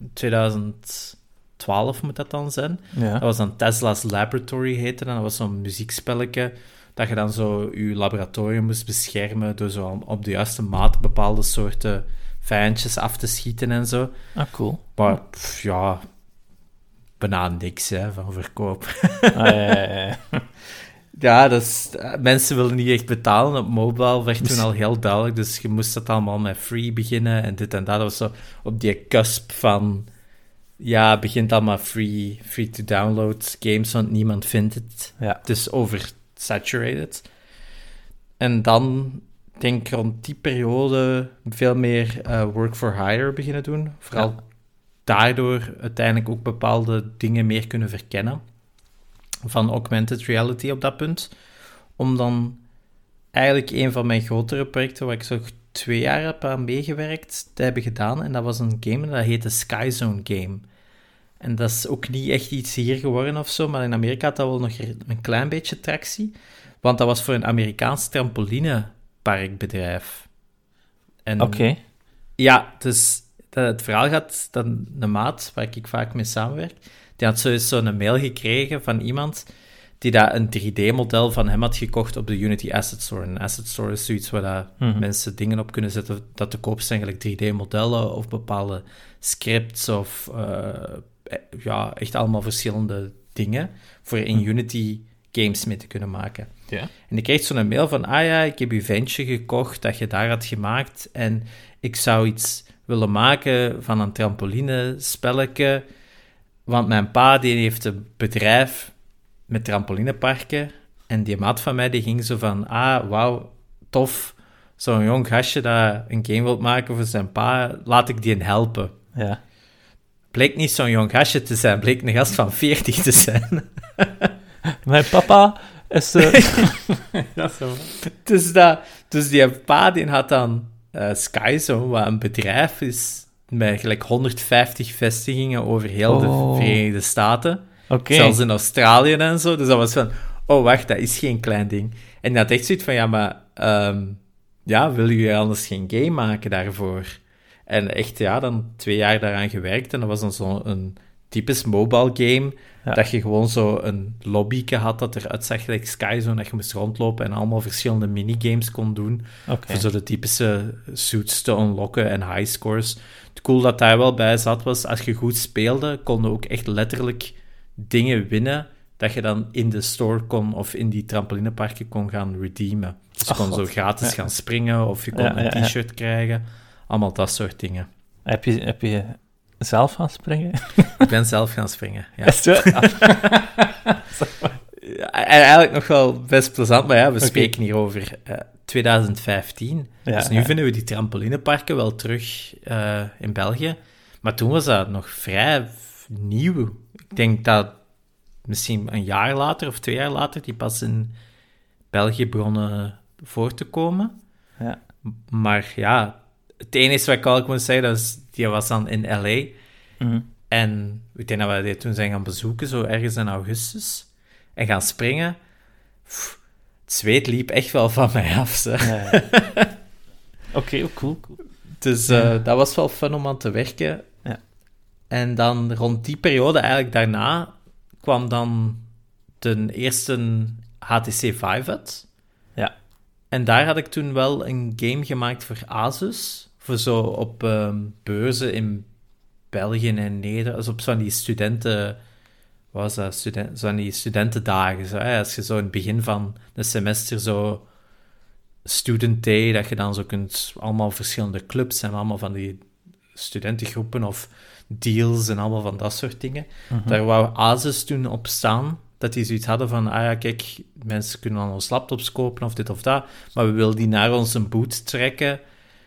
twintig twaalf moet dat dan zijn. Ja. Dat was dan Tesla's Laboratory heette, en dat was zo'n muziekspelletje, dat je dan zo je laboratorium moest beschermen door zo op de juiste maat bepaalde soorten vijandjes af te schieten en zo. Ah, cool. Maar pff, ja, bijna niks hè, van verkoop. Ah, ja, ja, ja. Ja, dus, mensen willen niet echt betalen. Op mobile werd toen al heel duidelijk, dus je moest dat allemaal met free beginnen en dit en dat. Dat was zo op die cusp van, ja, begint allemaal free, free to download games, want niemand vindt het. Ja. Het is oversaturated. En dan, denk ik, rond die periode veel meer uh, work for hire beginnen doen. Vooral Ja. daardoor uiteindelijk ook bepaalde dingen meer kunnen verkennen van augmented reality op dat punt. Om dan eigenlijk een van mijn grotere projecten, waar ik zo twee jaar heb aan meegewerkt, te hebben gedaan. En dat was een game, dat heette Skyzone Game. En dat is ook niet echt iets hier geworden of zo, maar in Amerika had dat wel nog een klein beetje tractie. Want dat was voor een Amerikaans trampolineparkbedrijf. En Oké. Okay. ja, dus het verhaal gaat dat een maat, waar ik vaak mee samenwerk, die had sowieso zo'n mail gekregen van iemand die daar een drie D-model van hem had gekocht op de Unity Asset Store. Een Asset Store is zoiets waar dat mm-hmm. mensen dingen op kunnen zetten dat te koop zijn, eigenlijk drie D-modellen of bepaalde scripts of uh, ja, echt allemaal verschillende dingen voor in mm-hmm. Unity games mee te kunnen maken. Yeah. En ik kreeg zo'n mail van, ah ja, ik heb je ventje gekocht dat je daar had gemaakt en ik zou iets willen maken van een trampolinespelletje, want mijn pa die heeft een bedrijf met trampolineparken en die maat van mij die ging zo van, ah, wauw, tof, zo'n jong gastje dat een game wil maken voor zijn pa, laat ik die helpen. Ja. Bleek niet zo'n jong gastje te zijn, bleek een gast van veertig te zijn. Mijn papa is... Uh... ja, zo. Dus, dat, dus die pa die had dan uh, Skyzone, wat een bedrijf is met gelijk honderdvijftig vestigingen over heel oh. de Verenigde Staten. Okay. Zelfs in Australië en zo. Dus dat was van, oh wacht, dat is geen klein ding. En die had echt zoiets van, ja, maar um, ja, wil je anders geen game maken daarvoor? En echt, ja, dan twee jaar daaraan gewerkt. En dat was dan zo'n typisch mobile game, ja. dat je gewoon zo een lobbyke had dat eruit zag gelijk Skyzone, dat je moest rondlopen en allemaal verschillende minigames kon doen. Okay. Voor zo de typische suits te unlocken en highscores. Het cool dat daar wel bij zat was, als je goed speelde, kon je ook echt letterlijk dingen winnen dat je dan in de store kon of in die trampolineparken kon gaan redeemen. Dus je oh, kon God. zo gratis ja. gaan springen of je kon ja, een ja, t-shirt ja. krijgen. Allemaal dat soort dingen. Heb je, heb je zelf gaan springen? Ik ben zelf gaan springen, ja. Is het wel? ja, eigenlijk nog wel best plezant, maar ja, we okay. spreken hier over uh, twintig vijftien. Ja, dus nu ja. vinden we die trampolineparken wel terug uh, in België. Maar toen was dat nog vrij nieuw. Ik denk dat misschien een jaar later of twee jaar later die pas in België begonnen voor te komen. Ja. Maar ja, het enige wat ik al kon zeggen, dat was, die was dan in L A. Mm-hmm. En ik denk dat we die toen zijn gaan bezoeken, zo ergens in augustus. En gaan springen. Pff, het zweet liep echt wel van mij af. Ja, ja. Oké, okay, cool, cool. Dus uh, ja. dat was wel fun om aan te werken. Ja. En dan rond die periode, eigenlijk daarna, kwam dan de eerste H T C vijf uit. Ja. En daar had ik toen wel een game gemaakt voor Asus. Voor zo op um, beurzen in België en Nederland. Dus op zo'n die studenten... Wat was dat? Student, zo'n die studentendagen. Zo, hè? Als je zo in het begin van een semester zo... Student Day, dat je dan zo kunt... Allemaal verschillende clubs en allemaal van die studentengroepen of deals en allemaal van dat soort dingen. Uh-huh. Daar wou Asus toen op staan... Dat die zoiets hadden van, ah ja, kijk, mensen kunnen dan ons laptops kopen of dit of dat, maar we willen die naar onze boot trekken.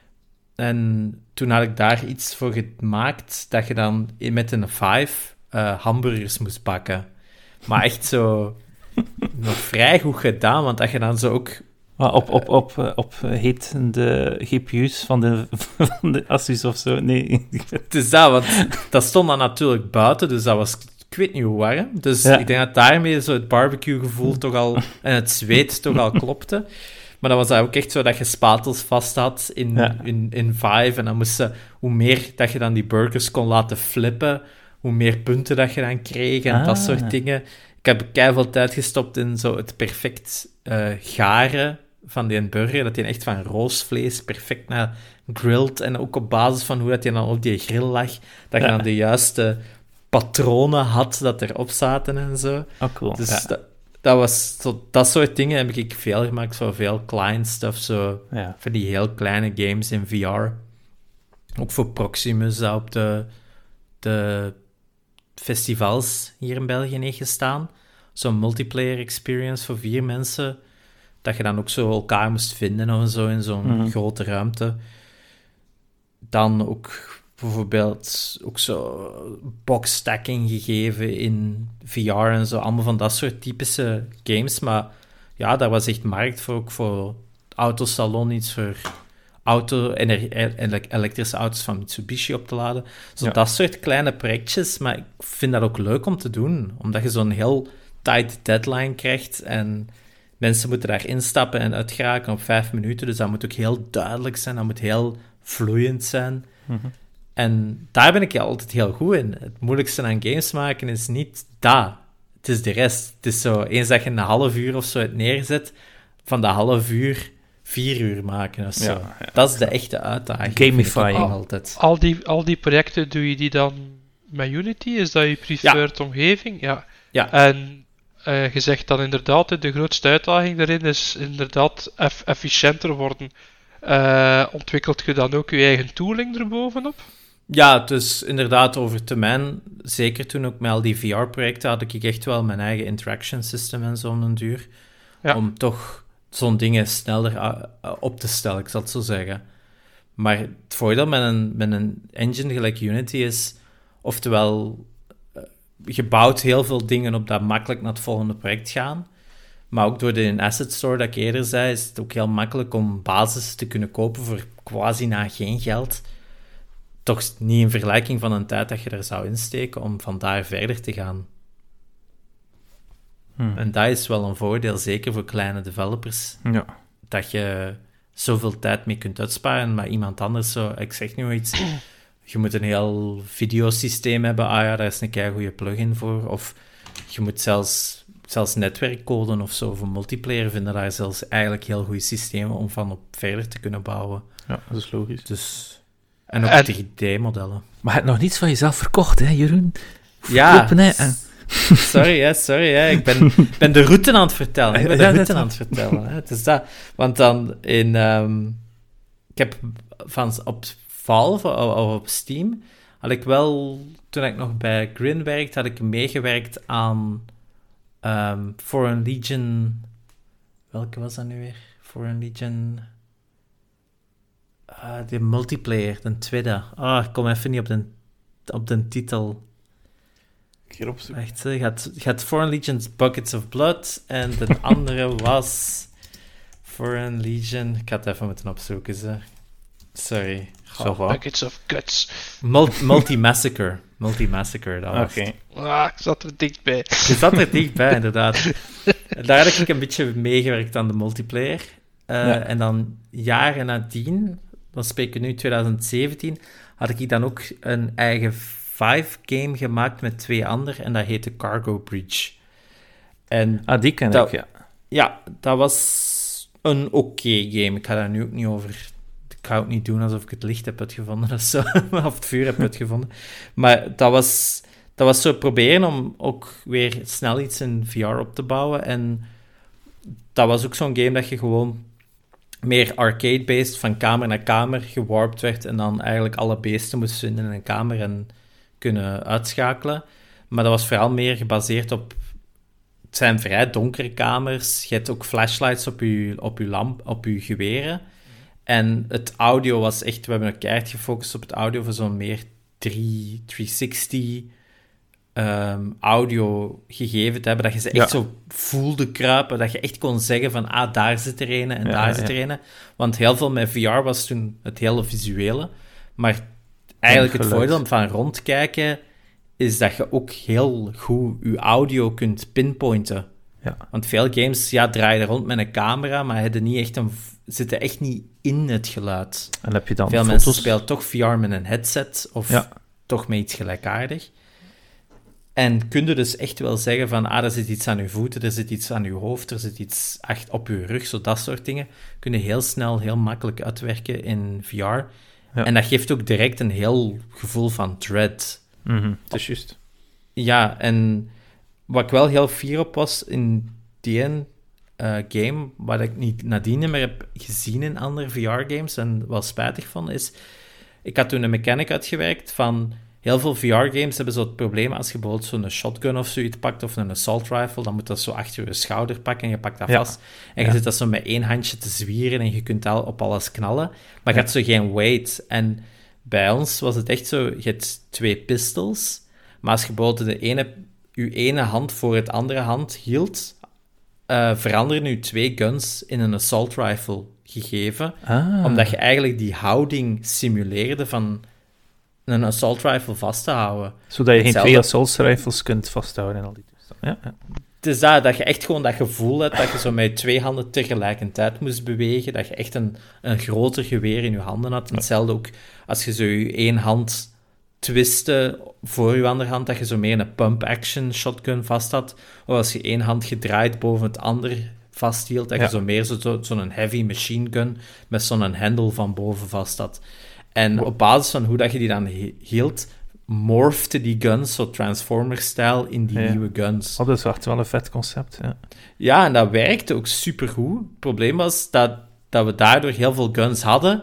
En toen had ik daar iets voor gemaakt, dat je dan met een vijf uh, hamburgers moest bakken. Maar echt zo nog vrij goed gedaan, want dat je dan zo ook... Maar op, op, op, op, op hetende G P U's van de, van de Asus of zo? Nee. Het is dat, want dat stond dan natuurlijk buiten, dus dat was... Ik weet niet hoe warm. Dus ja. Ik denk dat daarmee zo het barbecue-gevoel toch al... En het zweet toch al klopte. Maar dan was dat ook echt zo dat je spatels vast had in, ja. in, in Vive. En dan moest je... Hoe meer dat je dan die burgers kon laten flippen, hoe meer punten dat je dan kreeg en ah. dat soort dingen. Ik heb keiveel tijd gestopt in zo het perfect uh, garen van die burger. Dat die echt van roosvlees perfect naar grilled. En ook op basis van hoe dat die dan op die grill lag, dat je ja. dan de juiste... patronen had dat erop zaten en zo. Oh, cool. Dus ja. dat, dat was zo, dat soort dingen heb ik veel gemaakt, zo veel client stuff, zo ja. voor die heel kleine games in V R. Ook voor Proximus, dat op de, de festivals hier in België heeft gestaan. Zo'n multiplayer experience voor vier mensen, dat je dan ook zo elkaar moest vinden of zo in zo'n mm-hmm. grote ruimte. Dan ook... Bijvoorbeeld ook zo box-stacking gegeven in V R en zo. Allemaal van dat soort typische games. Maar ja, daar was echt markt voor, ook voor autosalon, iets voor auto, ener- elektrische auto's van Mitsubishi op te laden. Zo ja. Dat soort kleine projectjes. Maar ik vind dat ook leuk om te doen. Omdat je zo'n heel tight deadline krijgt. En mensen moeten daar instappen en uitgeraken op vijf minuten. Dus dat moet ook heel duidelijk zijn. Dat moet heel vloeiend zijn. Mm-hmm. En daar ben ik altijd heel goed in. Het moeilijkste aan games maken is niet dat. Het is de rest. Het is zo, eens dat je een half uur of zo het neerzet, van dat half uur vier uur maken of zo. Ja, ja, dat is de echte uitdaging. Gamify. Al, altijd. Al, die, al die projecten, doe je die dan met Unity? Is dat je preferred ja. omgeving? Ja. ja. En uh, je zegt dan inderdaad, de grootste uitdaging daarin is inderdaad eff- efficiënter worden. Uh, ontwikkelt je dan ook je eigen tooling erbovenop? Ja, dus inderdaad, over termijn, zeker toen ook met al die V R-projecten, had ik echt wel mijn eigen interaction system en zo een duur, ja. om toch zo'n dingen sneller uh, op te stellen, ik zal het zo zeggen. Maar het voordeel met een, met een engine gelijk Unity is, oftewel, uh, je bouwt heel veel dingen op dat makkelijk naar het volgende project gaan, maar ook door de asset store dat ik eerder zei, is het ook heel makkelijk om basis te kunnen kopen voor quasi na geen geld. Toch niet in vergelijking van een tijd dat je er zou insteken om van daar verder te gaan. Hmm. En dat is wel een voordeel, zeker voor kleine developers. Ja. Dat je zoveel tijd mee kunt uitsparen, maar iemand anders zo... Ik zeg nu iets... Je moet een heel videosysteem hebben. Ah ja, daar is een keigoede plugin voor. Of je moet zelfs, zelfs netwerkcode of zo voor multiplayer vinden. Daar zelfs eigenlijk heel goede systemen om van op verder te kunnen bouwen. Ja, dat is logisch. Dus... En ook en... drie D-modellen. Maar je hebt nog niets van jezelf verkocht, hè, Jeroen? Ja. Open, hè? Sorry, hè, sorry. Hè. Ik ben, ben de route aan het vertellen. Ik ben de ja, route aan het vertellen. Hè. Het is dat. Want dan in... Um, ik heb van op Valve of op Steam had ik wel... Toen ik nog bij Grin werkte, had ik meegewerkt aan um, Foreign Legion... Welke was dat nu weer? Foreign Legion... Uh, de multiplayer, de tweede. Ah, oh, ik kom even niet op de, op de titel. Wacht, je had, je had Foreign Legion's Buckets of Blood en de andere was Foreign Legion... Ik ga het even moeten opzoeken, ze. Sorry. Oh, Buckets of Guts. Mul- Multi-Massacre. Multi-Massacre, dat was okay. Ah, ik zat er dichtbij. Je zat er dichtbij, inderdaad. Daar had ik een beetje meegewerkt aan de multiplayer. Uh, ja. En dan jaren nadien... Dan spreek ik nu twintig zeventien, had ik dan ook een eigen Vive-game gemaakt met twee anderen en dat heette Cargo Breach. En ah, die ken dat, ik, ja. Ja, dat was een oké okay game. Ik ga daar nu ook niet over... Ik ga het niet doen alsof ik het licht heb uitgevonden of zo, of het vuur heb uitgevonden. Maar dat was, dat was zo proberen om ook weer snel iets in V R op te bouwen. En dat was ook zo'n game dat je gewoon meer arcade-based van kamer naar kamer gewarpt werd en dan eigenlijk alle beesten moest vinden in een kamer en kunnen uitschakelen. Maar dat was vooral meer gebaseerd op... Het zijn vrij donkere kamers. Je hebt ook flashlights op je, op je lamp, op je geweren. En het audio was echt... We hebben een keihard gefocust op het audio voor zo'n meer drie driehonderdzestig um, audio gegeven te hebben. Dat je ze echt ja. zo voelde kruipen. Dat je echt kon zeggen van... Ah, daar zit er een en ja, daar ja. zit er een. Want heel veel met V R was toen het hele visuele. Maar eigenlijk het voordeel van rondkijken... is dat je ook heel goed je audio kunt pinpointen. Ja. Want veel games ja, draaien rond met een camera, maar hebben niet echt een, zitten echt niet in het geluid. En heb je dan veel foto's? Mensen spelen toch V R met een headset, of ja. toch met iets gelijkaardig. En kun je dus echt wel zeggen van, ah, er zit iets aan je voeten, er zit iets aan je hoofd, er zit iets echt op je rug, zo dat soort dingen. Kun je heel snel, heel makkelijk uitwerken in V R. Ja. En dat geeft ook direct een heel gevoel van dread. Mm-hmm, dat is juist. Ja, en wat ik wel heel fier op was in die uh, game, wat ik niet nadien meer heb gezien in andere V R-games en wel spijtig vond, is... Ik had toen een mechanic uitgewerkt van... Heel veel V R-games hebben zo het probleem, als je bijvoorbeeld zo'n shotgun of zoiets pakt, of een assault rifle, dan moet dat zo achter je schouder pakken en je pakt dat ja. vast. En je ja. zit dat zo met één handje te zwieren en je kunt al op alles knallen. Maar je ja. hebt zo geen weight. En bij ons was het echt zo, je hebt twee pistols, maar als je bijvoorbeeld de ene, je ene hand voor het andere hand hield, uh, veranderen nu twee guns in een assault rifle gegeven, ah. omdat je eigenlijk die houding simuleerde van een assault rifle vast te houden. Zodat je Hetzelfde. geen twee assault rifles kunt vasthouden en al die toestanden. Ja, ja. Het is dat, dat je echt gewoon dat gevoel hebt dat je zo met twee handen tegelijkertijd moest bewegen, dat je echt een, een groter geweer in je handen had. En hetzelfde ook als je zo je één hand twistte voor je andere hand, dat je zo meer een pump-action shotgun vast had. Of als je één hand gedraaid boven het ander vasthield, dat ja. je zo meer zo'n zo, zo'n heavy machine gun met zo'n hendel van boven vast had. En op basis van hoe dat je die dan hield, morfte die guns, zo Transformers-stijl, in die ja. nieuwe guns. Oh, dat is echt wel een vet concept, ja. Ja, en dat werkte ook supergoed. Het probleem was dat, dat we daardoor heel veel guns hadden,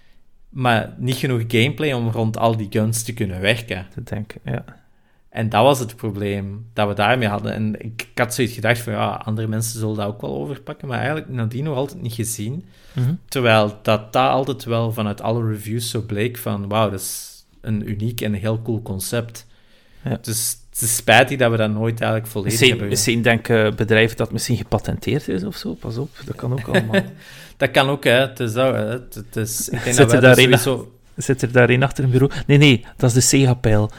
maar niet genoeg gameplay om rond al die guns te kunnen werken. Te denken, ja. En dat was het probleem, dat we daarmee hadden. En ik, ik had zoiets gedacht van, ja, andere mensen zullen dat ook wel overpakken, maar eigenlijk nadien nog altijd niet gezien. Mm-hmm. Terwijl dat, dat altijd wel vanuit alle reviews zo bleek van, wauw, dat is een uniek en heel cool concept. Ja. Dus het is spijtig dat we dat nooit eigenlijk volledig misschien, hebben. Misschien denken bedrijven dat misschien gepatenteerd is of zo, pas op, dat kan ook allemaal. Dat kan ook, hè. Het is dat, hè. Het is, ik denk Zit, dat er wij dat sowieso... Zit er daar een achter een bureau? Nee, nee, dat is de Sega-pijl.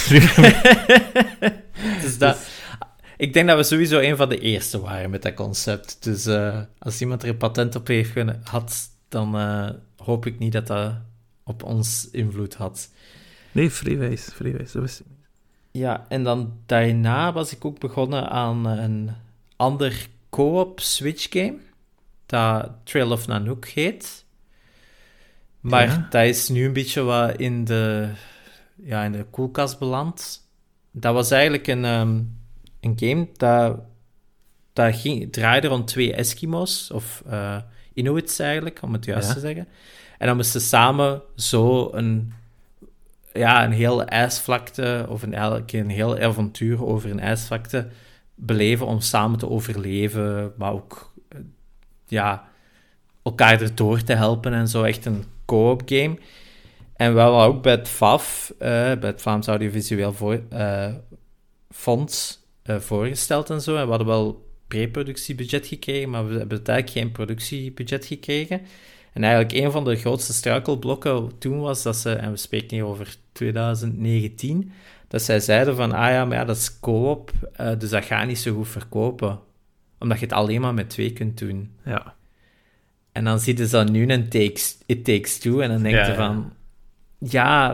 Dus dat... Ik denk dat we sowieso een van de eerste waren met dat concept. Dus uh, als iemand er een patent op heeft gehad, dan uh, hoop ik niet dat dat op ons invloed had. Nee, Freeways, Freeways, dat wist ik niet. Ja, en dan daarna was ik ook begonnen aan een ander co-op Switch game, dat Trail of Nanook heet. Maar ja. dat is nu een beetje wat in de, ja, in de koelkast beland. Dat was eigenlijk een, um, een game dat, dat ging, draaide rond twee Eskimo's, of uh, Inuits eigenlijk, om het juist ja. te zeggen. En dan moesten samen zo een, ja, een hele ijsvlakte, of een, eigenlijk een heel avontuur over een ijsvlakte beleven om samen te overleven, maar ook ja, elkaar erdoor te helpen en zo. Echt een co-op game. En we hadden ook bij het V A F, uh, bij het Vlaams Audiovisueel voor, uh, Fonds, uh, voorgesteld en zo. En we hadden wel pre-productiebudget gekregen, maar we hebben uiteindelijk geen productiebudget gekregen. En eigenlijk een van de grootste struikelblokken toen was dat ze, en we spreken hier over twintig negentien, dat zij zeiden van, ah ja, maar ja, dat is co-op, uh, dus dat gaat niet zo goed verkopen. Omdat je het alleen maar met twee kunt doen. Ja. En dan zie je dan nu een takes, It Takes Two, en dan denk je ja, van, ja,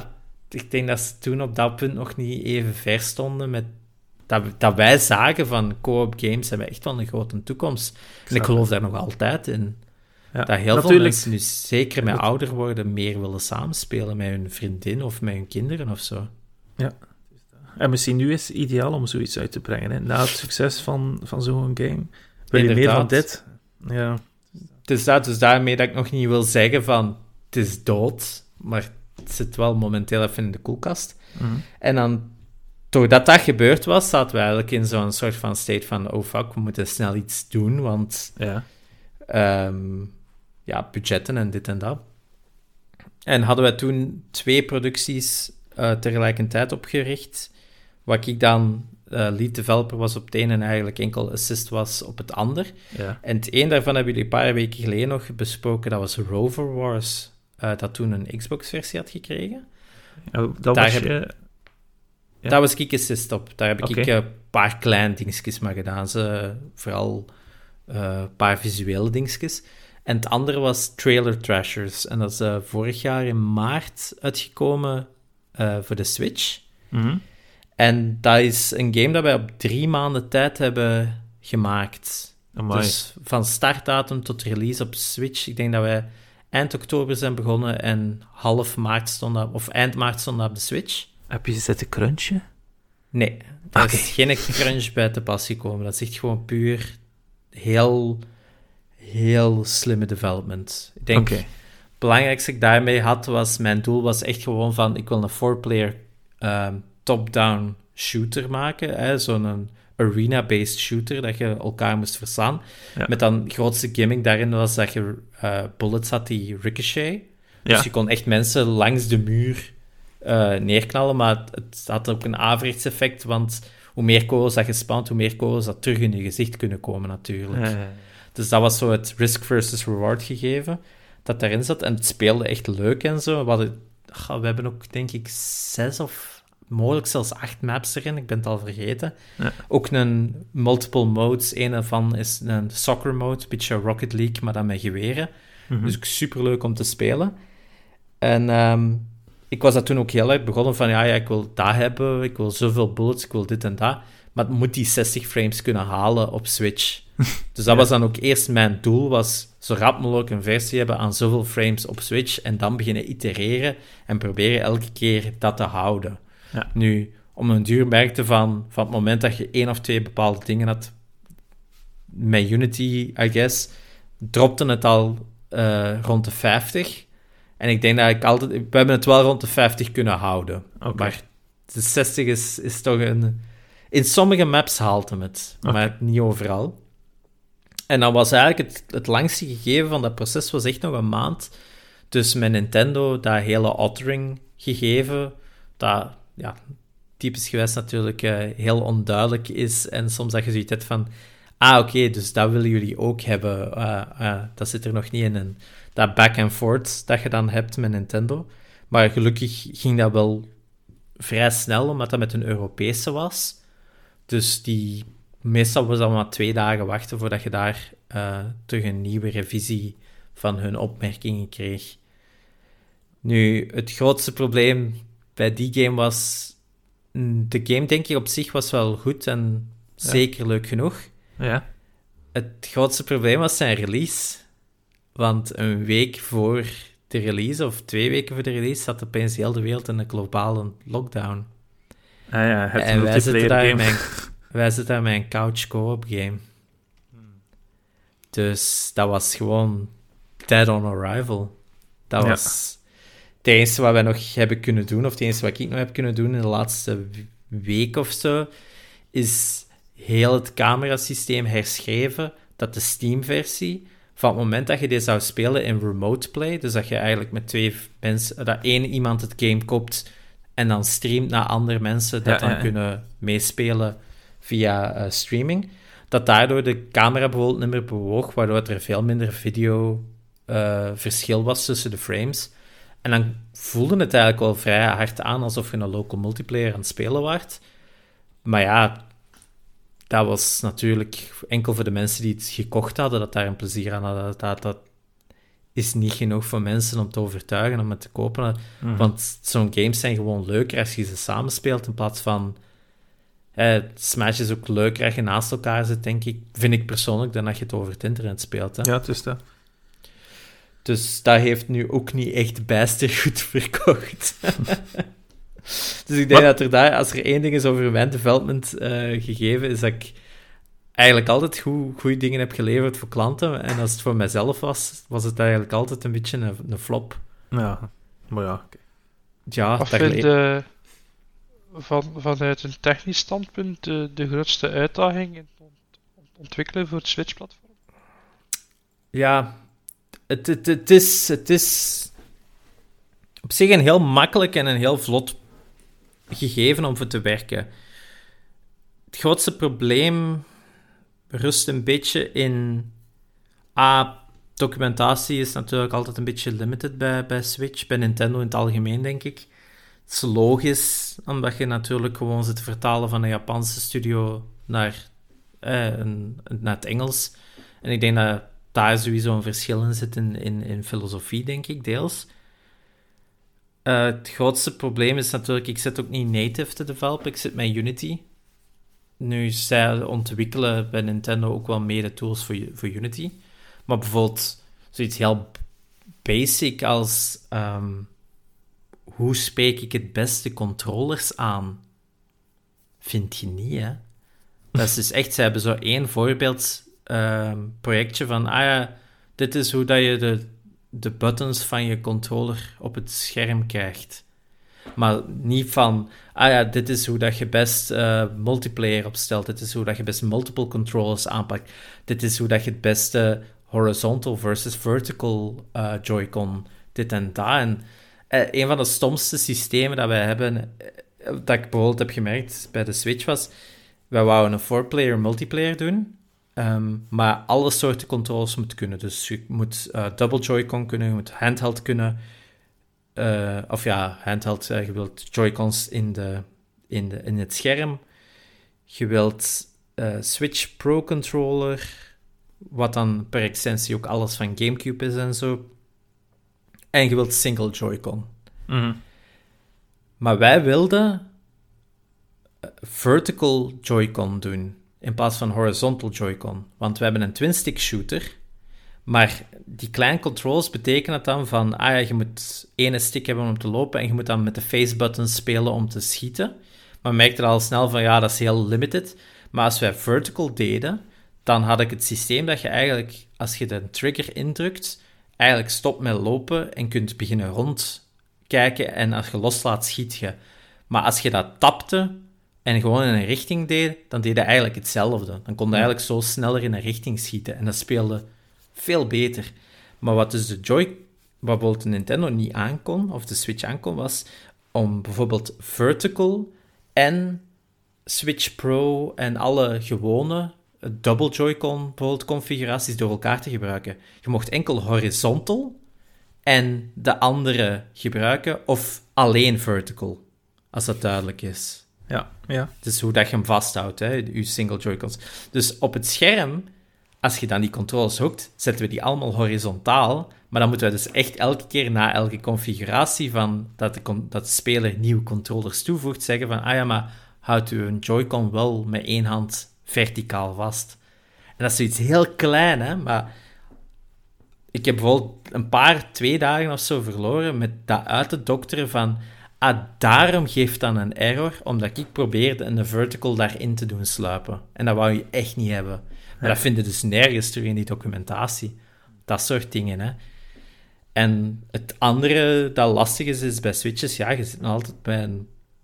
ik denk dat ze toen op dat punt nog niet even ver stonden met dat, dat wij zagen van co-op games hebben echt wel een grote toekomst. En ik geloof daar nog altijd in. Ja, dat heel veel mensen nu, zeker met ouder worden, meer willen samenspelen met hun vriendin of met hun kinderen of zo. Ja. En misschien nu is het ideaal om zoiets uit te brengen. Hè? Na het succes van, van zo'n game. Wil je meer van dit? Ja. Dus, dat, dus daarmee dat ik nog niet wil zeggen van het is dood, maar het zit wel momenteel even in de koelkast. Mm-hmm. En dan, doordat dat gebeurd was, zaten we eigenlijk in zo'n soort van state van oh fuck, we moeten snel iets doen, want ja, um, ja budgetten en dit en dat. En hadden we toen twee producties uh, tegelijkertijd opgericht, wat ik dan uh, lead developer was op het een en eigenlijk enkel assist was op het ander. Ja. En het een daarvan hebben jullie een paar weken geleden nog besproken, dat was Rover Wars, uh, dat toen een Xbox-versie had gekregen. Oh, dat Daar was heb, je... Ja. Daar was ik assist op. Daar heb Okay. ik een paar kleine dingetjes maar gedaan. Ze, vooral een uh, paar visuele dingetjes. En het andere was Trailer Trashers. En dat is uh, vorig jaar in maart uitgekomen uh, voor de Switch. Mm-hmm. En dat is een game dat wij op drie maanden tijd hebben gemaakt. Amai. Dus van startdatum tot release op Switch. Ik denk dat wij eind oktober zijn begonnen en half maart stond dat, of eind maart stond dat op de Switch. Heb je zitten crunchen? Nee, daar Okay. is geen crunch bij te pas gekomen. Dat is echt gewoon puur heel, heel slimme development. Ik denk, Okay. het belangrijkste dat ik daarmee had, was, mijn doel was echt gewoon van, ik wil een four-player um, top-down shooter maken, hè, zo'n arena-based shooter, dat je elkaar moest verslaan. Ja. Met dan de grootste gimmick daarin was dat je uh, bullets had die ricochet. Dus Ja. je kon echt mensen langs de muur uh, neerknallen, maar het, het had ook een averechts effect, want hoe meer kogels dat je spant, hoe meer kogels dat terug in je gezicht kunnen komen natuurlijk. Ja, ja, ja. Dus dat was zo het risk versus reward gegeven dat daarin zat. En het speelde echt leuk en zo. We, hadden, we hebben ook, denk ik, zes of mogelijk zelfs acht maps erin. Ik ben het al vergeten. Ja. Ook een multiple modes. Een daarvan is een soccer mode, een beetje Rocket League, maar dan met geweren. Mm-hmm. Dus ook superleuk om te spelen. En um, ik was dat toen ook heel erg begonnen van, ja, ja, ik wil dat hebben, ik wil zoveel bullets, ik wil dit en dat. Maar het moet die zestig frames kunnen halen op Switch. Dus dat ja. was dan ook eerst mijn doel, was zo rap mogelijk een versie hebben aan zoveel frames op Switch en dan beginnen itereren en proberen elke keer dat te houden. Ja. Nu, om een duur merkte van, van het moment dat je één of twee bepaalde dingen had, met Unity, I guess, dropte het al uh, rond de vijftig. En ik denk dat ik altijd... We hebben het wel rond de vijftig kunnen houden. Okay. Maar de zestig is, is toch een... In sommige maps haalt hem het, okay. maar niet overal. En dan was eigenlijk het, het langste gegeven van dat proces was echt nog een maand. Dus met Nintendo, dat hele authoring gegeven, dat, ja, typisch geweest natuurlijk uh, heel onduidelijk is. En soms dat je zoiets hebt van, ah, oké, okay, dus dat willen jullie ook hebben. Uh, uh, dat zit er nog niet in. En dat back and forth dat je dan hebt met Nintendo. Maar gelukkig ging dat wel vrij snel, omdat dat met een Europese was. Dus die, meestal was dat maar twee dagen wachten voordat je daar uh, terug een nieuwe revisie van hun opmerkingen kreeg. Nu, het grootste probleem bij die game was... De game, denk ik, op zich was wel goed en ja. zeker leuk genoeg. Ja. Het grootste probleem was zijn release. Want een week voor de release, of twee weken voor de release, zat opeens heel de wereld in een globale lockdown. Ah ja, het en wij zitten, daar game. mijn, wij zitten daar met een couch co-op game. Hmm. Dus dat was gewoon dead on arrival. Dat ja. was het enige wat wij nog hebben kunnen doen, of het enige wat ik nog heb kunnen doen in de laatste week of zo, is heel het camerasysteem herschreven, dat de Steam-versie, van het moment dat je dit zou spelen in remote play, dus dat je eigenlijk met twee mensen, dat één iemand het game koopt en dan streamt naar andere mensen dat ja, dan ja, ja. kunnen meespelen via uh, streaming, dat daardoor de camera bijvoorbeeld niet meer bewoog, waardoor er veel minder video uh, verschil was tussen de frames. En dan voelde het eigenlijk wel vrij hard aan, alsof je een local multiplayer aan het spelen waart. Maar ja, dat was natuurlijk enkel voor de mensen die het gekocht hadden, dat daar een plezier aan hadden. Dat, dat is niet genoeg voor mensen om te overtuigen om het te kopen. Mhm. Want zo'n games zijn gewoon leuker als je ze samenspeelt in plaats van... Eh, Smash is ook leuker als je naast elkaar zit, denk ik. Vind ik persoonlijk, dan dat je het over het internet speelt. Hè. Ja, het is dat. Dus dat heeft nu ook niet echt bijster goed verkocht. Dus ik denk Wat? dat er daar, als er één ding is over mijn development uh, gegeven, is dat ik eigenlijk altijd goede dingen heb geleverd voor klanten. En als het voor mijzelf was, was het eigenlijk altijd een beetje een, een flop. Ja, maar ja. Okay. Ja, Wat dat vind gele- je van, vanuit een technisch standpunt de, de grootste uitdaging in het ont- ontwikkelen voor het Switch-platform? Ja, het, het, het, is, het is op zich een heel makkelijk en een heel vlot gegeven om voor te werken. Het grootste probleem rust een beetje in... Ah, documentatie is natuurlijk altijd een beetje limited bij, bij Switch, bij Nintendo in het algemeen, denk ik. Het is logisch, omdat je natuurlijk gewoon zit te vertalen van een Japanse studio naar, eh, een, naar het Engels. En ik denk dat daar sowieso een verschil in zit in, in, in filosofie, denk ik, deels. Uh, het grootste probleem is natuurlijk, ik zit ook niet native te developen, ik zit met Unity. Nu, zij ontwikkelen bij Nintendo ook wel mede tools voor, voor Unity. Maar bijvoorbeeld zoiets heel basic als... Um, hoe spreek ik het beste controllers aan? Vind je niet, hè? Dat is dus echt... Ze hebben zo één voorbeeld um, projectje van... Ah ja, dit is hoe dat je de, de buttons van je controller op het scherm krijgt. Maar niet van... Ah ja, dit is hoe dat je best uh, multiplayer opstelt. Dit is hoe dat je best multiple controllers aanpakt. Dit is hoe dat je het beste horizontal versus vertical uh, Joy-Con... Dit en dat. En uh, een van de stomste systemen dat wij hebben... Uh, dat ik bijvoorbeeld heb gemerkt bij de Switch was... Wij wouden een four-player multiplayer doen... Um, maar alle soorten controls moet kunnen. Dus je moet uh, double Joy-Con kunnen, je moet handheld kunnen... Uh, of ja, handheld, uh, je wilt Joy-Cons in, de, in, de, in het scherm. Je wilt uh, Switch Pro Controller, wat dan per extensie ook alles van GameCube is en zo. En je wilt single Joy-Con. Mm-hmm. Maar wij wilden uh, vertical Joy-Con doen, in plaats van horizontal Joy-Con. Want we hebben een twin-stick shooter... Maar die kleine controls betekenen dan van... Ah ja, je moet ene stick hebben om te lopen... en je moet dan met de face-buttons spelen om te schieten. Maar we merkten al snel van... Ja, dat is heel limited. Maar als wij vertical deden... dan had ik het systeem dat je eigenlijk... Als je de trigger indrukt... eigenlijk stopt met lopen... en kunt beginnen rondkijken... en als je loslaat, schiet je. Maar als je dat tapte... en gewoon in een richting deed... dan deed je eigenlijk hetzelfde. Dan kon je eigenlijk zo sneller in een richting schieten. En dat speelde... veel beter. Maar wat dus de Joy... wat bijvoorbeeld de Nintendo niet aankon, of de Switch aankon, was om bijvoorbeeld vertical en Switch Pro en alle gewone double Joy-Con bijvoorbeeld configuraties door elkaar te gebruiken. Je mocht enkel horizontal en de andere gebruiken, of alleen vertical, als dat duidelijk is. Ja, ja. Dus hoe dat je hem vasthoudt, hè, je single Joy-Cons. Dus op het scherm... Als je dan die controls hookt, zetten we die allemaal horizontaal. Maar dan moeten we dus echt elke keer na elke configuratie van dat de, dat de speler nieuwe controllers toevoegt, zeggen van, ah ja, maar houdt u een Joy-Con wel met één hand verticaal vast. En dat is zoiets heel klein, hè, maar ik heb bijvoorbeeld een paar, twee dagen of zo verloren met dat uit te dokteren van, ah, daarom geeft dan een error, omdat ik probeerde een vertical daarin te doen sluipen. En dat wou je echt niet hebben. Maar dat vind je dus nergens terug in die documentatie. Dat soort dingen, hè. En het andere dat lastig is, is bij Switches, ja, je zit nog altijd bij een,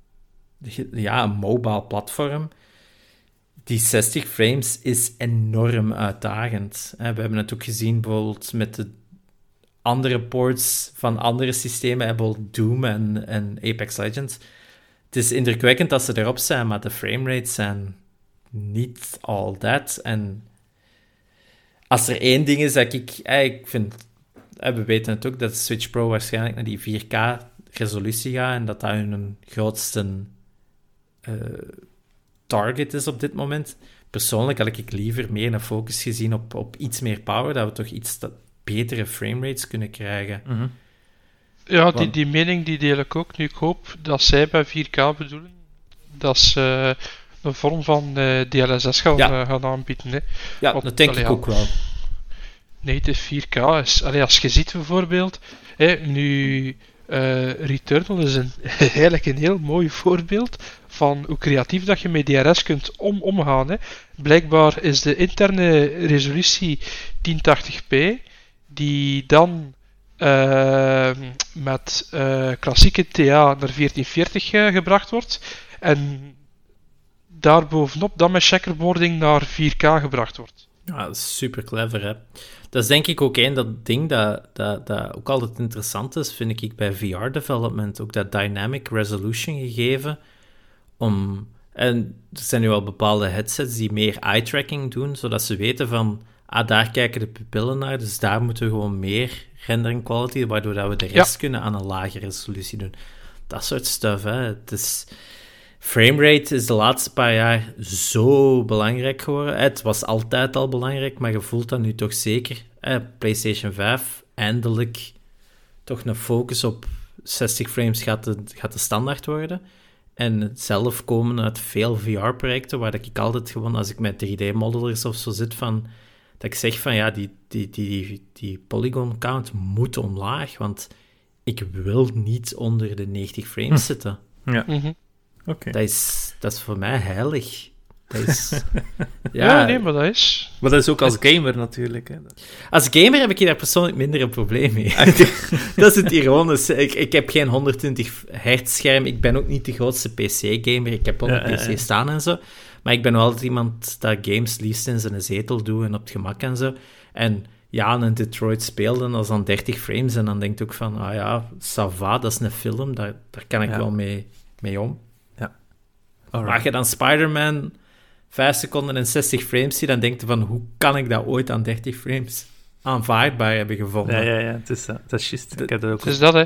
ja, een mobile platform. Die zestig frames is enorm uitdagend. We hebben het ook gezien bijvoorbeeld met de andere ports van andere systemen, bijvoorbeeld Doom en, en Apex Legends. Het is indrukwekkend dat ze erop zijn, maar de framerates zijn... niet all that. En als er één ding is dat ik... Ik vind... We weten het ook, dat de Switch Pro waarschijnlijk naar die vier K-resolutie gaat en dat dat hun grootste uh, target is op dit moment. Persoonlijk had ik liever meer een focus gezien op, op iets meer power, dat we toch iets... Dat, betere framerates kunnen krijgen. Mm-hmm. Ja, die, die mening die deel ik ook. Nu, ik hoop dat zij bij vier K bedoelen dat ze uh, een vorm van uh, D L S S gaan, ja. uh, gaan aanbieden. Hè. Ja, Want, dat denk allee, ik ja, ook wel. Native vier K is... Allee, als je ziet bijvoorbeeld... Hè, nu... Uh, Returnal is een, eigenlijk een heel mooi voorbeeld van hoe creatief dat je met D R S kunt om, omgaan. Hè. Blijkbaar is de interne resolutie tien tachtig p, die dan uh, met uh, klassieke T A naar veertien veertig uh, gebracht wordt, en daarbovenop dan met checkerboarding naar vier K gebracht wordt. Ja, dat is super clever, hè. Dat is denk ik ook één dat ding dat, dat, dat ook altijd interessant is, vind ik bij V R-development. Ook dat dynamic resolution gegeven. Om, en er zijn nu al bepaalde headsets die meer eye-tracking doen, zodat ze weten van, ah, daar kijken de pupillen naar, dus daar moeten we gewoon meer rendering quality, waardoor dat we de rest ja. kunnen aan een lage resolutie doen. Dat soort stuff, hè. Het is... Framerate is de laatste paar jaar zo belangrijk geworden. Het was altijd al belangrijk, maar je voelt dat nu toch zeker. Eh, PlayStation vijf, eindelijk toch een focus op zestig frames gaat de, gaat de standaard worden. En zelf komen uit veel V R-projecten, waar ik altijd gewoon, als ik met drie D-modelers of zo zit, van, dat ik zeg van ja, die, die, die, die, die polygon count moet omlaag, want ik wil niet onder de negentig frames hm. zitten. Ja. Mm-hmm. Okay. Dat is, dat is voor mij heilig. Dat is, ja, ja, nee, maar dat is... Maar dat is ook als gamer natuurlijk. Hè. Als gamer heb ik hier daar persoonlijk minder een probleem mee. Dat is het ironische. Ik, ik heb geen honderdtwintig hertz scherm. Ik ben ook niet de grootste P C-gamer. Ik heb wel een ja, P C ja. staan en zo. Maar ik ben wel altijd iemand dat games liefst in zijn zetel doet en op het gemak en zo. En ja, een Detroit speelde als dan dertig frames. En dan denk ik ook van, ah ja, ça va, dat is een film. Daar, daar kan ik ja. wel mee, mee om. Maar als je dan Spider-Man vijf seconden en zestig frames ziet, dan denk je van, hoe kan ik dat ooit aan dertig frames aanvaardbaar hebben gevonden? Ja, ja, ja, het is dat. Dat is juist. Ik heb dat ook. Het is dat, hè.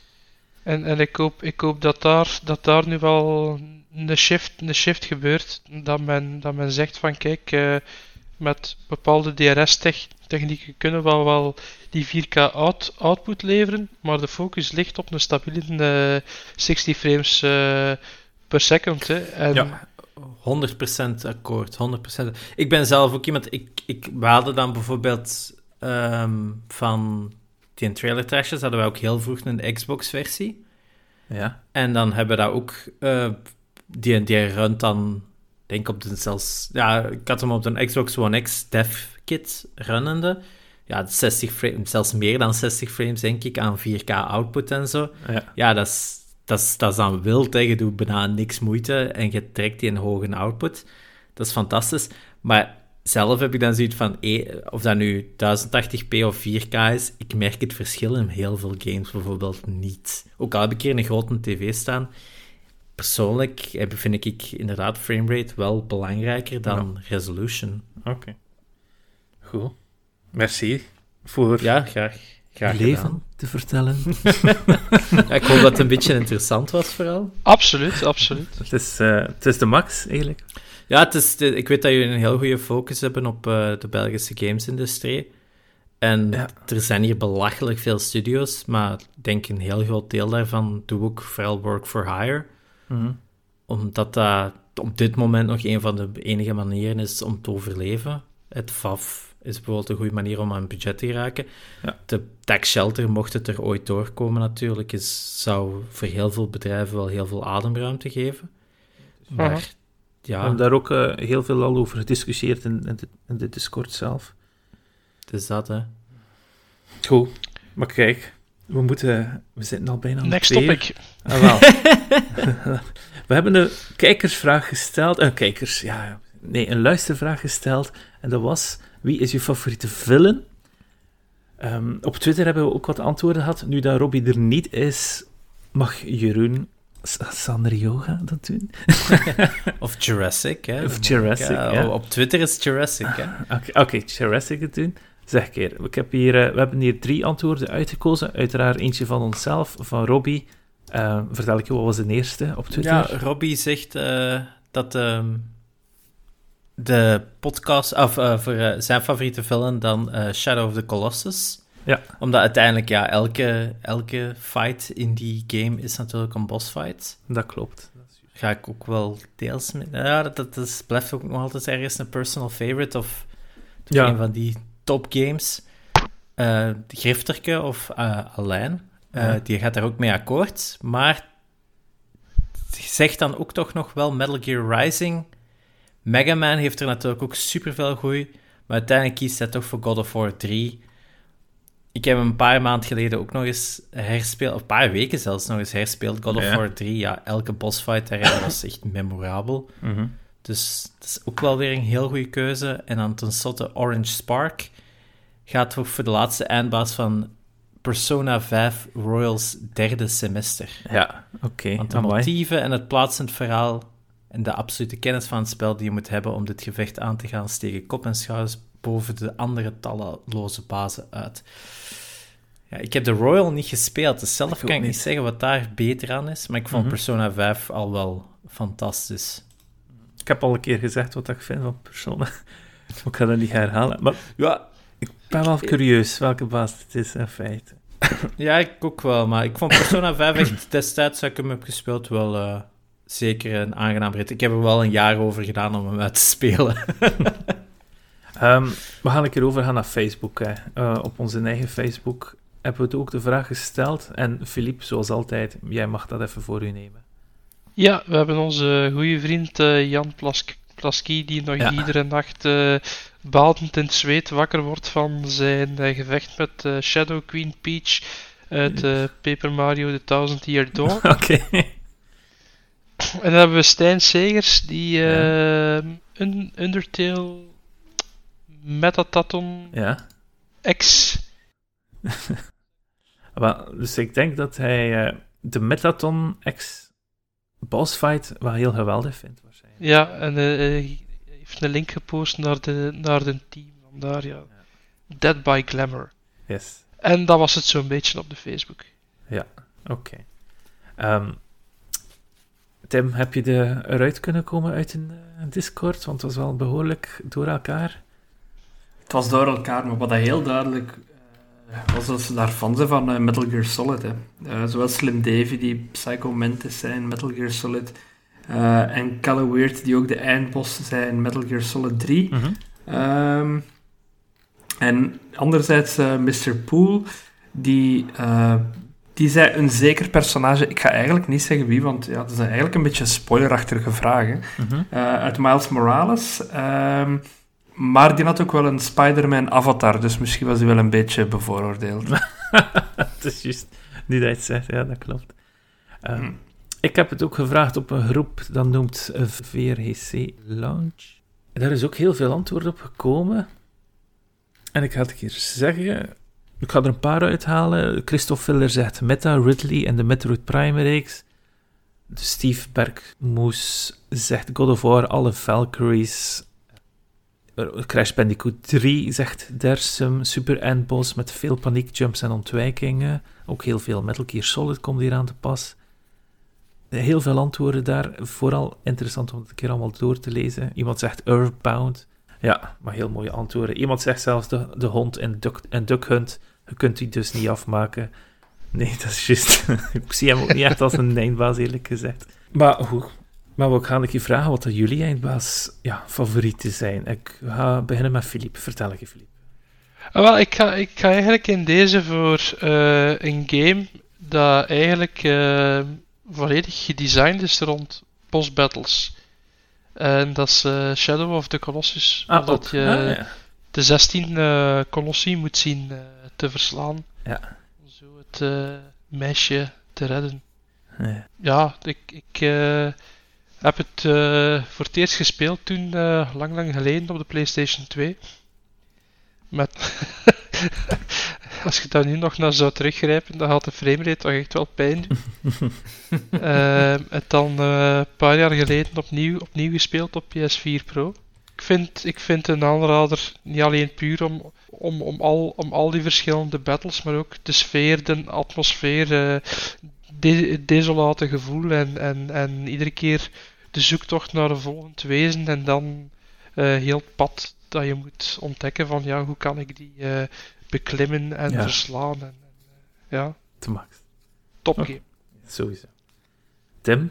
En, en ik hoop, ik hoop dat, daar, dat daar nu wel een shift, een shift gebeurt, dat men, dat men zegt van, kijk, uh, met bepaalde D R S-technieken kunnen we wel, wel die vier K out, output leveren, maar de focus ligt op een stabiele uh, zestig frames uh, per second, hè. En ja, honderd procent akkoord, honderd procent. Ik ben zelf ook iemand... Ik, ik, we hadden dan bijvoorbeeld um, van die trailer trashes hadden we ook heel vroeg een Xbox-versie. Ja. En dan hebben we dat ook... Uh, die, die runt dan, denk op de zelfs... Ja, ik had hem op een Xbox One X dev kit runnende. Ja, zestig frames, zelfs meer dan zestig frames, denk ik, aan vier K output en zo. Ja, ja dat is... Dat is, dat is dan wild, hè. Je doet bijna niks moeite en je trekt die een hoge output. Dat is fantastisch. Maar zelf heb ik dan zoiets van, eh, of dat nu duizend tachtig p of vier K is, ik merk het verschil in heel veel games bijvoorbeeld niet. Ook al heb ik hier een grote tv staan, persoonlijk vind ik inderdaad framerate wel belangrijker dan ja. resolution. Oké. Okay. Goed. Merci voor... Ja, graag. Graag leven gedaan. Te vertellen. Ja, ik hoop dat het een beetje interessant was, vooral. Absoluut, absoluut. Het is, uh, het is de max, eigenlijk. Ja, het is de, ik weet dat jullie een heel goede focus hebben op uh, de Belgische gamesindustrie. En ja. er zijn hier belachelijk veel studio's, maar ik denk een heel groot deel daarvan doe ook vooral work for hire. Mm-hmm. Omdat dat op dit moment nog een van de enige manieren is om te overleven. Het V A F is bijvoorbeeld een goede manier om aan een budget te geraken. Ja. De tax shelter, mocht het er ooit doorkomen natuurlijk, is, zou voor heel veel bedrijven wel heel veel ademruimte geven. Maar uh-huh. ja... We hebben daar ook uh, heel veel al over gediscussieerd in, in, de, in de Discord zelf. Het is dat, hè. Goed. Maar kijk, we moeten... We zitten al bijna aan Next twee topic. Ah, wel. We hebben een kijkersvraag gesteld. Een kijkers, ja... Nee, een luistervraag gesteld. En dat was... Wie is je favoriete villain? Um, op Twitter hebben we ook wat antwoorden gehad. Nu dat Robbie er niet is, mag Jeroen Sanrioga dat doen? Of Jurassic, hè? Of Jurassic, ja. ja. Op Twitter is Jurassic, hè? Oké, okay, okay, Jurassic het doen. Zeg een keer. Ik heb hier, uh, we hebben hier drie antwoorden uitgekozen. Uiteraard eentje van onszelf, van Robbie. Uh, vertel ik je, wat was de eerste op Twitter? Ja, Robbie zegt uh, dat... Um... de podcast, of uh, voor uh, zijn favoriete film dan uh, Shadow of the Colossus. Ja. Omdat uiteindelijk, ja, elke, elke fight in die game is natuurlijk een bossfight. Dat klopt. Ga ik ook wel deels mee... Ja, dat, dat is, blijft ook nog altijd ergens een personal favorite of Ja. een van die top games. Uh, Grifterke of uh, Alain, uh, Ja. die gaat daar ook mee akkoord, maar zegt dan ook toch nog wel Metal Gear Rising. Mega Man heeft er natuurlijk ook superveel groei, maar uiteindelijk kiest hij toch voor God of War drie. Ik heb hem een paar maanden geleden ook nog eens herspeeld, of een paar weken zelfs nog eens herspeeld. God of Ja. War drie, ja, elke bossfight daarin was echt memorabel. Mm-hmm. Dus dat is ook wel weer een heel goede keuze. En dan tenslotte Orange Spark gaat ook voor de laatste eindbaas van Persona vijf Royals derde semester. Ja, oké. Okay. Want de motieven en het plaatsend verhaal en de absolute kennis van het spel die je moet hebben om dit gevecht aan te gaan steken kop en schouders boven de andere talloze bazen uit. Ja, ik heb de Royal niet gespeeld, dus zelf kan ik niet. niet zeggen wat daar beter aan is, maar ik vond mm-hmm. Persona vijf al wel fantastisch. Ik heb al een keer gezegd wat ik vind van Persona. Ik ga dat niet herhalen. Maar ja, ik ben wel curieus welke baas het is in feite. Ja, ik ook wel, maar ik vond Persona vijf echt destijds dat ik hem heb gespeeld wel uh, zeker een aangenaam rit. Ik heb er wel een jaar over gedaan om hem uit te spelen. um, we gaan een keer overgaan naar Facebook. Hè. Uh, op onze eigen Facebook hebben we ook de vraag gesteld. En Philippe, zoals altijd, jij mag dat even voor u nemen. Ja, we hebben onze goede vriend uh, Jan Plask- Plasky, die nog ja. iedere nacht uh, badend in het zweet wakker wordt van zijn uh, gevecht met uh, Shadow Queen Peach uit uh, Paper Mario The Thousand Year Door. Oké. Okay. En dan hebben we Stijn Segers, die uh, ja. un- Undertale Metataton ja. X. Well, dus ik denk dat hij uh, de Metaton X bossfight wel heel geweldig vindt, waarschijnlijk. Ja, en uh, hij heeft een link gepost naar de, naar de team. Vandaar, ja. ja. Dead by Glamour. Yes. En dat was het zo'n beetje op de Facebook. Ja, oké. Okay. Um, Tim, heb je er eruit kunnen komen uit een uh, Discord? Want het was wel behoorlijk door elkaar. Het was door elkaar, maar wat dat heel duidelijk uh, was dat ze daar fan zijn van uh, Metal Gear Solid. Hè. Uh, zowel Slim Davy, die Psycho Mantis zijn, Metal Gear Solid, uh, en Kalle Weird, die ook de eindboss zijn, Metal Gear Solid drie. Mm-hmm. Um, en anderzijds uh, mister Poole, die... Uh, Die zei een zeker personage, ik ga eigenlijk niet zeggen wie, want ja, dat is eigenlijk een beetje een spoilerachtige vraag. Hè. Mm-hmm. Uh, uit Miles Morales. Uh, maar die had ook wel een Spider-Man avatar, dus misschien was hij wel een beetje bevooroordeeld. Het is juist, nu dat je het zegt, ja, dat klopt. Uh, mm. Ik heb het ook gevraagd op een groep, dat noemt V R G C Lounge. Daar is ook heel veel antwoord op gekomen. En ik ga het hier zeggen... Ik ga er een paar uithalen. Christophe Viller zegt Meta, Ridley en de Metroid Prime-reeks. Steve Bergmoes zegt God of War, alle Valkyries. Crash Bandicoot drie zegt Dersum, Super Endboss met veel paniekjumps en ontwijkingen. Ook heel veel Metal Gear Solid komt hier aan te pas. Heel veel antwoorden daar. Vooral interessant om het een keer allemaal door te lezen. Iemand zegt Earthbound. Ja, maar heel mooie antwoorden. Iemand zegt zelfs de, de hond en Duck, en Duck Hunt. Je kunt die dus niet afmaken. Nee, dat is juist. Ik zie hem ook niet echt als een eindbaas, eerlijk gezegd. Maar goed. Maar we gaan een keer vragen wat er jullie eindbaas ja, favorieten zijn. Ik ga beginnen met Philippe. Vertel ik je, Philippe. Ah, wel, ik ga, ik ga eigenlijk in deze voor uh, een game dat eigenlijk uh, volledig gedesigned is rond boss battles. En dat is uh, Shadow of the Colossus. Ah, dat je ah, ja. de zestien uh, Colossi moet zien uh, te verslaan. Ja. Om zo het uh, meisje te redden. Ja, ja ik, ik uh, heb het uh, voor het eerst gespeeld toen, uh, lang lang geleden op de PlayStation twee. Met als je daar nu nog naar zou teruggrijpen, dan gaat de framerate toch echt wel pijn doen. uh, en dan uh, een paar jaar geleden opnieuw, opnieuw gespeeld op P S vier Pro. Ik vind, ik vind een aanrader, niet alleen puur om, om, om, al, om al die verschillende battles, maar ook de sfeer, de atmosfeer, uh, de, desolate gevoel en, en, en iedere keer de zoektocht naar een volgend wezen en dan uh, heel het pad dat je moet ontdekken van ja, hoe kan ik die, uh, beklimmen en Ja. verslaan. En, en, ja, Te max. top Oh. game. Sowieso. Tim?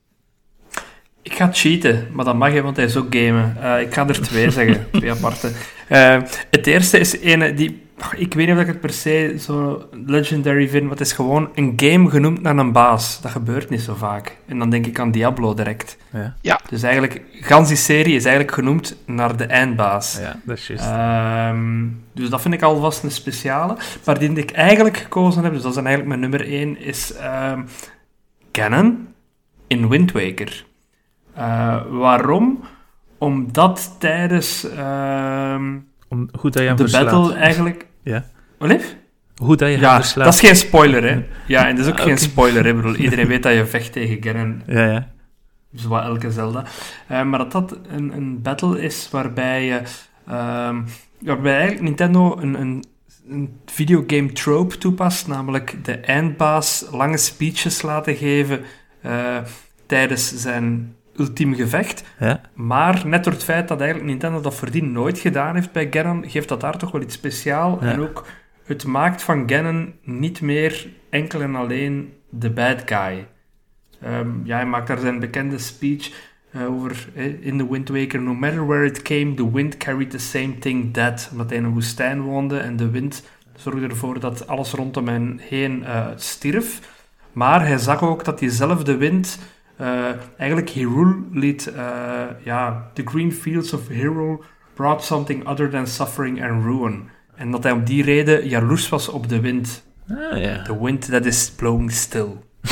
Ik ga cheaten, maar dat mag je, want hij is ook gamen. Uh, ik ga er twee zeggen, twee aparte. Uh, het eerste is ene die... Ik weet niet of ik het per se zo legendary vind, maar het is gewoon een game genoemd naar een baas. Dat gebeurt niet zo vaak. En dan denk ik aan Diablo direct. Ja, Ja. Dus eigenlijk, gans die serie is eigenlijk genoemd naar de eindbaas. ja dat is juist. Um, dus dat vind ik alvast een speciale. Maar die ik eigenlijk gekozen heb, dus dat is dan eigenlijk mijn nummer één, is um, Ganon in Wind Waker. Uh, waarom? Omdat tijdens um, Om, hoe dat je hem de verslaat. battle eigenlijk... Ja. Olive? Hoe dat je hem Ja, verslaat. dat is geen spoiler, hè. Ja, en dat is ook Ah, geen oké. spoiler, hè. Ik bedoel, iedereen weet dat je vecht tegen Ganon, Ja, ja. zowat elke Zelda. Uh, maar dat dat een, een battle is waarbij je... Um, waarbij eigenlijk Nintendo een, een, een videogame trope toepast, namelijk de eindbaas lange speeches laten geven uh, tijdens zijn ultiem gevecht. Ja. Maar net door het feit dat eigenlijk Nintendo dat voordien nooit gedaan heeft bij Ganon, geeft dat daar toch wel iets speciaals. Ja. En ook, het maakt van Ganon niet meer enkel en alleen de bad guy. Um, ja, hij maakt daar zijn bekende speech uh, over eh, in the Wind Waker. No matter where it came, the wind carried the same thing dead. Omdat hij in een woestijn woonde en de wind zorgde ervoor dat alles rondom hem heen uh, stierf. Maar hij zag ook dat diezelfde wind uh, eigenlijk Hyrule liet... Uh, ja, the green fields of Hyrule brought something other than suffering and ruin. En dat hij om die reden jaloers was op de wind. Ah, ja. The wind that is blowing still.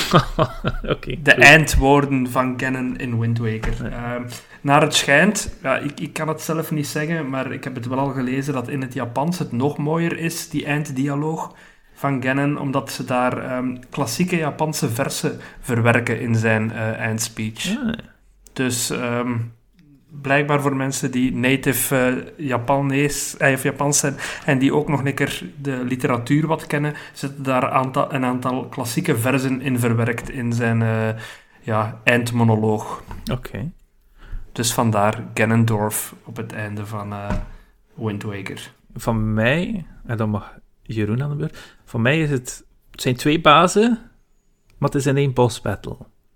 Oké. Okay, De eindwoorden van Ganon in Wind Waker. Ja. Uh, naar het schijnt, ja, ik, ik kan het zelf niet zeggen, maar ik heb het wel al gelezen dat in het Japans het nog mooier is, die einddialoog van Ganon, omdat ze daar um, klassieke Japanse versen verwerken in zijn uh, eindspeech. Ah, ja. Dus um, blijkbaar voor mensen die native uh, Japanees, eh, of Japans zijn en die ook nog een keer de literatuur wat kennen, zitten daar aantal, een aantal klassieke versen in verwerkt in zijn uh, ja, eindmonoloog. Oké. Okay. Dus vandaar Ganondorf op het einde van uh, Wind Waker. Van mij, en dan mag Jeroen aan de beurt, van mij is het, het zijn twee bazen, maar het is in één boss battle.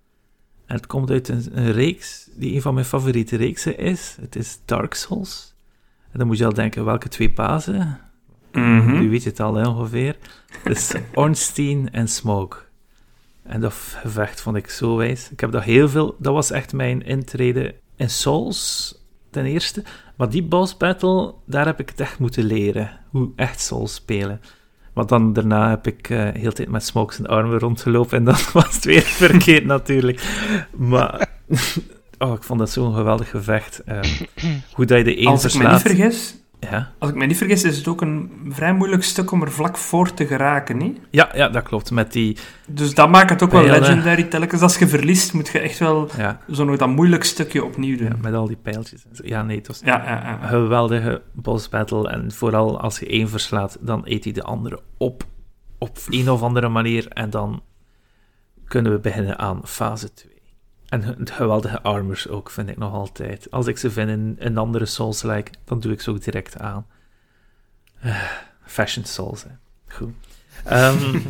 En het komt uit een, een reeks die een van mijn favoriete reeksen is. Het is Dark Souls. En dan moet je al denken, welke twee bazen? Mm-hmm. U weet het al hè, ongeveer. Het is Ornstein en Smoke. En dat gevecht vond ik zo wijs. Ik heb dat heel veel... Dat was echt mijn intrede in Souls, ten eerste. Maar die boss battle, daar heb ik het echt moeten leren. Hoe echt Souls spelen. Want dan daarna heb ik uh, heel de tijd met Smoke zijn armen rondgelopen. En dan was het weer verkeerd natuurlijk. Maar... Oh, ik vond dat zo'n geweldig gevecht. Uh, hoe dat je de een Als ik verslaat. me niet vergis... Ja. Als ik me niet vergis, is het ook een vrij moeilijk stuk om er vlak voor te geraken, niet? Ja, ja, dat klopt. Met die... Dus dat maakt het ook wel Pijlen. legendary. Telkens als je verliest, moet je echt wel Ja, zo nog dat moeilijk stukje opnieuw doen. ja, met al die pijltjes. En zo. Ja, nee, het was Ja, ja, ja. een geweldige boss battle. En vooral als je één verslaat, dan eet hij de andere op. Op een of andere manier. En dan kunnen we beginnen aan fase twee. En het geweldige armors ook, vind ik nog altijd. Als ik ze vind in een andere Souls-like, dan doe ik ze ook direct aan. Uh, fashion Souls, hè. Goed. Um,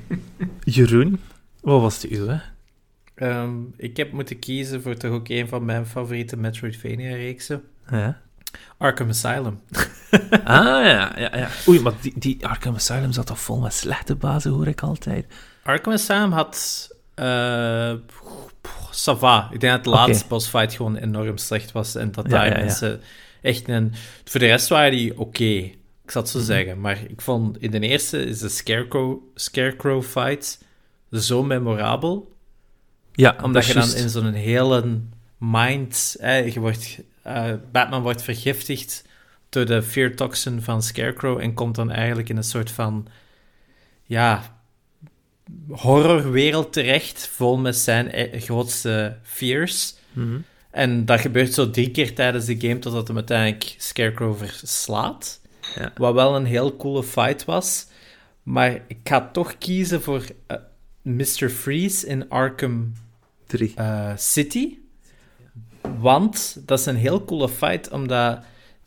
Jeroen, wat was de uwe? Um, ik heb moeten kiezen voor toch ook een van mijn favoriete Metroidvania-reeksen. Ja. Arkham Asylum. Ah, ja, ja, ja. Oei, maar die, die Arkham Asylum zat toch vol met slechte bazen, hoor ik altijd. Arkham Asylum had... Uh, ça va. Ik denk dat de Okay. laatste bossfight gewoon enorm slecht was en dat Ja, daar ja, ja. mensen echt een... Voor de rest waren die oké, okay, ik zal het zo Mhm. zeggen. Maar ik vond in de eerste is de Scarecrow, Scarecrow fight zo memorabel, Ja, omdat dat je is dan juist. in zo'n hele mind... Eh, je wordt, uh, Batman wordt vergiftigd door de fear toxin van Scarecrow en komt dan eigenlijk in een soort van... Ja... horrorwereld terecht, vol met zijn e- grootste fears. Mhm. En dat gebeurt zo drie keer tijdens de game, totdat hem uiteindelijk Scarecrow verslaat. Ja. Wat wel een heel coole fight was. Maar ik ga toch kiezen voor uh, mister Freeze in Arkham Drie. uh, City. Want dat is een heel coole fight, omdat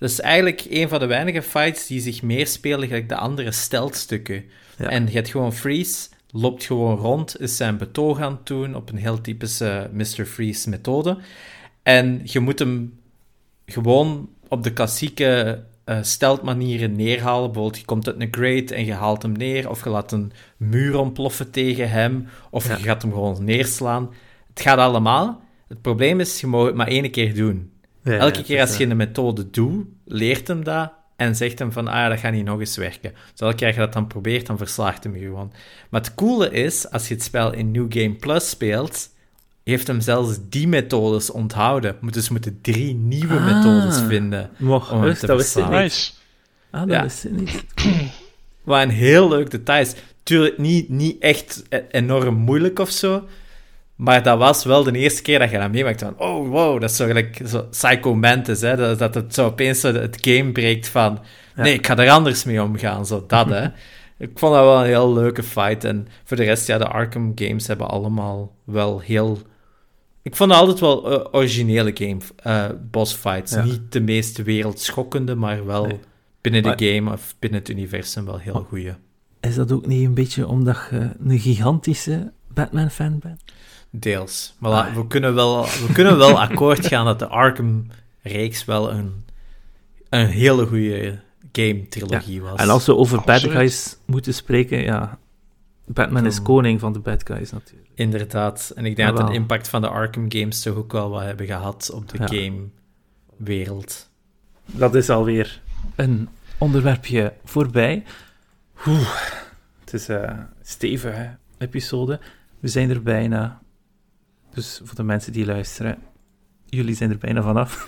Dat is eigenlijk een van de weinige fights die zich meer spelen gelijk de andere stealth-stukken. Ja. En je hebt gewoon Freeze, loopt gewoon rond, is zijn betoog aan het doen op een heel typische mister Freeze-methode. En je moet hem gewoon op de klassieke uh, stealth-manieren neerhalen. Bijvoorbeeld, je komt uit een grate en je haalt hem neer, of je laat een muur ontploffen tegen hem, of Ja. je gaat hem gewoon neerslaan. Het gaat allemaal. Het probleem is, je mag het maar één keer doen. Ja, Elke ja, keer het als is, je uh, een methode doet, leert hem dat en zegt hem van, ah ja, dat gaat niet nog eens werken. Dus elke keer als je dat dan probeert, dan verslaagt hem je gewoon. Maar het coole is, als je het spel in New Game Plus speelt, heeft hem zelfs die methodes onthouden. Moet dus moeten drie nieuwe Ah. methodes vinden. Mocht, om hem dus, te dat wist ik verslaan. niet. Nice. Ah, dat Ja. wist ik niet. Wat een heel leuk details. Tuurlijk niet, niet echt e- enorm moeilijk of zo. Maar dat was wel de eerste keer dat je dat meemaakt. Van, oh, wow, dat is zo gelijk zo Psycho Mantis, hè. Dat, dat het zo opeens zo het game breekt van... Ja. Nee, ik ga er anders mee omgaan. Zo dat, hè. Ik vond dat wel een heel leuke fight. En voor de rest, ja, de Arkham games hebben allemaal wel heel... Ik vond het altijd wel uh, originele game, uh, boss fights. Ja. Niet de meest wereldschokkende, maar wel Nee. binnen de Maar- game of binnen het universum wel heel Oh. goeie. Is dat ook niet een beetje omdat je een gigantische Batman-fan bent? Deels. Maar la- Ah. we, kunnen wel, we kunnen wel akkoord gaan dat de Arkham-reeks wel een, een hele goede game-trilogie was. En als we over bad Absoluut. guys moeten spreken, ja... Batman is Hmm. koning van de bad guys, natuurlijk. Inderdaad. En ik denk Ah, dat de wel. impact van de Arkham-games toch ook wel wat hebben gehad op de Ja. game-wereld. Dat is alweer een onderwerpje voorbij. Oeh, het is een stevige episode. We zijn er bijna. Dus voor de mensen die luisteren, jullie zijn er bijna vanaf.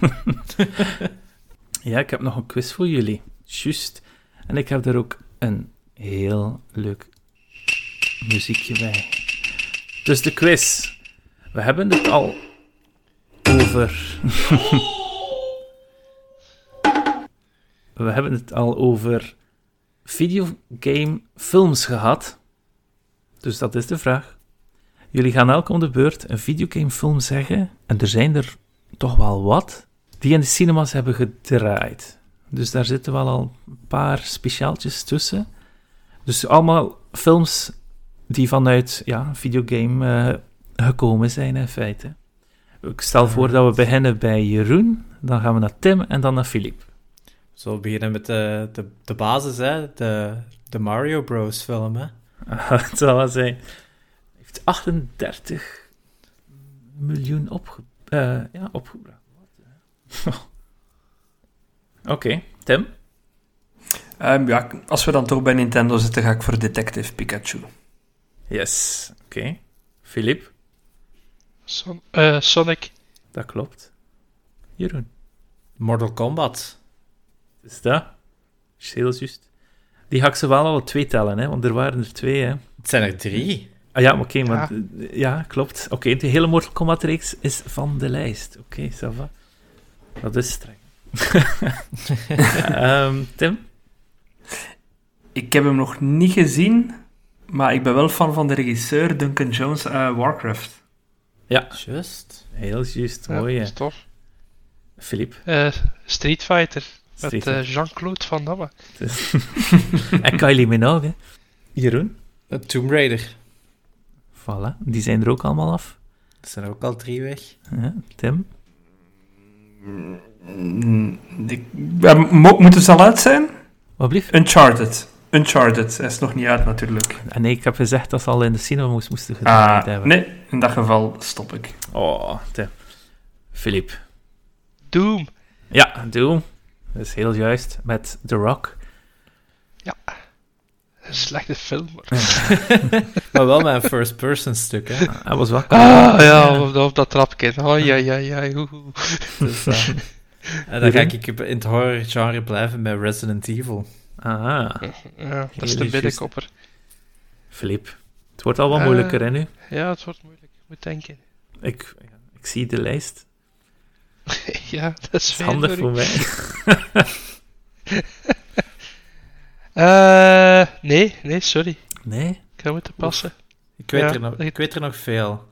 Ja, ik heb nog een quiz voor jullie. Juist. En ik heb daar ook een heel leuk muziekje bij. Dus de quiz. We hebben het al over... We hebben het al over videogame films gehad. Dus dat is de vraag. Jullie gaan elk om de beurt een videogame film zeggen. En er zijn er toch wel wat die in de cinemas hebben gedraaid. Dus daar zitten wel al een paar speciaaltjes tussen. Dus allemaal films die vanuit ja, een videogame uh, gekomen zijn in feite. Ik stel voor dat we beginnen bij Jeroen, dan gaan we naar Tim en dan naar Filip. Zo beginnen met de, de, de basis, hè. De, de Mario Bros. Film, hè. Het zal wel zijn. Hij heeft achtendertig miljoen opge uh, ja, opgebracht. Oké, okay, Tim? Um, ja, als we dan toch bij Nintendo zitten, ga ik voor Detective Pikachu. Yes, oké. Okay. Filip? Son uh, Sonic. Dat klopt. Jeroen? Mortal Kombat. Is dat? Is heel juist. Die ga ik ze wel alle twee tellen, hè, want er waren er twee, hè. Het zijn er drie. Ah ja, oké, okay, Ja. maar... uh, ja, klopt. Oké, okay, de hele Mortal Kombat-reeks is van de lijst. Oké, okay, ça va. Dat is streng. um, Tim? Ik heb hem nog niet gezien, maar ik ben wel fan van de regisseur Duncan Jones uh, Warcraft. Ja, Just. heel juist. Ja, Mooi, dat hè. is tof. Filip? Uh, Street Fighter. Street Met Fighter. uh, Jean-Claude Van Damme. En Kylie Minogue, hè. Jeroen? Uh, Tomb Raider. Voilà, die zijn er ook allemaal af. Er zijn er ook al drie weg. Ja, Tim? Mm, ik, ja, mo- moeten ze al uit zijn? Wat blieft? Uncharted. Uncharted. Hij is nog niet uit, natuurlijk. Ah, nee, ik heb gezegd dat ze al in de cinema moest, moesten gedraaid Ah, hebben. nee, in dat geval stop ik. Oh, Tim. Filip? Doom. Ja, Doom. Dat is heel juist. Met The Rock. Een slechte film. Maar... Maar wel met een first-person stuk, hè. Hij was wel cool. Ah, ja, op, op dat trapje. Oh, ja, ja, ja. Hoe, hoe. Dus, uh, en dan ga ik in het horror-genre blijven met Resident Evil. Ah, Ja, dat is Heel de juist. binnenkopper. Filip. Het wordt al wat Eh, moeilijker, hè, nu? Ja, het wordt moeilijk. Ik moet denken. Ik, ik zie de lijst. Ja, dat Het is is fijn handig voor u. mij. Eh, nee, nee, sorry. Nee? Ik ga moeten passen. Ik weet, Ja. er, nog, ik weet er nog veel.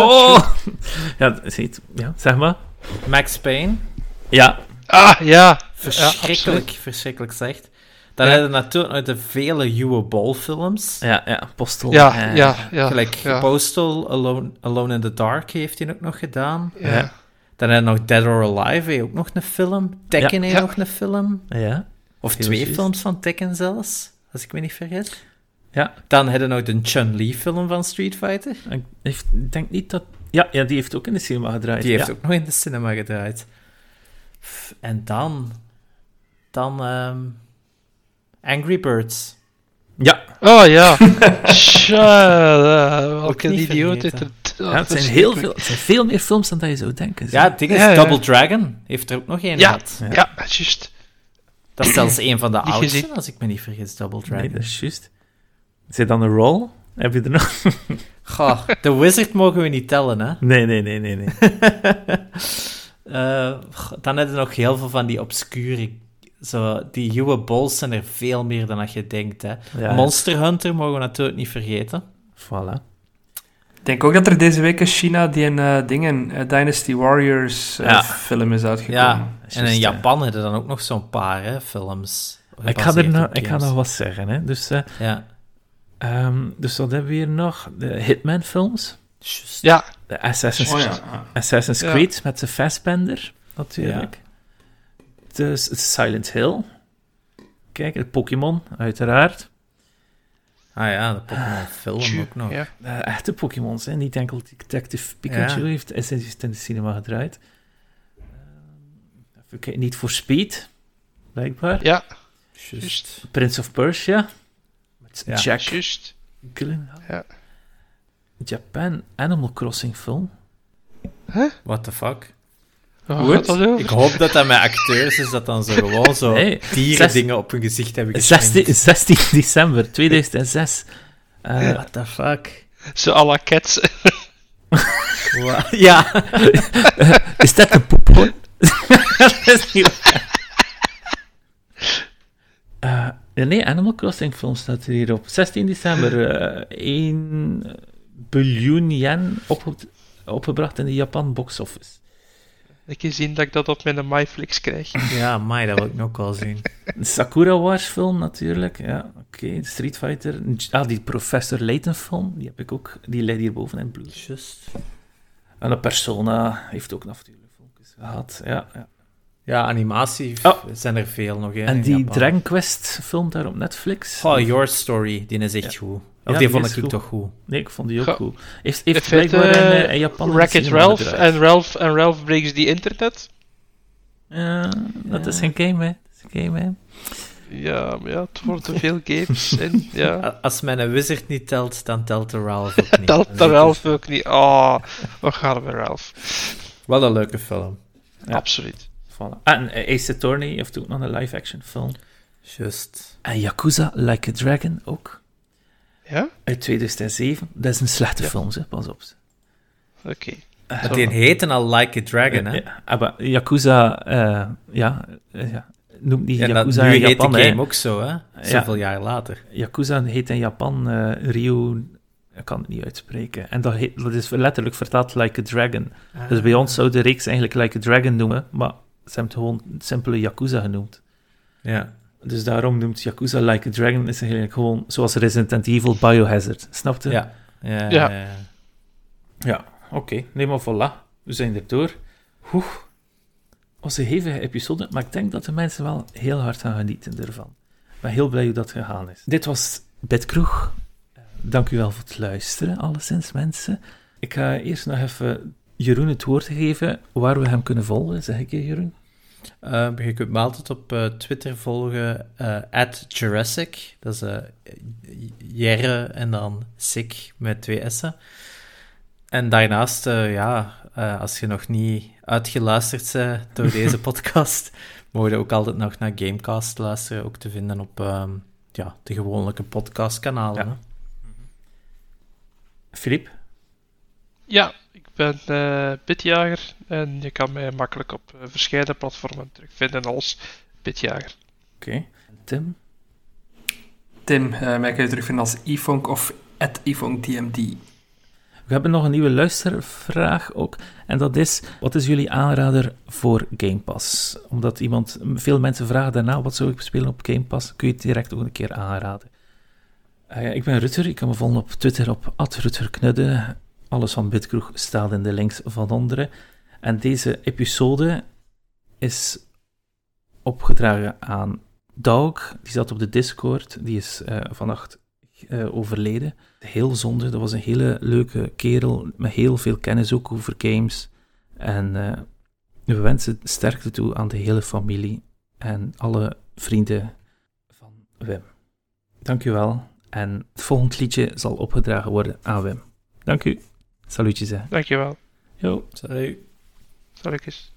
Oh! Ja, ziet, ja, zeg maar. Max Payne. Ja, Ah, ja. verschrikkelijk, ja, verschrikkelijk slecht. Dan Ja. hebben we natuurlijk nog de vele Uwe Boll films. Ja, ja, Postel. Ja, eh, ja, ja. Gelijk ja. Postal, Alone, Alone in the Dark heeft hij ook nog gedaan. Ja. Ja. Dan hebben we nog Dead or Alive, heeft ook nog een film. Tekken heeft Ja. nog een film. Ja. Of Heel twee juist. films van Tekken zelfs, als ik me niet vergis. Ja. Dan hebben we nog de Chun-Li film van Street Fighter. Ik heeft- ik denk niet dat... Ja, ja, die heeft ook in de cinema gedraaid. Die heeft ja. ook nog in de cinema gedraaid. Pff, En dan... Dan... ehm, Angry Birds. Ja, Oh ja. Tja, welke Ook niet idioot. vergeten. Het, ja, het, zijn heel veel, het zijn veel meer films dan dat je zou denken. Ja, het ding is, Ja, ja. Double Dragon heeft er ook nog één Ja. gehad. Ja. Ja, juist. Dat is zelfs een van de Niet oudste, gezien. als ik me niet vergis, Double Dragon. Nee, dat is juist. Zit dan een roll? Heb je er nog? Goh, The Wizard mogen we niet tellen, hè. Nee, nee, nee, nee. nee. Eh, goh, dan hebben we nog heel veel van die obscure... Zo, die Uwe Bolls zijn er veel meer dan dat je denkt, hè. Ja, Monster Hunter mogen we natuurlijk niet vergeten. Voilà. Ik denk ook dat er deze week in China die een uh, dingen, uh, Dynasty Warriors uh, Ja. film is uitgekomen. Ja, is en in juist, Japan hebben we dan ook nog zo'n paar hè, films. Ik ga, er gebaseerd nog, op ik ga games. nog wat zeggen. Hè. Dus, eh, Ja, ehm, dus wat hebben we hier nog? De Hitman-films. juist. Ja, De Assassin's, Oh ja. Assassin's Ja. Creed met de Fassbender, natuurlijk. Dus Silent Hill. Kijk, de Pokémon, uiteraard. Ah ja, de Pokémon film tju, ook nog. ja. Uh, echte Pokémons, hè. Niet enkel Detective Pikachu Ja. heeft is is in de cinema gedraaid. Uh, even kijken, niet voor Speed, blijkbaar. Ja, Juist. Prince of Persia. Met Ja. Jack juist. Gyllenhaal. Ja. Japan Animal Crossing film. What the fuck? Waar Goed. gaat dat over? Ik hoop dat dat met acteurs is, dat dan zo gewoon zo Nee, dieren zes- dingen op hun gezicht hebben zestien, geschminkt. zestien december tweeduizend zes. Uh, What the fuck? Zo à la Cats. Wa- Ja. is dat een poephoorn? Dat is niet waar. Uh, nee, Animal Crossing film staat er hierop. zestien december, uh, één biljoen yen opge- opgebracht in de Japan box office. Ik heb gezien dat ik dat op mijn MyFlix krijg. Ja, mij, dat wil ik ook wel zien. De Sakura Wars film natuurlijk, ja, oké. Okay. Street Fighter. Ah, die Professor Layton film, die heb ik ook, die ligt hier boven in bloed. Just. En de Persona heeft ook natuurlijk filmpjes gehad, ja. ja. Ja, animatie Oh. zijn er veel nog. Hè, En in die Japan. Dragon Quest film daar op Netflix. Oh, Your Story, die is echt Ja. goed. Of Ja, die die vond is ik goed. toch goed. Nee, ik vond die ook Ga- goed. Heeft, In heeft feite, blijkbaar in, uh, in Japan in de Wreck-It cinema Ralph gedraaid. en Ralph en Ralph Breaks the Internet. Ja, dat is Ja. geen game, hè. Dat is een game, hè. Ja, maar ja, het worden te veel games in. Ja. A- Als men een wizard niet telt, dan telt de Ralph ook niet. Telt de Ralph ook niet. Oh, wat gaat er met Ralph? Wel een leuke film. Ja. Absoluut. Voilà. En uh, Ace Attorney heeft ook nog een live-action film. Just. En Yakuza Like a Dragon ook. Ja? Uit tweeduizend zeven. Dat is een slechte Ja. film, hè. Pas op. Oké. Uh, Maar die heette al Like a Dragon, hè? Ja, maar Yakuza, uh, ja, uh, ja, noemt niet En dat, Yakuza nu in heet Japan, de hè. game ook zo, hè? Zoveel jaar later. Yakuza heet in Japan uh, Ryu... Ik kan het niet uitspreken. En dat, heet, dat is letterlijk vertaald Like a Dragon. Dus bij ons zou de reeks eigenlijk Like a Dragon noemen, maar ze hebben het gewoon simpele Yakuza genoemd. Ja. Dus daarom noemt Yakuza Like a Dragon is eigenlijk gewoon zoals Resident Evil Biohazard. Snap je? Ja. Ja. Ja. ja. ja. Ja, oké. Okay. Nee, maar voilà. We zijn er door. Oeh. Was een hevige episode, maar ik denk dat de mensen wel heel hard gaan genieten ervan. Ik ben heel blij hoe dat gegaan is. Dit was Bitkroeg. Dank u wel voor het luisteren, alleszins, mensen. Ik ga eerst nog even Jeroen het woord geven waar we hem kunnen volgen. Zeg ik je, Jeroen? Uh, je kunt me altijd op uh, Twitter volgen, uh, at Jurassic. Dat is uh, Jerre en dan Sick met twee S'en. En daarnaast, uh, ja, uh, als je nog niet uitgeluisterd bent door deze podcast, mogen je ook altijd nog naar Gamecast luisteren, ook te vinden op um, ja, de gewone podcastkanalen. Ja. Filip? Ja, ik ben uh, Bitjager en je kan mij makkelijk op uh, verschillende platformen terugvinden als Bitjager. Oké. Okay. Tim? Tim, uh, mij kun je terugvinden als iFonk of at iFonkDMD. We hebben nog een nieuwe luistervraag ook. En dat is, wat is jullie aanrader voor Game Pass? Omdat iemand, veel mensen vragen daarna, wat zou ik spelen op Game Pass? Kun je het direct ook een keer aanraden. Uh, ik ben Rutter, ik kan me volgen op Twitter op at rutterknudde. Alles van Bitkroeg staat in de links van onderen. En deze episode is opgedragen aan Daug. Die zat op de Discord. Die is uh, vannacht uh, overleden. Heel zonde. Dat was een hele leuke kerel. Met heel veel kennis ook over games. En uh, we wensen sterkte toe aan de hele familie. En alle vrienden van Wim. Dank u wel. En het volgende liedje zal opgedragen worden aan Wim. Dank u. Salutjes, hè. Dankjewel. Jo. Salut. Salutjes.